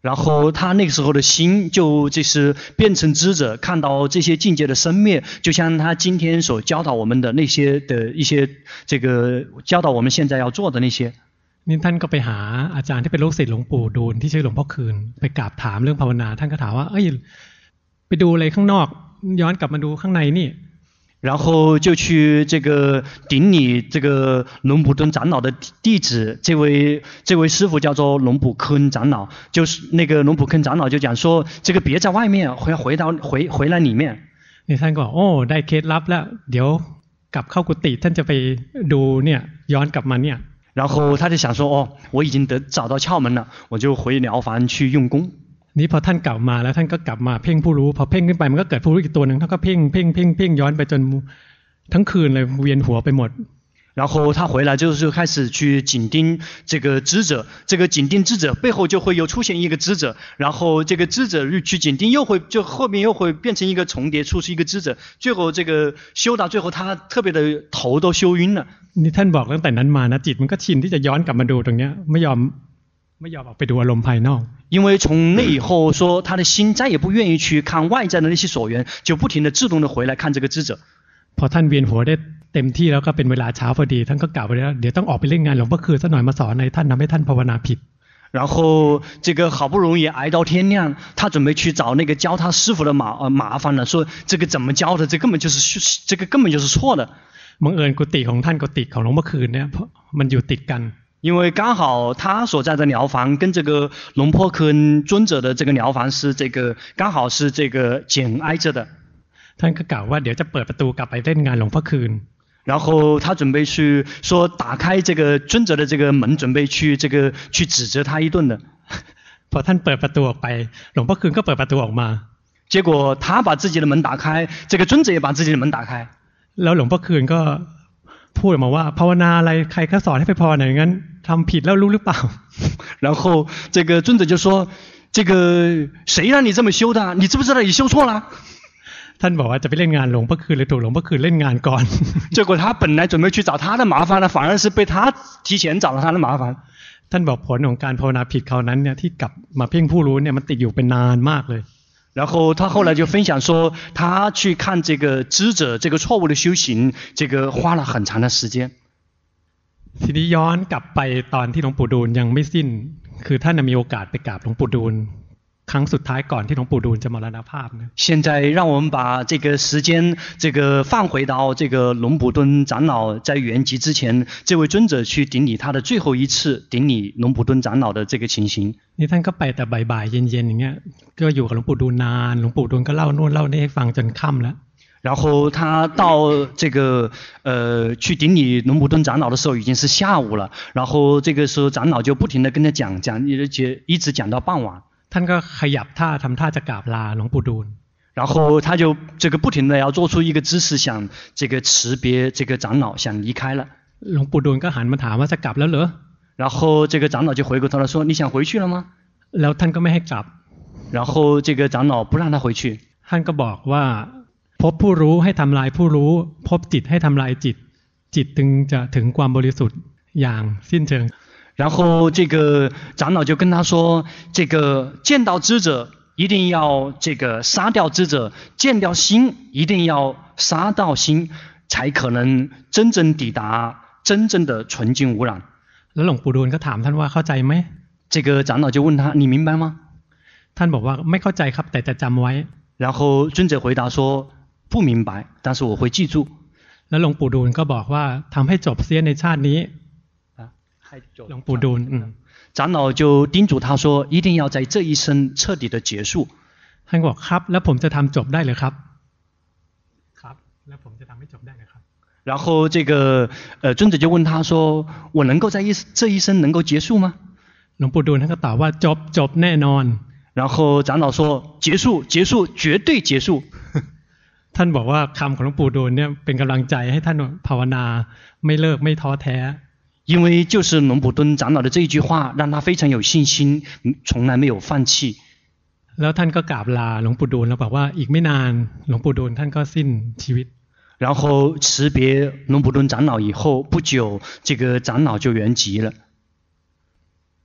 然后他那个时候的心就就是变成知者，看到这些境界的生灭，就像他今天所教导我们的那些的一些这个教导我们现在要做的那些。 นี่ท่านก็ไปหาอาจารย์ที่เป็นลูกศิษย์หลวงปู่ดูลที่ชื่อหลวงพ่อคืนไปกราบถามเรื่องภาวนาท่านก็ถามว่าเอ้ยไปดูอะไรข้างนอกย้อนกลับมาดูข้างในนี่然后就去这个顶礼这个龙普敦长老的弟子，这位这位师傅叫做龙普坑长老，就是那个龙普坑长老就讲说，这个别在外面，回回到回回来里面。 นี่ท่านก็บอกโอ้ได้เคล็ดลับแล้วเดี๋ยวกลับเข้ากุฏิท่านจะไปดูเนี่ยย้อนกลับมาเนี่ย然后他就想说，哦，我已经得找到窍门了，我就回疗房去用功。 นี่พอท่านกลับมาแล้วท่านก็กลับมาเพ่งผู้รู้พอเพ่งขึ้นไปมันก็เกิดผู้รู้อีกตัวหนึ่งท่านก็เพ่งเพ่งเพ่งเพ่งย้อนไปจนทั้งคืนเลยเวียนหัวไปหมด然后他回来就是开始去紧盯这个知者，这个紧盯知者背后就会又出现一个知者，然后这个知者去紧盯又会就后面又会变成一个重叠，出是一个知者，最后这个修到最后他特别的头都修晕了。 นี่ท่านบอกตั้งแต่นั้นมานะจิตมันก็ชินที่จะย้อนกลับมาดูตรงเนี้ยไม่ยอมไม่ยอมออกไปดูอารมณ์ภายนอก因为从那以后说他的心再也不愿意去看外在的那些所缘，就不停的自动的回来看这个知者。 พอท่านเวียนหัวได้เต็มที่แล้วก็เป็นเวลาเช้าพอดีท่านก็กล่าวไปแล้วเดี๋ยวต้องออกไปเล่นงานหลวงพ่อคืนสักหน่อยมาสอนในท่านทำให้ท่านภาวนาผิด然后这个好不容易挨到天亮，他准备去找那个教他师傅的麻呃麻烦了，说这个怎么教的，这根本就是这个根本就是错的。 บังเอิญกุฏิของท่านกุฏิของหลวงพ่อคืนเนี่ยมันอยู่ติดกัน因为刚好他所在的疗房跟这个龙坡坑尊者的这个疗房是这个刚好是这个紧挨着的。 ท่านก็กล่าวว่าเดี๋ยวจะเปิดประตูกลับไปเล่นงานหลวงพ่อคืน然后他准备去说打开这个尊者的这个门，准备去这个去指责他一顿的。 พอท่านเปิดประตูออกไปหลวงพ่อคืนก็เปิดประตูออกมา结果他把自己的门打开，这个尊者也把自己的门打开。 แล้วหลวงพ่อคืนก็พูดออกมาว่าภาวนาอะไรใครเขาสอนให้ไปภาวนาอย่างนั้นทำผิดแล้วรู้หรือเปล่า然后这个尊者就说，这个谁让你这么修的？你知不知道你修错了？ ท่านบอกว่าจะไปเล่นงานหลวงพ่อคืนเลยถูกหลวงพ่อคืนเล่นงานก่อน结果他本来准备去找他的麻烦了，反而是被他提前找了他的麻烦。 ท่านบอกผลของการภาวนาผิดคราวนั้นเนี่ยที่กลับมาเพ่งผู้รู้เนี่ยมันติดอยู่เป็นนานมากเลย然后他后来就分享说，他去看这个知者这个错误的修行，这个花了很长的时间。 ทีนี้ย้อนกลับไปตอนที่หลวงปู่ดูลยังไม่สิ้นคือท่านมีโอกาสไปกราบหลวงปู่ดูลครั้งสุดท้ายก่อนที่หลวงปู่ดูลจะมรณภาพนะ现在让我们把这个时间这个放回到这个龙普敦长老在圆寂之前，这位尊者去顶礼他的最后一次顶礼龙普敦长老的这个情形。 นี่ท่านก็ไปแต่บ่ายๆเย็นๆอย่างเงี้ยก็อยู่กับหลวงปู่ดูลนานหลวงปู่ดูลก็เล่าโน่นเล่านี่ให้ฟังจนค่ำแล้ว然后他到这个呃去顶礼龙普敦长老的时候已经是下午了，然后这个时候长老就不停地跟他讲讲，而且一直讲到傍晚。 ท่านก็ขยับท่าทำท่าจะกราบลาหลวงปู่ดูล然后他就这个不停地要做出一个姿势，想这个辞别这个长老，想离开了。 หลวงปู่ดูลก็หันมาถามว่าจะกลับแล้วเหรอ然后这个长老就回过头来说：“你想回去了吗？” แล้วท่านก็ไม่ให้กลับ然后这个长老不让他回去。 ท่านก็บอกว่าพบผู้รู้ให้ทำลายผู้รู้พบจิตให้ทำลายจิตจิตถึงจะถึงความบริสุทธิ์อย่างสิ้นเชิง然后这个长老就跟他说，这个见到知者一定要这个杀掉知者，见掉心一定要杀到心，才可能真正抵达真正的纯净无染。 แล้วหลวงปู่ดูลก็ถามท่านว่าเข้าใจไหม这个长老就问他，你明白吗？ ท่านบอกว่าไม่เข้าใจครับแต่จะจำไว้然后尊者回答说，不明白，但是我会记住。 แล้วหลวงปู่ดูลก็บอกว่าทำให้จบเสียในชาตินี้หลวงปู่ดูล长老就叮嘱他说，一定要在这一生彻底的结束。 ท่านบอกครับแล้วผมจะทำจบได้หรือครับครับแล้วผมจะทำให้จบได้หรือครับ然后这个呃尊者就问他说，我能够在一这一生能够结束吗？ หลวงปู่ดูลท่านก็ตอบว่าจบจบแน่นอน然后长老说，结束结束绝对结束。 ท่านบอกว่าคำของหลวงปู่ดูลเนี่ยเป็นกำลังใจให้ท่านภาวนาไม่เลิกไม่ท้อแท้因为就是龙普敦长老的这一句话，让他非常有信心，从来没有放弃。 แล้วท่านก็กราบลาหลวงปู่ดูลแล้วบอกว่าอีกไม่นานหลวงปู่ดูลท่านก็สิ้นชีวิต然后辞别龙普敦长老以后不久，这个长老就圆寂了。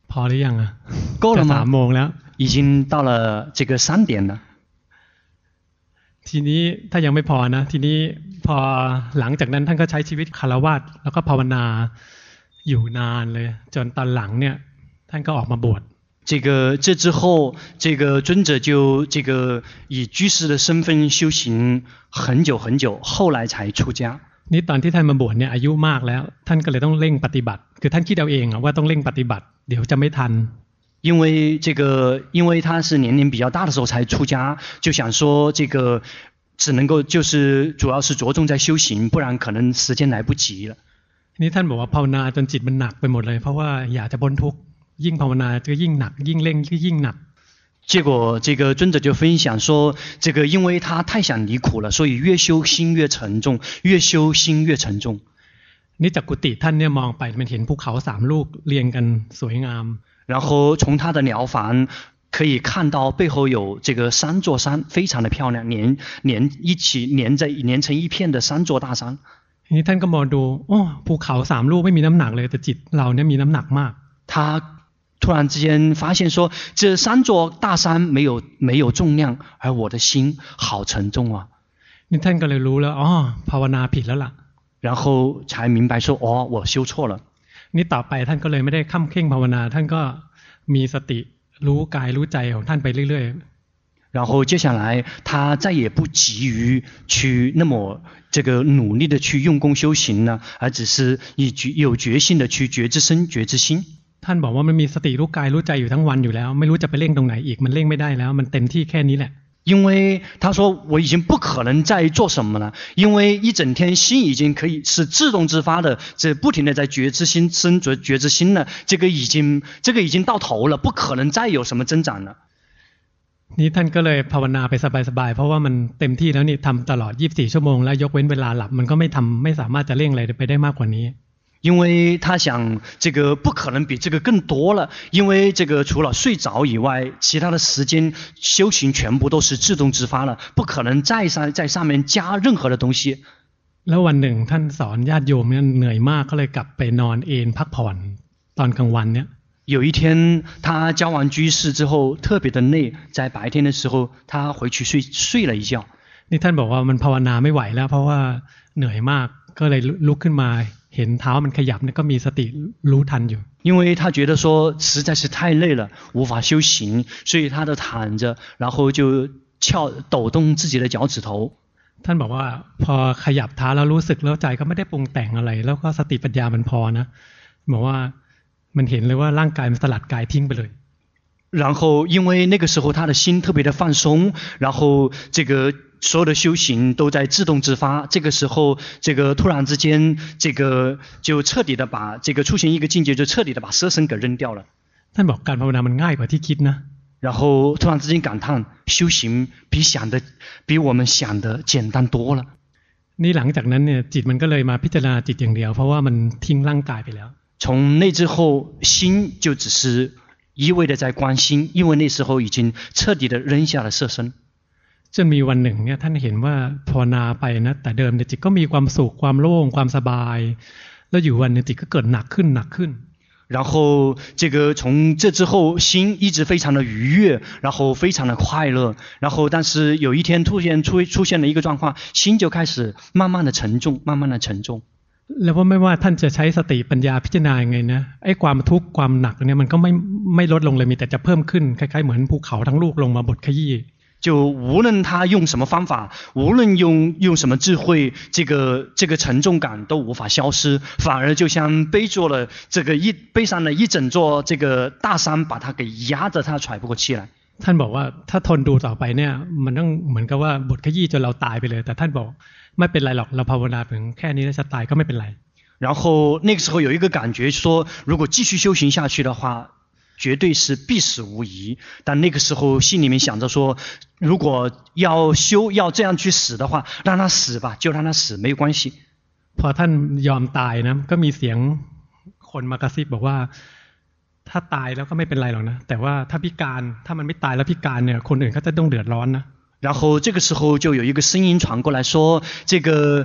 พอหรือยังอ่ะจะสามโมงแล้ว已经到了这个三点了。 ทีนี้ถ้ายังไม่พอนะทีนี้พอหลังจากนั้นท่านก็ใช้ชีวิตคฤหัสถ์แล้วก็ภาวนาอยู่นานเลยจนตอนหลังเนี่ยท่านก็ออกมาบวช这个这之后，这个尊者就这个以居士的身份修行很久很久，后来才出家。 นี่ตอนที่ท่านมาบวชเนี่ยอายุมากแล้วท่านก็เลยต้องเร่งปฏิบัติคือท่านคิดเอาเองว่าต้องเร่งปฏิบัติเดี๋ยวจะไม่ทัน因为这个，因为他是年龄比较大的时候才出家，就想说这个只能够就是主要是着重在修行，不然可能时间来不及了。 นี่ท่านบอกว่าภาวนาจนจิตมันหนักไปหมดเลยเพราะว่าอยากจะพ้นทุกข์ยิ่งภาวนา就ยิ่งหนักยิ่งเร่งก็ยิ่งหนัก结果这个尊者就分享说，这个因为他太想离苦了，所以越修心越沉重，越修心越沉重。 นี่จากกุฏิท่านเนี่ยมองไปมันเห็นภูเขาสามลูกเรียงกันสวยงาม然后从他的寮房可以看到背后有这个三座山，非常的漂亮，连连一起连在连成一片的三座大山。 นี่ท่านก็มองดูโอ้ภูเขาสามลูกไม่มีน้ำหนักเลยแต่จิตเราเนี่ยมีน้ำหนักมาก他突然之间发现说，这三座大山没有没有重量，而我的心好沉重啊！ นี่ท่านก็เลยรู้แล้วอ๋อภาวนาผิดแล้วล่ะ然后才明白说，哦，我修错了。 นี่ต่อไปท่านก็เลยไม่ได้ค่ำเข่งภาวนาท่านก็มีสติรู้กายรู้ใจของท่านไปเรื่อยๆ然后接下来他再也不急于去那么这个努力的去用功修行了，而只是以有决心的去觉知身觉知心。 ท่านบอกว่ามันมีสติรู้กายรู้ใจอยู่ทั้งวันอยู่แล้วไม่รู้จะไปเร่งตรงไหนอีกมันเร่งไม่ได้แล้วมันเต็มที่แค่นี้แหละ因为他说我已经不可能再做什么了，因为一整天心已经可以是自动自发的，这不停的在觉知心生觉觉知心了，这个已经这个已经到头了，不可能再有什么增长了。 นี่ท่านก็เลยภาวนาไปสบายๆเพราะว่ามันเต็มที่แล้วนี่ทำตลอดยี่สิบสี่ชั่วโมงแล้วยกเว้นเวลาหลับมันก็ไม่ทำไม่สามารถจะเร่งอะไรไปได้มากกว่านี้因为他想这个不可能比这个更多了，因为这个除了睡着以外，其他的时间修行全部都是自动自发了，不可能再上在上面加任何的东西。 แล้ววันหนึ่งท่านสอนญาติโยมเนี่ยเหนื่อยมากก็เลยกลับไปนอนเอนพักผ่อนตอนกลางวันเนี่ย有一天他教完居士之后特别的累，在白天的时候他回去睡睡了一觉。 นี่ท่านบอกว่ามันภาวนาไม่ไหวแล้วเพราะว่าเหนื่อยมากก็เลยลุกขึ้นมาเห็นเท้ามันขยับเนี่ยก็มีสติรู้ทันอยู่因为他觉得说实在是太累了无法修行，所以他就躺着然后就翘抖动自己的脚趾头。 ท่านบอกว่าพอขยับเท้าแล้วรู้สึกแล้วใจก็ไม่ได้ปรุงแต่งอะไรแล้วก็สติปัญญามันพอนะบอกว่ามันเห็นเลยว่าร่างกายมันสลัดกายทิ้งไปเลย然后因为那个时候他的心特别的放松，然后这个所有的修行都在自动自发，这个时候这个突然之间这个就彻底的把这个出现一个境界，就彻底的把色身给扔掉了。 ท่านบอกการภาวนามันง่ายกว่าที่คิดนะ然后突然之间感叹修行比想的比我们想的简单多了。 นี่หลังจากนั้นเนี่ยจิตมันก็เลยมาพิจารณาจิตอย่างเดียวเพราะว่ามันทิ้งร่างกายไปแล้ว从那之后心就只是一味的在观心，因为那时候已经彻底的扔下了色身。 จนมีวันหนึ่งเนี่ยท่านเห็นว่าภาวนาไปนะแต่เดิมเนี่ยจิตก็มีความสุขความโล่งความสบายแล้วอยู่วันนึงจิตก็เกิดหนักขึ้นหนักขึ้น然后这个从这之后心一直非常的愉悦，然后非常的快乐，然后但是有一天突然出出现了一个状况，心就开始慢慢的沉重慢慢的沉重。 แล้วว่าไม่ว่าท่านจะใช้สติปัญญาพิจารณายังไงนะไอ้ความทุกข์ความหนักเนี่ยมันก็ไม่ไม่ลดลงเลยมีแต่จะเพิ่มขึ้นคล้ายๆเหมือนภูเขาทั้งลูกลงมาบดขยี้就无论他用什么方法，无论用用什么智慧，这个这个沉重感都无法消失，反而就像背着了这个一背上了一整座这个大山，把它给压着，他喘不过气来。 ท่านบอกว่าถ้าทนดูต่อไปเนี่ยมันต้องเหมือนกับว่าบดขยี้จนเราตายไปเลยแต่ท่านบอกไม่เป็นไรหรอกเราภาวนาถึงแค่นี้แล้วจะตายก็ไม่เป็นไร然后那个时候有一个感觉说，如果继续修行下去的话绝对是必死无疑，但那个时候心里面想着说，如果要修要这样去死的话，让他死吧，就让他死，没有关系。 พอท่านยอมตายนะก็มีเสียงคนมากระซิบบอกว่าถ้าตายแล้วก็ไม่เป็นไรหรอกนะแต่ว่าถ้าพิการถ้ามันไม่ตายแล้วพิการเนี่ยคนอื่นก็จะต้องเดือดร้อนนะ然后这个时候就有一个声音传过来说，这个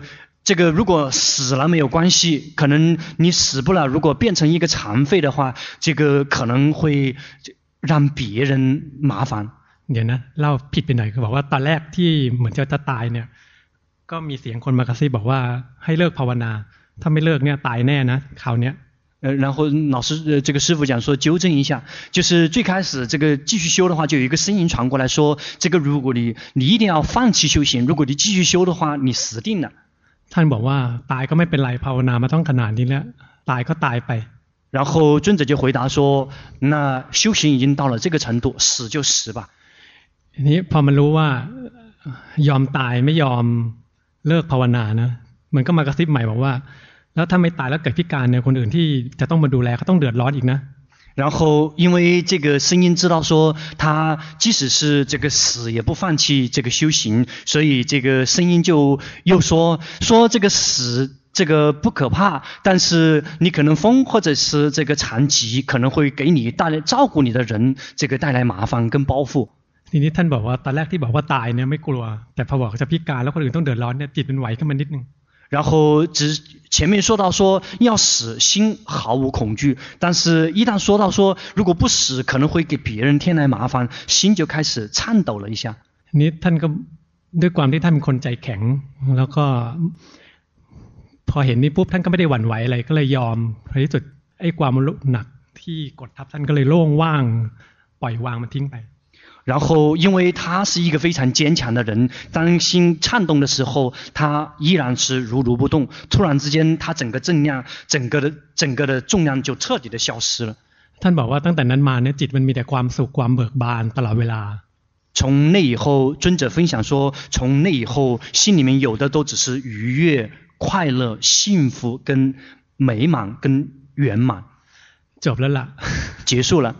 这个如果死了没有关系，可能你死不了，如果变成一个残废的话，这个可能会让别人麻烦。 เดี๋ยวนะเล่าผิดไปหน่อยคือบอกว่าตอนแรกที่เหมือนจะจะตายเนี่ยก็มีเสียงคนมากระซิบบอกว่าให้เลิกภาวนาถ้าไม่เลิกเนี่ยตายแน่นะคราวเนี้ย呃，然后老师呃这个师傅讲说纠正一下，就是最开始这个继续修的话，就有一个声音传过来说，这个如果你你一定要放弃修行，如果你继续修的话，你死定了。 ท่านบอกว่าตายก็ไม่เป็นไรภาวนามาต้องขนาดนี้แล้วตายก็ตายไป然后尊者就回答说，那修行已经到了这个程度，死就死吧。 ทีนี้พอมันรู้ว่ายอมตายไม่ยอมเลิกภาวนานะมันก็มากระซิบใหม่บอกว่าแล้วถ้าไม่ตายแล้วเกิดพิการเนี่ยคนอื่นที่จะต้องมาดูแลก็ต้องเดือดร้อนอีกนะ然后因为这个声音知道说他即使是这个死也不放弃这个修行，所以这个声音就又说说这个死这个不可怕，但是你可能疯或者是这个残疾可能会给你带来照顾你的人这个带来麻烦跟包袱。 ทีนี้ท่านบอกว่าตอนแรกที่บอกว่าตายเนี่ยไม่กลัวแต่พอบอกจะพิการแล้วคนอื่นต้องเดือดร้อนเนี่ยจิตมันไหวขึ้นมานิดนึง然后只前面说到说要死心毫无恐惧，但是一旦说到说如果不死可能会给别人添来麻烦，心就开始颤抖了一下。 นี่ท่านก็ด้วยความที่ท่านเป็นคนใจแข็งแล้วก็พอเห็นนี่ปุ๊บท่านก็ไม่ได้หวั่นไหวอะไรก็เลยยอมในที่สุดไอ้ความหนักที่กดทับท่านก็เลยโล่งว่างปล่อยวางมันทิ้งไป然后因为他是一个非常坚强的人，当心颤动的时候他依然是如如不动，突然之间他整个正量整个的整个的重量就彻底的消失了。 ท่านบอกว่าตั้งแต่นั้นมาเนี่ยจิตมันมีแต่ความสุขความเบิกบานตลอดเวลา从那以后尊者分享说，从那以后心里面有的都只是愉悦快乐幸福跟美满跟圆满。 จบแล้วล่ะ结束了。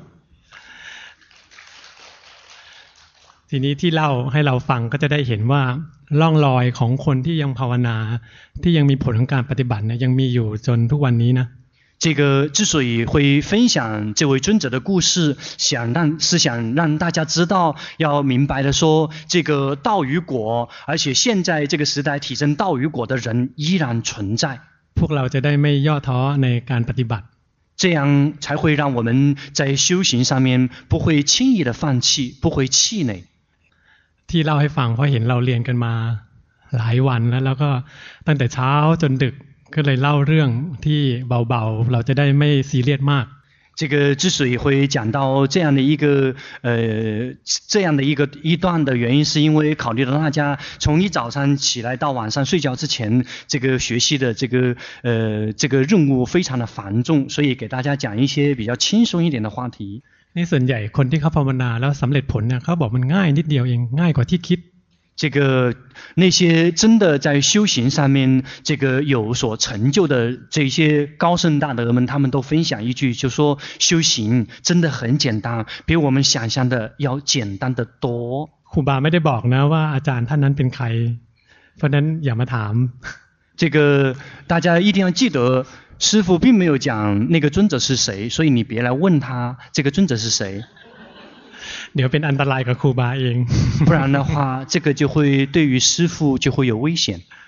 ทีนี้ที่เล่าให้เราฟังก็จะได้เห็นว่าร่องรอยของคนที่ยังภาวนาที่ยังมีผลของการปฏิบัติเนี่ยยังมีอยู่จนทุกวันนี้นะ这个之所以会分享这位尊者的故事，想让是想让大家知道，要明白的说，这个道与果，而且现在这个时代体证道与果的人依然存在。 พวกเราจะได้ไม่ย่อท้อในการปฏิบัติ这样才会让我们在修行上面不会轻易的放弃，不会气馁。 ที่เล่าให้ฟังเพราะเห็นเราเรียนกันมาหลายวันแล้วแล้วก็ตั้งแต่เช้าจนดึกก็เลยเล่าเรื่องที่เบาๆเราจะได้ไม่ซีเรียสมาก这个之所以会讲到这样的一个呃这样的一个一段的原因，是因为考虑到大家从一早上起来到晚上睡觉之前，这个学习的这个呃这个任务非常的繁重，所以给大家讲一些比较轻松一点的话题。 นี่ส่วนใหญ่คนที่เขาภาวนาแล้วสำเร็จผลเนี่ยเขาบอกมันง่ายนิดเดียวเองง่ายกว่าที่คิด这个那些真的在修行上面这个有所成就的这些高僧大德们，他们都分享一句，就说修行真的很简单，比我们想象的要简单的多。 ครูบาไม่ได้บอกนะว่าอาจารย์ท่านนั้นเป็นใครเพราะนั้นอย่ามาถาม这个大家一定要记得，师父并没有讲那个尊者是谁，所以你别来问他这个尊者是谁。 เดี๋ยวเป็นอันตรายกับครูบาเอง不然的话这个就会对于师父就会有危险